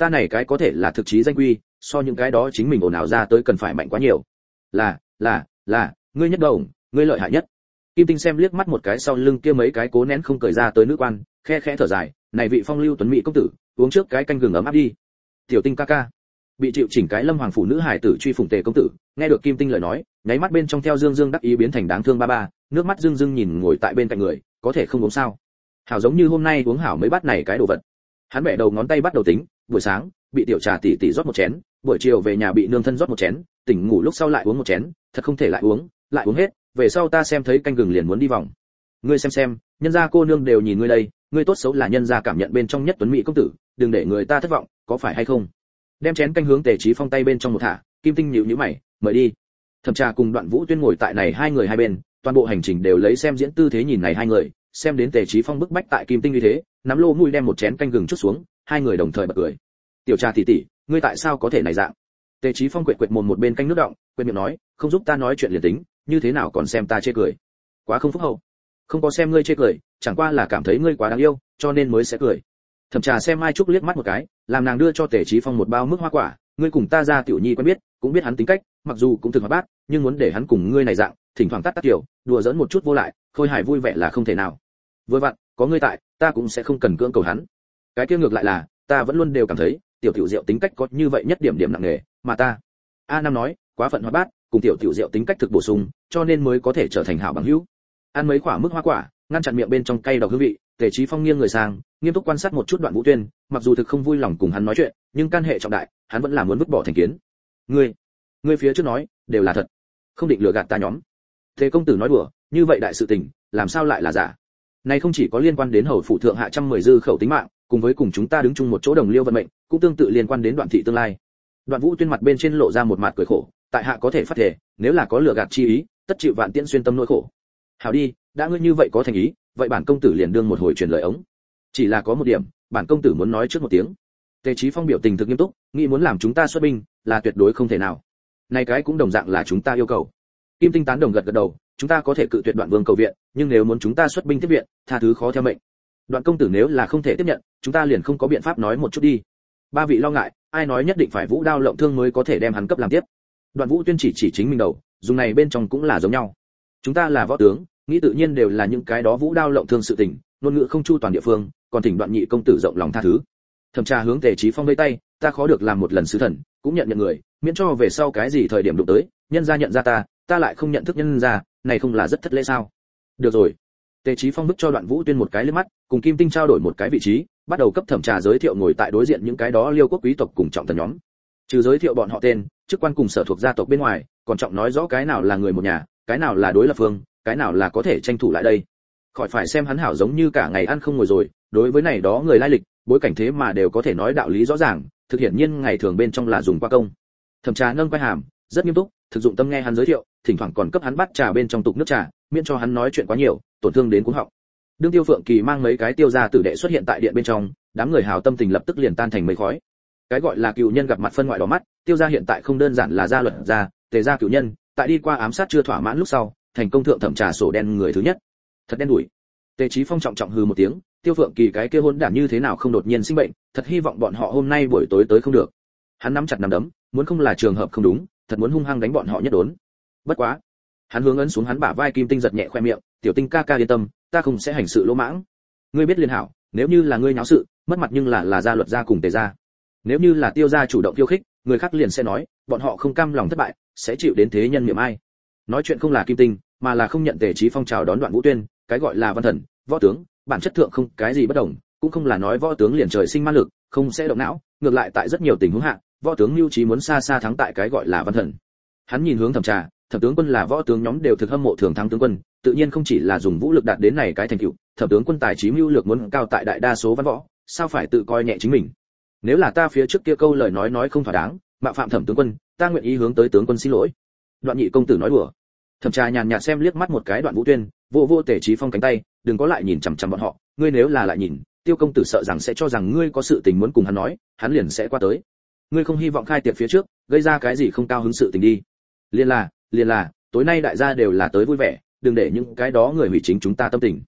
S1: ta này cái có thể là thực chí danh quy, so những cái đó chính mình ồn ào ra tới cần phải mạnh quá nhiều. Là, là, là, ngươi nhất đồng, ngươi lợi hại nhất. Kim Tinh xem liếc mắt một cái sau lưng kia mấy cái cố nén không cởi ra tới nữ quan, khe khẽ thở dài, này vị phong lưu tuấn mỹ công tử, uống trước cái canh gừng ấm áp đi. Tiểu Tinh ca ca. Bị chịu chỉnh cái lâm hoàng phủ nữ hải tử truy phủng Tề công tử, nghe được Kim Tinh lời nói, nháy mắt bên trong theo dương dương đắc ý biến thành đáng thương ba ba, nước mắt dương dương nhìn ngồi tại bên cạnh người, có thể không uống sao? Hảo giống như hôm nay uống hảo mấy bát này cái đồ vật. Hắn bẻ đầu ngón tay bắt đầu tính, buổi sáng bị tiểu trà tỷ tỷ rót một chén, buổi chiều về nhà bị nương thân rót một chén, tỉnh ngủ lúc sau lại uống một chén, thật không thể lại uống, lại uống hết, về sau ta xem thấy canh gừng liền muốn đi vòng. Ngươi xem xem, nhân gia cô nương đều nhìn ngươi đây, ngươi tốt xấu là nhân gia cảm nhận bên trong nhất tuấn mỹ công tử, đừng để người ta thất vọng, có phải hay không? Đem chén canh hướng Tề Chí Phong tay bên trong một thả, Kim Tinh nhíu nhíu mày, mời đi. Thẩm Trà cùng Đoạn Vũ Tuyên ngồi tại này hai người hai bên, toàn bộ hành trình đều lấy xem diễn tư thế nhìn này hai người, xem đến Tề Chí Phong bức bách tại Kim Tinh như thế, nắm lô mũi đem một chén canh gừng chút xuống, hai người đồng thời bật cười. Tiểu Trà tỷ tỷ, ngươi tại sao có thể này dạng? Tề Chí Phong quệt quệt mồm một bên canh nước động, quệt miệng nói, không giúp ta nói chuyện liền tính, như thế nào còn xem ta chê cười? Quá không phúc hậu. Không có xem ngươi chê cười, chẳng qua là cảm thấy ngươi quá đáng yêu, cho nên mới sẽ cười. Thẩm Trà xem Mai Trúc liếc mắt một cái, làm nàng đưa cho Tề Chí Phong một bao mức hoa quả, ngươi cùng ta ra tiểu nhi quen biết, cũng biết hắn tính cách, mặc dù cũng thực hoạt bát, nhưng muốn để hắn cùng ngươi này dạng, thỉnh thoảng tắt tắt tiểu, đùa giỡn một chút vô lại, khôi hài vui vẻ là không thể nào. Vừa vặn, có ngươi tại, ta cũng sẽ không cần cưỡng cầu hắn. Cái kia ngược lại là, ta vẫn luôn đều cảm thấy, tiểu tiểu diệu tính cách có như vậy nhất điểm điểm nặng nề, mà ta. A Nam nói, quá phận hoạt bát, cùng tiểu tiểu diệu tính cách thực bổ sung, cho nên mới có thể trở thành hảo bằng hữu. Ăn mấy quả mức hoa quả, ngăn chặn miệng bên trong cay độc hương vị, Tề Chí Phong nghiêng người sang, nghiêm túc quan sát một chút Đoạn Vũ Tuyên, mặc dù thực không vui lòng cùng hắn nói chuyện, nhưng can hệ trọng đại, hắn vẫn là muốn vứt bỏ thành kiến. Ngươi, ngươi phía trước nói, đều là thật, không định lừa gạt ta nhóm. Tề công tử nói đùa, như vậy đại sự tình, làm sao lại là giả? Này không chỉ có liên quan đến hầu phủ thượng hạ trăm mười dư khẩu tính mạng, cùng với cùng chúng ta đứng chung một chỗ đồng liêu vận mệnh, cũng tương tự liên quan đến Đoạn thị tương lai. Đoạn Vũ Tuyên mặt bên trên lộ ra một mặt cười khổ, tại hạ có thể phát thể, nếu là có lừa gạt chi ý, tất chịu vạn tiễn xuyên tâm nỗi khổ. Hảo đi, đã ngươi như vậy có thành ý, vậy bản công tử liền đương một hồi truyền lời ống. Chỉ là có một điểm, bản công tử muốn nói trước một tiếng. Tề Chí Phong biểu tình thực nghiêm túc, nghĩ muốn làm chúng ta xuất binh, là tuyệt đối không thể nào. Này cái cũng đồng dạng là chúng ta yêu cầu. Kim Tinh tán đồng gật gật đầu, chúng ta có thể cự tuyệt Đoạn Vương cầu viện, nhưng nếu muốn chúng ta xuất binh tiếp viện, tha thứ khó theo mệnh. Đoạn công tử nếu là không thể tiếp nhận, chúng ta liền không có biện pháp nói một chút đi. Ba vị lo ngại, ai nói nhất định phải vũ đao lộng thương mới có thể đem hắn cấp làm tiếp. Đoạn Vũ Tuyên chỉ chỉ chính mình đầu, dùng này bên trong cũng là giống nhau. Chúng ta là võ tướng, nghĩ tự nhiên đều là những cái đó vũ đao lộng thương sự tình, ngôn ngữ không chu toàn địa phương, còn thỉnh Đoạn nhị công tử rộng lòng tha thứ. Thẩm Trà hướng Tề Chí Phong vẫy tay, ta khó được làm một lần sứ thần, cũng nhận nhận người, miễn cho về sau cái gì thời điểm đụng tới, nhân gia nhận ra ta, ta lại không nhận thức nhân gia, này không là rất thất lễ sao? Được rồi. Tề Chí Phong bức cho Đoạn Vũ Tuyên một cái liếc mắt, cùng Kim Tinh trao đổi một cái vị trí, bắt đầu cấp Thẩm Trà giới thiệu ngồi tại đối diện những cái đó Liêu quốc quý tộc cùng trọng thần nhóm. Trừ giới thiệu bọn họ tên, chức quan cùng sở thuộc gia tộc bên ngoài, còn trọng nói rõ cái nào là người một nhà, cái nào là đối lập phương, cái nào là có thể tranh thủ lại đây. Khỏi phải xem hắn hảo giống như cả ngày ăn không ngồi rồi, đối với này đó người lai lịch, bối cảnh thế mà đều có thể nói đạo lý rõ ràng, thực hiện nhiên ngày thường bên trong là dùng qua công. Thẩm Trà nâng quai hàm, rất nghiêm túc, thực dụng tâm nghe hắn giới thiệu, thỉnh thoảng còn cấp hắn bắt trà bên trong tục nước trà, miễn cho hắn nói chuyện quá nhiều, tổn thương đến cuống họng. Đương Tiêu Phượng Kỳ mang mấy cái tiêu gia tử đệ xuất hiện tại điện bên trong, đám người hào tâm tình lập tức liền tan thành mây khói. Cái gọi là cựu nhân gặp mặt phân ngoại đỏ mắt, Tiêu gia hiện tại không đơn giản là gia luật gia, Tề gia cựu nhân, tại đi qua ám sát chưa thỏa mãn lúc sau, thành công thượng thẩm trà sổ đen người thứ nhất. Thật đen đủi. Tề Chí Phong trọng trọng hừ một tiếng, Tiêu Phượng Kỳ cái kia hôn đản như thế nào không đột nhiên sinh bệnh, thật hy vọng bọn họ hôm nay buổi tối tới không được. Hắn nắm chặt nắm đấm, muốn không là trường hợp không đúng, thật muốn hung hăng đánh bọn họ nhất đốn. Bất quá, hắn hướng ấn xuống hắn bả vai Kim Tinh giật nhẹ khoe miệng, tiểu Tinh ca ca yên tâm, ta không sẽ hành sự lỗ mãng. Ngươi biết liên hảo, nếu như là ngươi nháo sự, mất mặt nhưng là là gia luật gia cùng Tề gia. Nếu như là Tiêu gia chủ động khiêu khích, người khác liền sẽ nói, bọn họ không cam lòng thất bại, sẽ chịu đến thế nhân miệng ai. Nói chuyện không là Kim Tinh, mà là không nhận Tề Chí Phong chào đón Đoạn Vũ Tuyên, cái gọi là văn thần, võ tướng, bản chất thượng không cái gì bất đồng, cũng không là nói võ tướng liền trời sinh ma lực, không sẽ động não, ngược lại tại rất nhiều tình huống hạ, võ tướng mưu trí muốn xa xa thắng tại cái gọi là văn thần. Hắn nhìn hướng Thẩm Trà, Thẩm tướng quân là võ tướng nhóm đều thực hâm mộ thường thắng tướng quân, tự nhiên không chỉ là dùng vũ lực đạt đến này cái thành tựu, Thẩm tướng quân tài trí mưu lược muốn cao tại đại đa số văn võ, sao phải tự coi nhẹ chính mình. Nếu là ta phía trước kia câu lời nói nói không thỏa đáng, mạo phạm Thẩm tướng quân, ta nguyện ý hướng tới tướng quân xin lỗi. Đoạn nhị công tử nói đùa. Thẩm Trà nhàn nhạt xem liếc mắt một cái Đoạn Vũ Tuyên, vô vô Tề Chí Phong cánh tay, đừng có lại nhìn chằm chằm bọn họ, ngươi nếu là lại nhìn, Tiêu công tử sợ rằng sẽ cho rằng ngươi có sự tình muốn cùng hắn nói, hắn liền sẽ qua tới. Ngươi không hy vọng khai tiệc phía trước, gây ra cái gì không cao hứng sự tình đi. Liên là, liên là, tối nay đại gia đều là tới vui vẻ, đừng để những cái đó người hủy chính chúng ta tâm tình.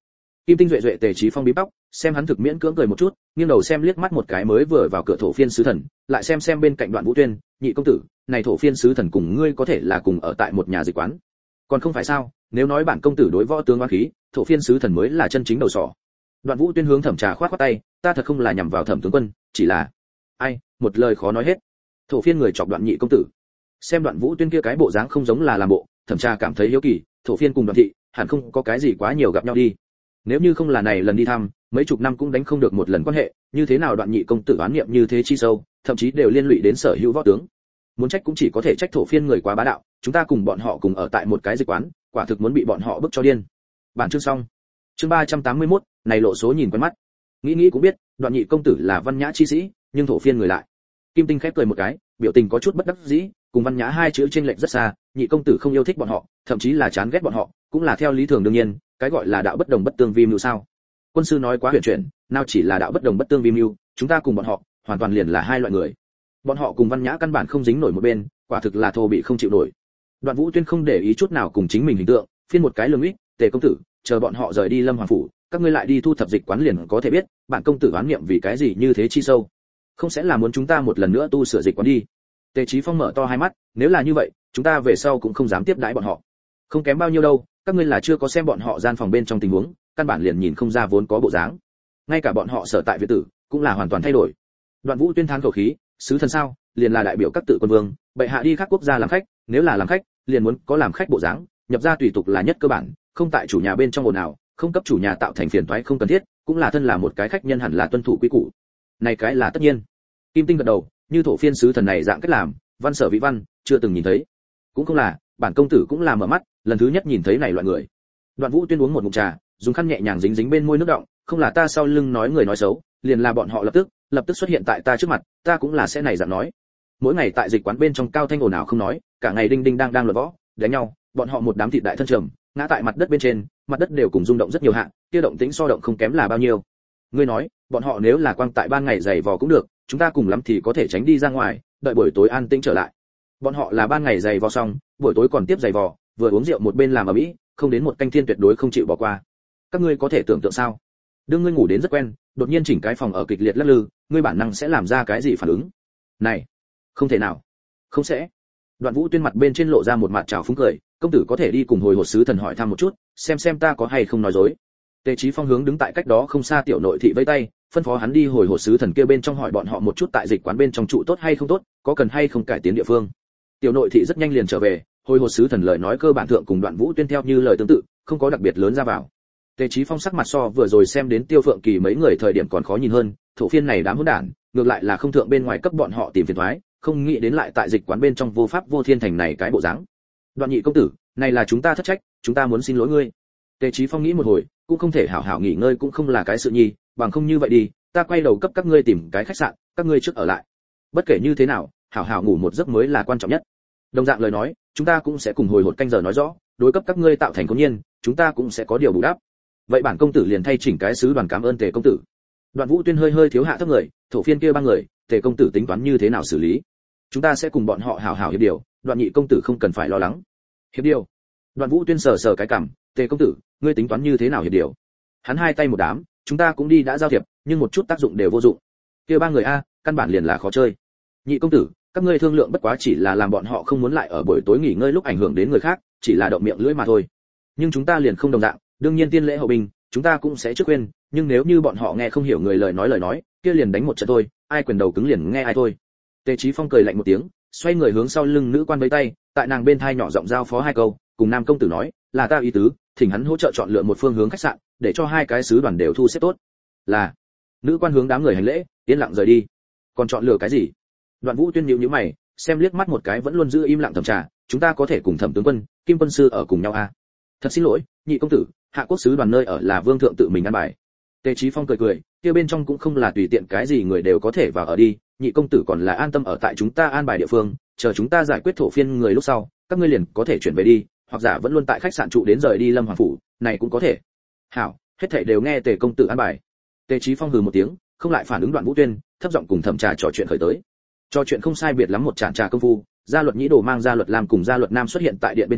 S1: Kim Tinh duệ duệ Tề Chí Phong bí bóc, xem hắn thực miễn cưỡng cười một chút, nghiêng đầu xem liếc mắt một cái mới vừa vào cửa thổ phiên sứ thần, lại xem xem bên cạnh Đoạn Vũ Tuyên, nhị công tử, này thổ phiên sứ thần cùng ngươi có thể là cùng ở tại một nhà dịch quán. Còn không phải sao, nếu nói bản công tử đối võ tướng oán khí, thổ phiên sứ thần mới là chân chính đầu sỏ. Đoạn Vũ Tuyên hướng Thẩm Trà khoát khoát tay, ta thật không là nhằm vào Thẩm tướng quân, chỉ là ai, một lời khó nói hết. Thổ phiên người chọc Đoạn nhị công tử. Xem Đoạn Vũ Tuyên kia cái bộ dáng không giống là làm bộ, Thẩm Trà cảm thấy hiếu kỳ, thổ phiên cùng Đoạn thị, hẳn không có cái gì quá nhiều gặp nhau đi. Nếu như không là này lần đi thăm, mấy chục năm cũng đánh không được một lần quan hệ, như thế nào Đoạn nhị công tử oán niệm như thế chi sâu, thậm chí đều liên lụy đến sở hữu võ tướng. Muốn trách cũng chỉ có thể trách thổ phiên người quá bá đạo, chúng ta cùng bọn họ cùng ở tại một cái dịch quán, quả thực muốn bị bọn họ bức cho điên. Bản chương xong. Chương ba trăm tám mươi mốt, này lộ số nhìn quen mắt. Nghĩ nghĩ cũng biết, Đoạn nhị công tử là văn nhã chi sĩ, nhưng thổ phiên người lại. Kim Tinh khép cười một cái, biểu tình có chút bất đắc dĩ, cùng văn nhã hai chữ chênh lệch rất xa, nhị công tử không yêu thích bọn họ, thậm chí là chán ghét bọn họ, cũng là theo lý thường đương nhiên, cái gọi là đạo bất đồng bất tương vi mưu sao? Quân sư nói quá huyền chuyển, nào chỉ là đạo bất đồng bất tương vi mưu, chúng ta cùng bọn họ, hoàn toàn liền là hai loại người. Bọn họ cùng văn nhã căn bản không dính nổi một bên, quả thực là thô bị không chịu nổi. Đoạn Vũ Tuyên không để ý chút nào cùng chính mình hình tượng, phiên một cái lưng ít, Tề công tử, chờ bọn họ rời đi Lâm Hoàng phủ, các ngươi lại đi thu thập dịch quán liền có thể biết, bản công tử oán niệm vì cái gì như thế chi sâu. Không sẽ là muốn chúng ta một lần nữa tu sửa dịch quán đi. Tề Chí Phong mở to hai mắt, nếu là như vậy, chúng ta về sau cũng không dám tiếp đãi bọn họ. Không kém bao nhiêu đâu, các ngươi là chưa có xem bọn họ gian phòng bên trong tình huống, căn bản liền nhìn không ra vốn có bộ dáng. Ngay cả bọn họ sở tại việt tử, cũng là hoàn toàn thay đổi. Đoạn Vũ Tuyên thán khẩu khí, sứ thần sao, liền là đại biểu các tự quân vương, bệ hạ đi khác quốc gia làm khách, nếu là làm khách, liền muốn có làm khách bộ dáng, nhập gia tùy tục là nhất cơ bản, không tại chủ nhà bên trong ồn nào, không cấp chủ nhà tạo thành phiền toái không cần thiết, cũng là thân là một cái khách nhân hẳn là tuân thủ quy củ. Này cái là tất nhiên. Kim Tinh gật đầu, như thổ phiên sứ thần này dạng cách làm, văn sở vị văn, chưa từng nhìn thấy. Cũng không là, bản công tử cũng là mở mắt, lần thứ nhất nhìn thấy này loại người. Đoạn Vũ Tuyên uống một ngụm trà, dùng khăn nhẹ nhàng dính dính bên môi nước đọng, không là ta sau lưng nói người nói xấu, liền là bọn họ lập tức, lập tức xuất hiện tại ta trước mặt, ta cũng là sẽ này dạng nói. Mỗi ngày tại dịch quán bên trong cao thanh ồn ào không nói, cả ngày đinh đinh đang đang luận võ, đánh nhau, bọn họ một đám thịt đại thân trầm, ngã tại mặt đất bên trên, mặt đất đều cùng rung động rất nhiều hạ, kia động tĩnh so động không kém là bao nhiêu. Ngươi nói, bọn họ nếu là quang tại ban ngày giày vò cũng được, chúng ta cùng lắm thì có thể tránh đi ra ngoài, đợi buổi tối an tĩnh trở lại. Bọn họ là ban ngày giày vò xong, buổi tối còn tiếp giày vò, vừa uống rượu một bên làm ở mỹ, không đến một canh thiên tuyệt đối không chịu bỏ qua. Các ngươi có thể tưởng tượng sao? Đương ngươi ngủ đến rất quen, đột nhiên chỉnh cái phòng ở kịch liệt lắc lư, ngươi bản năng sẽ làm ra cái gì phản ứng? Này, không thể nào, không sẽ. Đoạn Vũ Tuyên mặt bên trên lộ ra một mặt trào phúng cười, công tử có thể đi cùng hồi hột sứ thần hỏi thăm một chút, xem xem ta có hay không nói dối. Tề Chí Phong hướng đứng tại cách đó không xa tiểu nội thị vẫy tay, phân phó hắn đi hồi hột sứ thần kia bên trong hỏi bọn họ một chút tại dịch quán bên trong trụ tốt hay không tốt, có cần hay không cải tiến địa phương. Tiểu nội thị rất nhanh liền trở về, hồi hột sứ thần lời nói cơ bản thượng cùng Đoạn Vũ Tuyên theo như lời tương tự, không có đặc biệt lớn ra vào. Tề Chí Phong sắc mặt so vừa rồi xem đến Tiêu Phượng Kỳ mấy người thời điểm còn khó nhìn hơn, thổ phiên này đám hỗn đản, ngược lại là không thượng bên ngoài cấp bọn họ tìm phiền toái, không nghĩ đến lại tại dịch quán bên trong vô pháp vô thiên thành này cái bộ dáng. Đoạn nhị công tử, này là chúng ta thất trách, chúng ta muốn xin lỗi ngươi. Tề Chí Phong nghĩ một hồi, cũng không thể hảo hảo nghỉ ngơi cũng không là cái sự nhi, bằng không như vậy đi, ta quay đầu cấp các ngươi tìm cái khách sạn, các ngươi trước ở lại. Bất kể như thế nào, hảo hảo ngủ một giấc mới là quan trọng nhất. Đồng dạng lời nói, chúng ta cũng sẽ cùng hồi hột canh giờ nói rõ, đối cấp các ngươi tạo thành cố nhiên, chúng ta cũng sẽ có điều bù đắp. Vậy bản công tử liền thay chỉnh cái sứ đoàn cảm ơn Tề công tử. Đoạn Vũ Tuyên hơi hơi thiếu hạ thấp người, thổ phiên kia ba người, Tề công tử tính toán như thế nào xử lý? Chúng ta sẽ cùng bọn họ hảo hảo hiệp điều, Đoạn nhị công tử không cần phải lo lắng. Hiệp điều? Đoạn Vũ Tuyên sờ sờ cái cằm, Tề công tử, ngươi tính toán như thế nào hiệp điều? Hắn hai tay một đám, chúng ta cũng đi đã giao thiệp, nhưng một chút tác dụng đều vô dụng. Kia ba người a, căn bản liền là khó chơi. Nhị công tử, các ngươi thương lượng bất quá chỉ là làm bọn họ không muốn lại ở buổi tối nghỉ ngơi lúc ảnh hưởng đến người khác, chỉ là động miệng lưỡi mà thôi. Nhưng chúng ta liền không đồng dạng, đương nhiên tiên lễ hậu binh, chúng ta cũng sẽ trước khuyên, nhưng nếu như bọn họ nghe không hiểu người lời nói lời nói, kia liền đánh một trận thôi, ai quyền đầu cứng liền nghe ai thôi. Tề Chí Phong cười lạnh một tiếng, xoay người hướng sau lưng nữ quan vẫy tay, tại nàng bên thai nhỏ giọng giao phó hai câu, cùng nam công tử nói, là ta ý tứ, thỉnh hắn hỗ trợ chọn lựa một phương hướng khách sạn, để cho hai cái sứ đoàn đều thu xếp tốt. Là. Nữ quan hướng đám người hành lễ, yên lặng rời đi. Còn chọn lựa cái gì? Đoạn Vũ Tuyên nhíu nhíu mày, xem liếc mắt một cái vẫn luôn giữ im lặng Thẩm Trà, chúng ta có thể cùng Thẩm tướng quân, Kim quân sư ở cùng nhau à? Thật xin lỗi, nhị công tử, hạ quốc sứ đoàn nơi ở là vương thượng tự mình an bài. Tề Chí Phong cười cười, kia bên trong cũng không là tùy tiện cái gì người đều có thể vào ở đi, nhị công tử còn là an tâm ở tại chúng ta an bài địa phương, chờ chúng ta giải quyết thổ phiên người lúc sau, các ngươi liền có thể chuyển về đi, hoặc giả vẫn luôn tại khách sạn trụ đến rời đi Lâm Hoàng phủ, này cũng có thể. Hảo, hết thảy đều nghe Tề công tử an bài. Tề Chí Phong hừ một tiếng, không lại phản ứng Đoạn Vũ Tuyên, thấp giọng cùng Thẩm Trà trò chuyện khởi tới. Trò chuyện không sai biệt lắm một tràng trà công phu, gia luật nhĩ đồ mang gia luật lam cùng gia luật nam xuất hiện tại điện bên trong,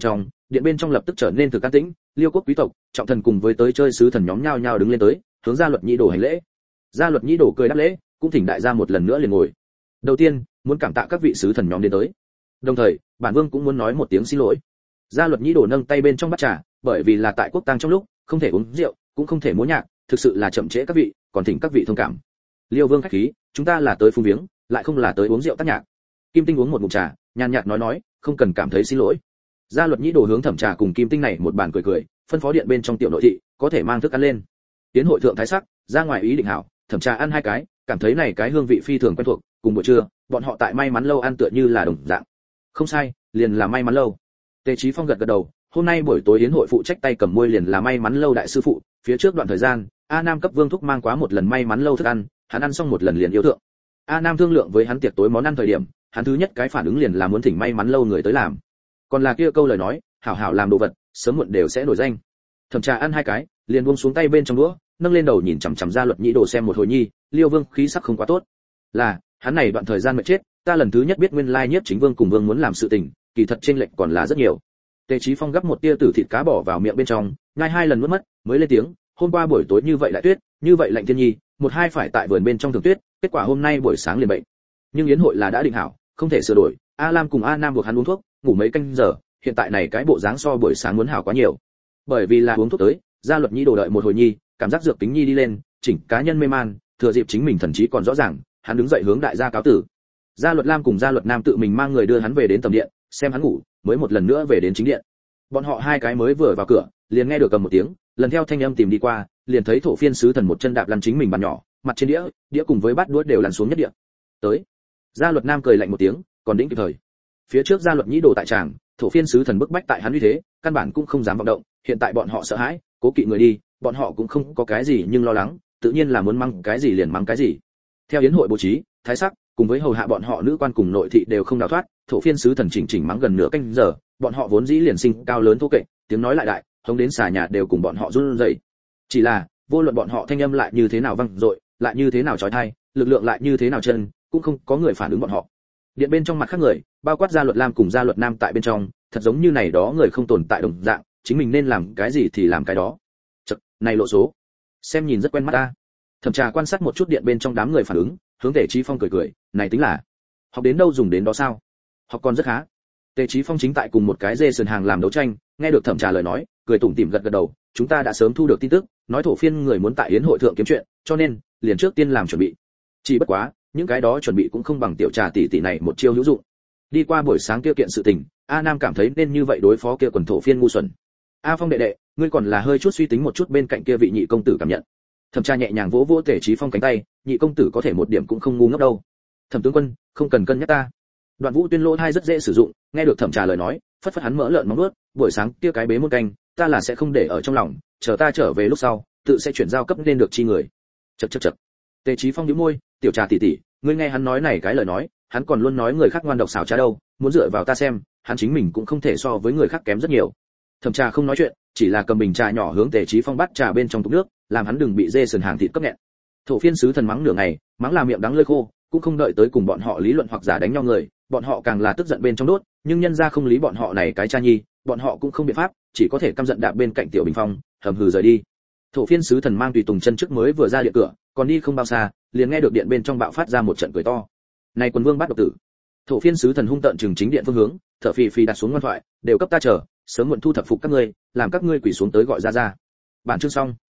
S1: điện bên trong lập tức trở nên thực an tĩnh, Liêu quốc quý tộc, trọng thần cùng với tới chơi sứ thần nhóm nhao nhao đứng lên tới, hướng Gia Luật Nhĩ Đồ hành lễ. Gia Luật Nhĩ Đồ cười đáp lễ, cũng thỉnh đại gia một lần nữa liền ngồi. Đầu tiên, muốn cảm tạ các vị sứ thần nhóm đến tới. Đồng thời, bản vương cũng muốn nói một tiếng xin lỗi. Gia Luật Nhĩ Đồ nâng tay bên trong bát trà, bởi vì là tại quốc tang trong lúc, không thể uống rượu, cũng không thể múa nhạc, thực sự là chậm trễ các vị, còn thỉnh các vị thông cảm. Liêu vương khách khí, chúng ta là tới phúng viếng, lại không là tới uống rượu tác nhạc. Kim Tinh uống một ngụm trà, nhàn nhạt nói nói, không cần cảm thấy xin lỗi. Gia Luật Nhĩ Đồ hướng Thẩm Trà cùng Kim Tinh này một bàn cười cười, phân phó điện bên trong tiểu nội thị, có thể mang thức ăn lên. Tiến hội thượng thái sắc, ra ngoài ý định hảo, Thẩm Trà ăn hai cái, cảm thấy này cái hương vị phi thường quen thuộc, cùng buổi trưa, bọn họ tại May Mắn lâu ăn tựa như là đồng dạng. Không sai, liền là May Mắn lâu. Tề Chí Phong gật gật đầu, hôm nay buổi tối yến hội phụ trách tay cầm môi liền là May Mắn lâu đại sư phụ, phía trước đoạn thời gian, A Nam cấp Vương thúc mang quá một lần May Mắn lâu thức ăn, hắn ăn xong một lần liền yêu thượng. A Nam thương lượng với hắn tiệc tối món ăn thời điểm, hắn thứ nhất cái phản ứng liền là muốn thỉnh May Mắn lâu người tới làm. Còn là kia câu lời nói, hảo hảo làm đồ vật, sớm muộn đều sẽ nổi danh. Thẩm Trà ăn hai cái, liền buông xuống tay bên trong đũa, nâng lên đầu nhìn chằm chằm Gia Luật Nhĩ Đồ xem một hồi nhi, Liêu Vương khí sắc không quá tốt. Là, hắn này đoạn thời gian mệt chết, ta lần thứ nhất biết nguyên lai Nhiếp Chính Vương cùng Vương muốn làm sự tình, kỳ thật trên lệnh còn là rất nhiều. Tề Chí Phong gấp một tia tử thịt cá bỏ vào miệng bên trong, nhai hai lần nuốt mất, mới lên tiếng, hôm qua buổi tối như vậy lại tuyết, như vậy lạnh thiên nhi, một hai phải tại vườn bên trong thường tuyết, kết quả hôm nay buổi sáng liền bệnh. Nhưng yến hội là đã định hảo, không thể sửa đổi, A Lam cùng A Nam buộc hắn uống thuốc, ngủ mấy canh giờ, hiện tại này cái bộ dáng so buổi sáng muốn hảo quá nhiều. Bởi vì là uống thuốc tới, Gia Luật Nhĩ Đồ đợi một hồi nhi, cảm giác dược tính nhi đi lên, chỉnh cá nhân mê man, thừa dịp chính mình thần trí còn rõ ràng, hắn đứng dậy hướng đại gia cáo tử. Gia Luật Lam cùng Gia Luật Nam tự mình mang người đưa hắn về đến tầm điện, xem hắn ngủ, mới một lần nữa về đến chính điện. Bọn họ hai cái mới vừa vào cửa, liền nghe được cầm một tiếng, lần theo thanh âm tìm đi qua, liền thấy thổ phiên sứ thần một chân đạp lăn chính mình bàn nhỏ, mặt trên đĩa, đĩa cùng với bát đũa đều lăn xuống nhất địa. Tới. Gia Luật Nam cười lạnh một tiếng, còn đĩnh kịp thời. Phía trước Gia Luật Nhĩ Đồ tại tràng, thổ phiên sứ thần bức bách tại hắn uy thế, căn bản cũng không dám vọng động, hiện tại bọn họ sợ hãi, cố kỵ người đi, bọn họ cũng không có cái gì nhưng lo lắng, tự nhiên là muốn mắng cái gì liền mắng cái gì. Theo yến hội bố trí, thái sắc cùng với hầu hạ bọn họ nữ quan cùng nội thị đều không đào thoát, thổ phiên sứ thần chỉnh chỉnh mắng gần nửa canh giờ, bọn họ vốn dĩ liền sinh cao lớn thô kệch, tiếng nói lại đại, hống đến xà nhà đều cùng bọn họ run rẩy. Chỉ là, vô luận bọn họ thanh âm lại như thế nào vang dội, lại như thế nào chói tai, lực lượng lại như thế nào chân, cũng không có người phản ứng bọn họ. Điện bên trong mặt khác người, bao quát Gia Luật Lam cùng Gia Luật Nam tại bên trong, thật giống như này đó người không tồn tại đồng dạng, chính mình nên làm cái gì thì làm cái đó. Chậc, này lộ số, xem nhìn rất quen mắt ta. Thẩm Trà quan sát một chút điện bên trong đám người phản ứng, hướng Tề Chí Phong cười cười, này tính là học đến đâu dùng đến đó sao? Học còn rất khá. Tề Chí Phong chính tại cùng một cái dê sườn hàng làm đấu tranh, nghe được Thẩm Trà lời nói, cười tủm tỉm gật gật đầu, chúng ta đã sớm thu được tin tức, nói thổ phiên người muốn tại yến hội thượng kiếm chuyện, cho nên liền trước tiên làm chuẩn bị. Chỉ bất quá, những cái đó chuẩn bị cũng không bằng tiểu Trà tỷ tỷ này một chiêu hữu dụng. Đi qua buổi sáng kia kiện sự tình, A Nam cảm thấy nên như vậy đối phó kia quần thổ phiên ngu xuẩn. A Phong đệ đệ, ngươi còn là hơi chút suy tính một chút bên cạnh kia vị nhị công tử cảm nhận. Thẩm Trà nhẹ nhàng vỗ vỗ Tề Chí Phong cánh tay, nhị công tử có thể một điểm cũng không ngu ngốc đâu. Thẩm tướng quân, không cần cân nhắc ta. Đoạn Vũ Tuyên lỗ hai rất dễ sử dụng, nghe được Thẩm Trà lời nói, phất phất hắn mỡ lợn móng nuốt, buổi sáng kia cái bế môn canh, ta là sẽ không để ở trong lòng, chờ ta trở về lúc sau, tự sẽ chuyển giao cấp nên được chi người. Chậc chậc chậc. Tề Chí Phong nhíu môi, tiểu Trà tỷ tỷ, ngươi nghe hắn nói này cái lời nói, hắn còn luôn nói người khác ngoan độc xảo trá đâu, muốn dựa vào ta xem, hắn chính mình cũng không thể so với người khác kém rất nhiều. Thẩm Trà không nói chuyện, chỉ là cầm bình trà nhỏ hướng Tề Chí Phong bắt trà bên trong túc nước, làm hắn đừng bị dê sườn hàng thịt cấp nghẹn. Thổ phiên sứ thần mắng nửa ngày, mắng là miệng đắng lưỡi khô, cũng không đợi tới cùng bọn họ lý luận hoặc giả đánh nhau người, bọn họ càng là tức giận bên trong đốt, nhưng nhân gia không lý bọn họ này cái cha nhi, bọn họ cũng không biện pháp, chỉ có thể căm giận đạp bên cạnh tiểu bình phong, hầm hừ rời đi. Thổ phiên sứ thần mang tùy tùng chân trước mới vừa ra điện cửa, còn đi không bao xa, liền nghe được điện bên trong bạo phát ra một trận cười to. Này quân vương bắt độc tử. Thổ phiên sứ thần hung tợn trừng chính điện phương hướng, thở phì phì đặt xuống ngoan thoại, đều cấp ta chờ, sớm muộn thu thập phục các ngươi, làm các ngươi quỳ xuống tới gọi ra ra. Bản chương xong.